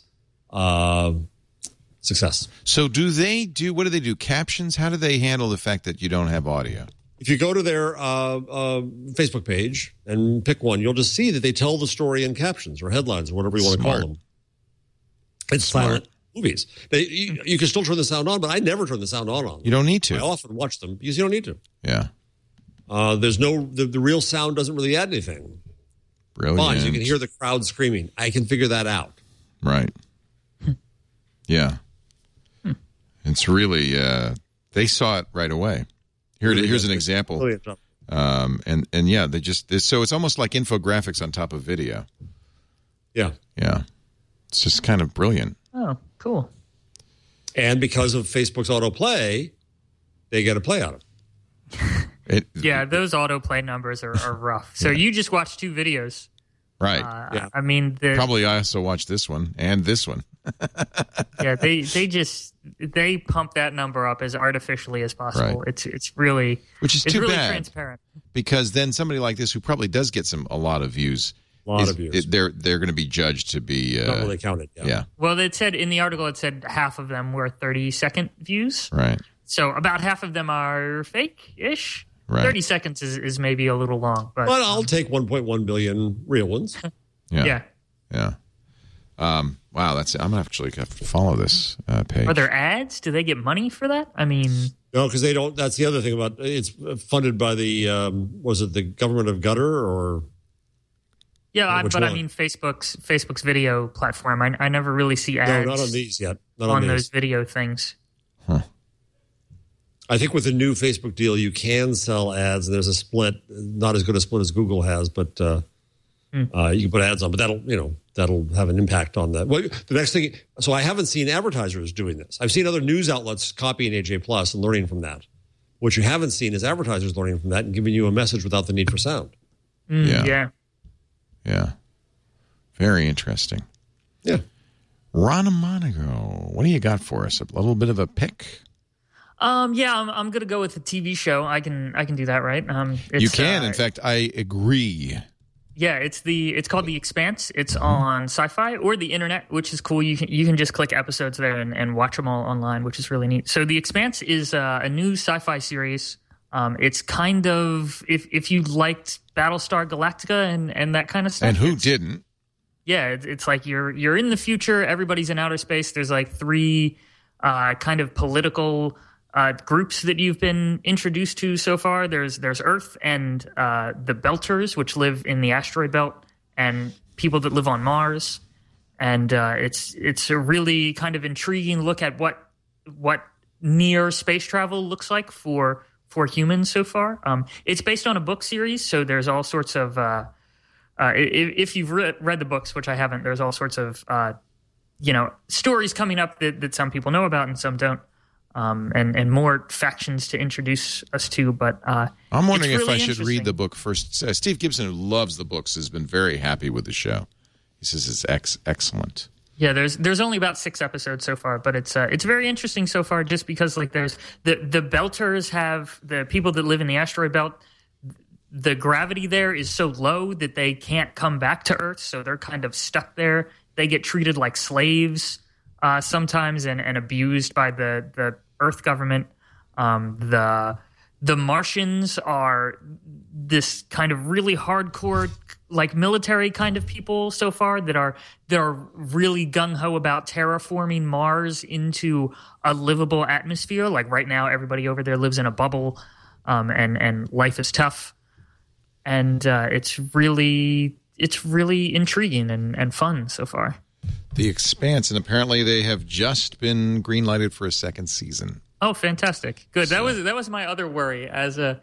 success. So what do they do? Captions? How do they handle the fact that you don't have audio? If you go to their Facebook page and pick one, you'll just see that they tell the story in captions or headlines or whatever you want to call them. It's silent movies. You can still turn the sound on, but I never turn the sound on. You don't need to. I often watch them because you don't need to. Yeah. There's the real sound doesn't really add anything. Brilliant. Fine, you can hear the crowd screaming. I can figure that out. Right. Yeah. It's really they saw it right away. Here's an example. And they so it's almost like infographics on top of video. Yeah. Yeah. It's just kind of brilliant. Oh, cool. And because of Facebook's autoplay, they get a play out of. Yeah, those autoplay numbers are rough. So you just watched 2 videos. Right. Yeah. I mean, Probably I also watched this one and this one. Yeah, they pump that number up as artificially as possible. Right. It's really, which is it's too really bad, transparent. because then somebody like this who probably does get a lot of views, they're going to be judged to be not really counted. Yeah. Well, it said in the article, it said half of them were 30-second views. Right. So about half of them are fake-ish. Right. 30 seconds is maybe a little long, but I'll take 1.1 billion real ones. yeah. Wow, I'm actually going to have to follow this page. Are there ads? Do they get money for that? I mean, No, because they don't. That's the other thing about it's funded by the was it the government of Qatar or? yeah, Which but I one? mean Facebook's video platform. I never really see ads No, not on these yet. Not on these. those video things. I think with the new Facebook deal, you can sell ads, and there's a split. Not as good a split as Google has, but you can put ads on. But that'll have an impact on that. Well, the next thing. So I haven't seen advertisers doing this. I've seen other news outlets copying AJ Plus and learning from that. What you haven't seen is advertisers learning from that and giving you a message without the need for sound. Yeah. Yeah. Very interesting. Yeah. Ron Monaco, what do you got for us? A little bit of a pick? Yeah, I'm gonna go with a TV show. I can do that, right? You can. In fact, I agree. Yeah, it's called The Expanse. It's on Sci-Fi or the internet, which is cool. You can just click episodes there and watch them all online, which is really neat. So The Expanse is a new sci-fi series. It's kind of if you liked Battlestar Galactica and that kind of stuff. And who didn't? Yeah, it's like you're in the future. Everybody's in outer space. There's like 3 kind of political groups that you've been introduced to so far. There's Earth and the Belters, which live in the asteroid belt, and people that live on Mars. And it's a really kind of intriguing look at what near space travel looks like for humans so far. It's based on a book series, so there's all sorts of if you've read the books, which I haven't, there's all sorts of stories coming up that some people know about and some don't. And more factions to introduce us to, but I'm wondering it's if really I should read interesting. the book first. Steve Gibson, who loves the books, has been very happy with the show. He says it's excellent. Yeah, there's only about 6 episodes so far, but it's very interesting so far. Just because like there's the Belters have the people that live in the asteroid belt. The gravity there is so low that they can't come back to Earth, so they're kind of stuck there. They get treated like slaves sometimes and abused by the Earth government. The Martians are this kind of really hardcore, like military kind of people so far that are really gung-ho about terraforming Mars into a livable atmosphere. Like right now, everybody over there lives in a bubble, and life is tough. And it's really intriguing and fun so far. The Expanse, and apparently they have just been green-lighted for a 2nd season. Oh, fantastic! Good. That was my other worry as a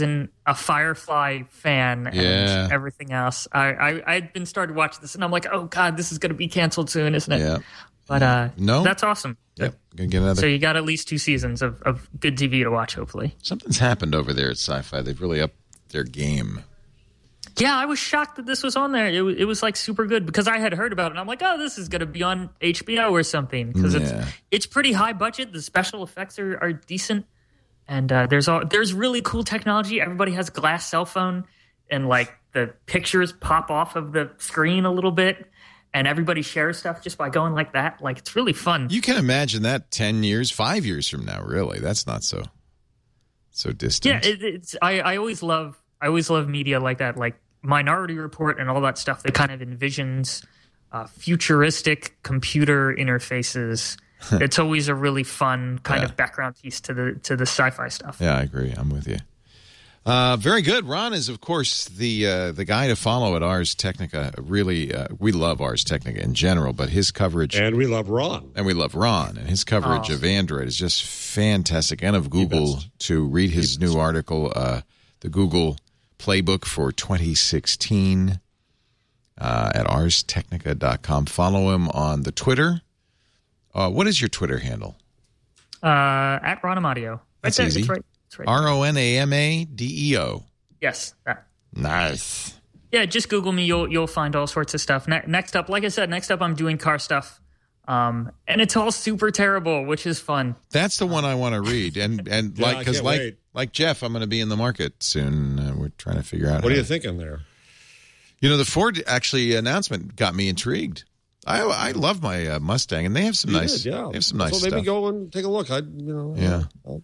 Firefly fan and everything else. I'd been started watching this, and I'm like, oh god, this is going to be canceled soon, isn't it? Yeah. But no, that's awesome. Yep. Gonna get another. So you got at least 2 seasons of good TV to watch, hopefully. Something's happened over there at Sci-Fi. They've really upped their game. Yeah, I was shocked that this was on there. It was like super good because I had heard about it. And I'm like, oh, this is going to be on HBO or something because it's pretty high budget. The special effects are decent, and there's really cool technology. Everybody has a glass cell phone, and like the pictures pop off of the screen a little bit, and everybody shares stuff just by going like that. Like it's really fun. You can imagine that 10 years, 5 years from now. Really, that's not so distant. Yeah, I always love media like that, like Minority Report and all that stuff that kind of envisions futuristic computer interfaces. It's always a really fun kind of background piece to the sci-fi stuff. Yeah, I agree. I'm with you. Very good. Ron is, of course, the guy to follow at Ars Technica. Really, we love Ars Technica in general, but his coverage... And we love Ron. And his coverage of Android is just fantastic, and of Google, to read his new article, the Google Playbook for 2016 at arstechnica.com. Follow him on the Twitter. What is your Twitter handle? At Ron Amadio. That's there. easy. It's right. RONAMADEO. Yes. That. Nice. Yeah, just Google me. You'll find all sorts of stuff. Next up, like I said, I'm doing car stuff. And it's all super terrible, which is fun. That's the one I want to read. And Yeah, like Jeff, I'm going to be in the market soon. We're trying to figure out. What are you thinking there? The Ford announcement got me intrigued. I love my Mustang, and they have some nice. They have some nice so maybe stuff. go and take a look. Yeah.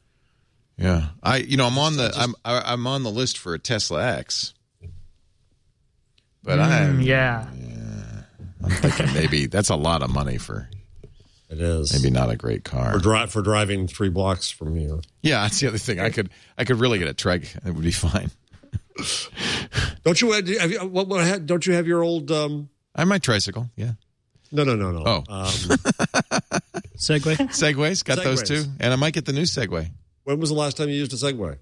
I'm on the list for a Tesla X. But I'm thinking maybe that's a lot of money for. It is maybe not a great car for driving 3 blocks from here. Yeah, that's the other thing. I could really get a Trek. It would be fine. Don't you don't you have your old? I have my tricycle. Yeah. No. Oh, Segways got those too, and I might get the new Segway. When was the last time you used a Segway?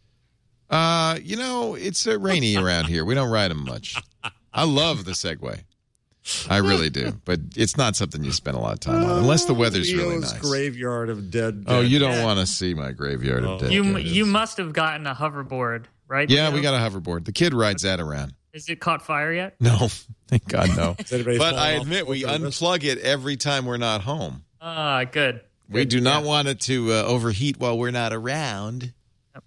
It's rainy around here. We don't ride them much. I love the Segway. I really do, but it's not something you spend a lot of time on unless the weather's really nice. Graveyard of dead. Oh, you don't want to see my graveyard of dead. You must have gotten a hoverboard, right? Yeah, we got a hoverboard. The kid rides that around. Has it caught fire yet? No, thank God, no. But I admit we service? unplug it every time we're not home. Good. We do not want it to overheat while we're not around.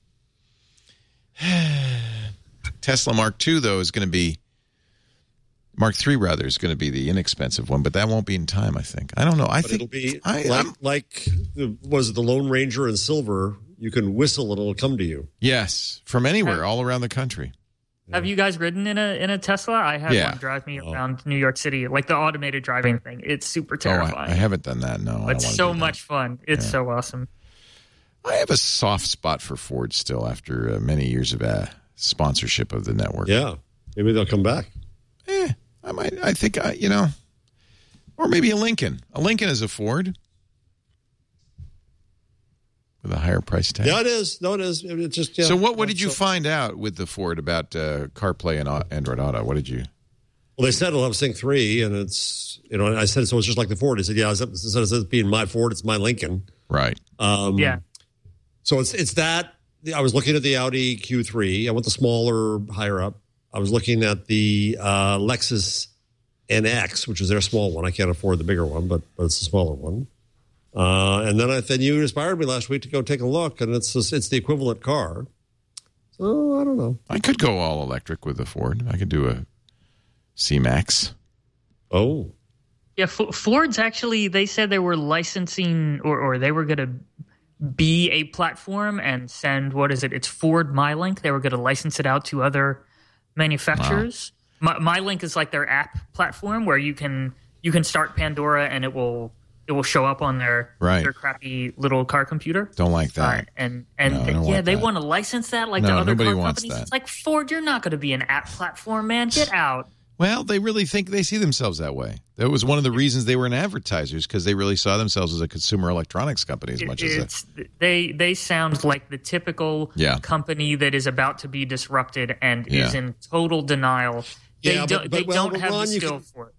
Yep. Tesla Mark II, though, is going to be Mark III, rather, is going to be the inexpensive one, but that won't be in time, I think. I don't know. I think it'll be was it the Lone Ranger in silver? You can whistle and it'll come to you. Yes, from anywhere, all around the country. Have you guys ridden in a Tesla? I had one drive me around New York City, like the automated driving thing. It's super terrifying. I haven't done that, no. It's so much fun. It's so awesome. I have a soft spot for Ford still after many years of sponsorship of the network. Yeah, maybe they'll come back. I might. I think or maybe a Lincoln. A Lincoln is a Ford with a higher price tag. Yeah, it is. No, it is. It's just. Yeah. So what did you find out with the Ford about CarPlay and Android Auto? What did you? Well, they said it'll have Sync 3, and it's and I said so. It's just like the Ford. He said, yeah, instead of it being my Ford, it's my Lincoln. Right. Yeah. So it's that. I was looking at the Audi Q3. I went the smaller, higher up. I was looking at the Lexus NX, which is their small one. I can't afford the bigger one, but it's a smaller one. And then you inspired me last week to go take a look, and it's the equivalent car. So I don't know. I could go all electric with the Ford. I could do a C-Max. Oh. Yeah, Ford's actually, they said they were licensing or they were going to be a platform and send, it's Ford MyLink. They were going to license it out to other manufacturers. Wow. MyLink is like their app platform where you can start Pandora and it will show up on their crappy little car computer. Don't like that. They want to license that like the other car companies. That. It's like, Ford, you're not going to be an app platform, man. Get out. Well, they really think they see themselves that way. That was one of the reasons they were in advertisers, because they really saw themselves as a consumer electronics company as much as they sound like the typical company that is about to be disrupted and is in total denial. They don't have the skill for it.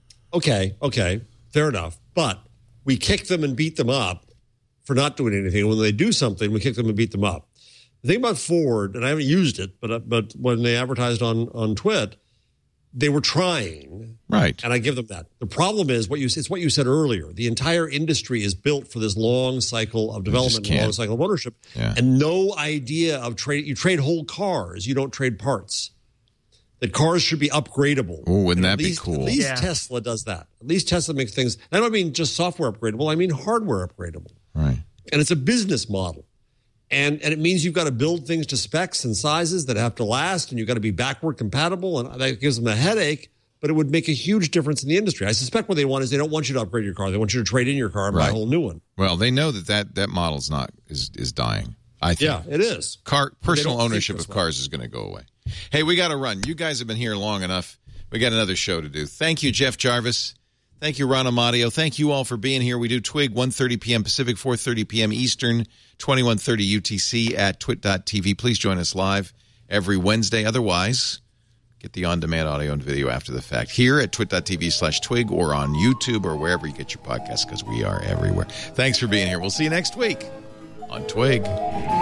Okay, fair enough. But we kick them and beat them up for not doing anything. When they do something, we kick them and beat them up. The thing about Ford, and I haven't used it, but when they advertised on Twit, they were trying, right? And I give them that. The problem is it's what you said earlier. The entire industry is built for this long cycle of development, and long cycle of ownership, and no idea of trade. You trade whole cars. You don't trade parts. That cars should be upgradable. Oh, wouldn't that be cool? At least Tesla does that. At least Tesla makes things. I don't mean just software upgradable. I mean hardware upgradable. Right. And it's a business model. And it means you've got to build things to specs and sizes that have to last, and you've got to be backward compatible, and that gives them a headache, but it would make a huge difference in the industry. I suspect what they want is they don't want you to upgrade your car. They want you to trade in your car and buy a whole new one. Well, they know that model's is dying, I think. Yeah, it is. Personal ownership of cars is going to go away. Hey, we got to run. You guys have been here long enough. We got another show to do. Thank you, Jeff Jarvis. Thank you, Ron Amadio. Thank you all for being here. We do Twig 1:30 p.m. Pacific, 4:30 p.m. Eastern, 21:30 UTC at twit.tv. Please join us live every Wednesday. Otherwise, get the on-demand audio and video after the fact here at twit.tv/twig or on YouTube or wherever you get your podcasts, because we are everywhere. Thanks for being here. We'll see you next week on Twig.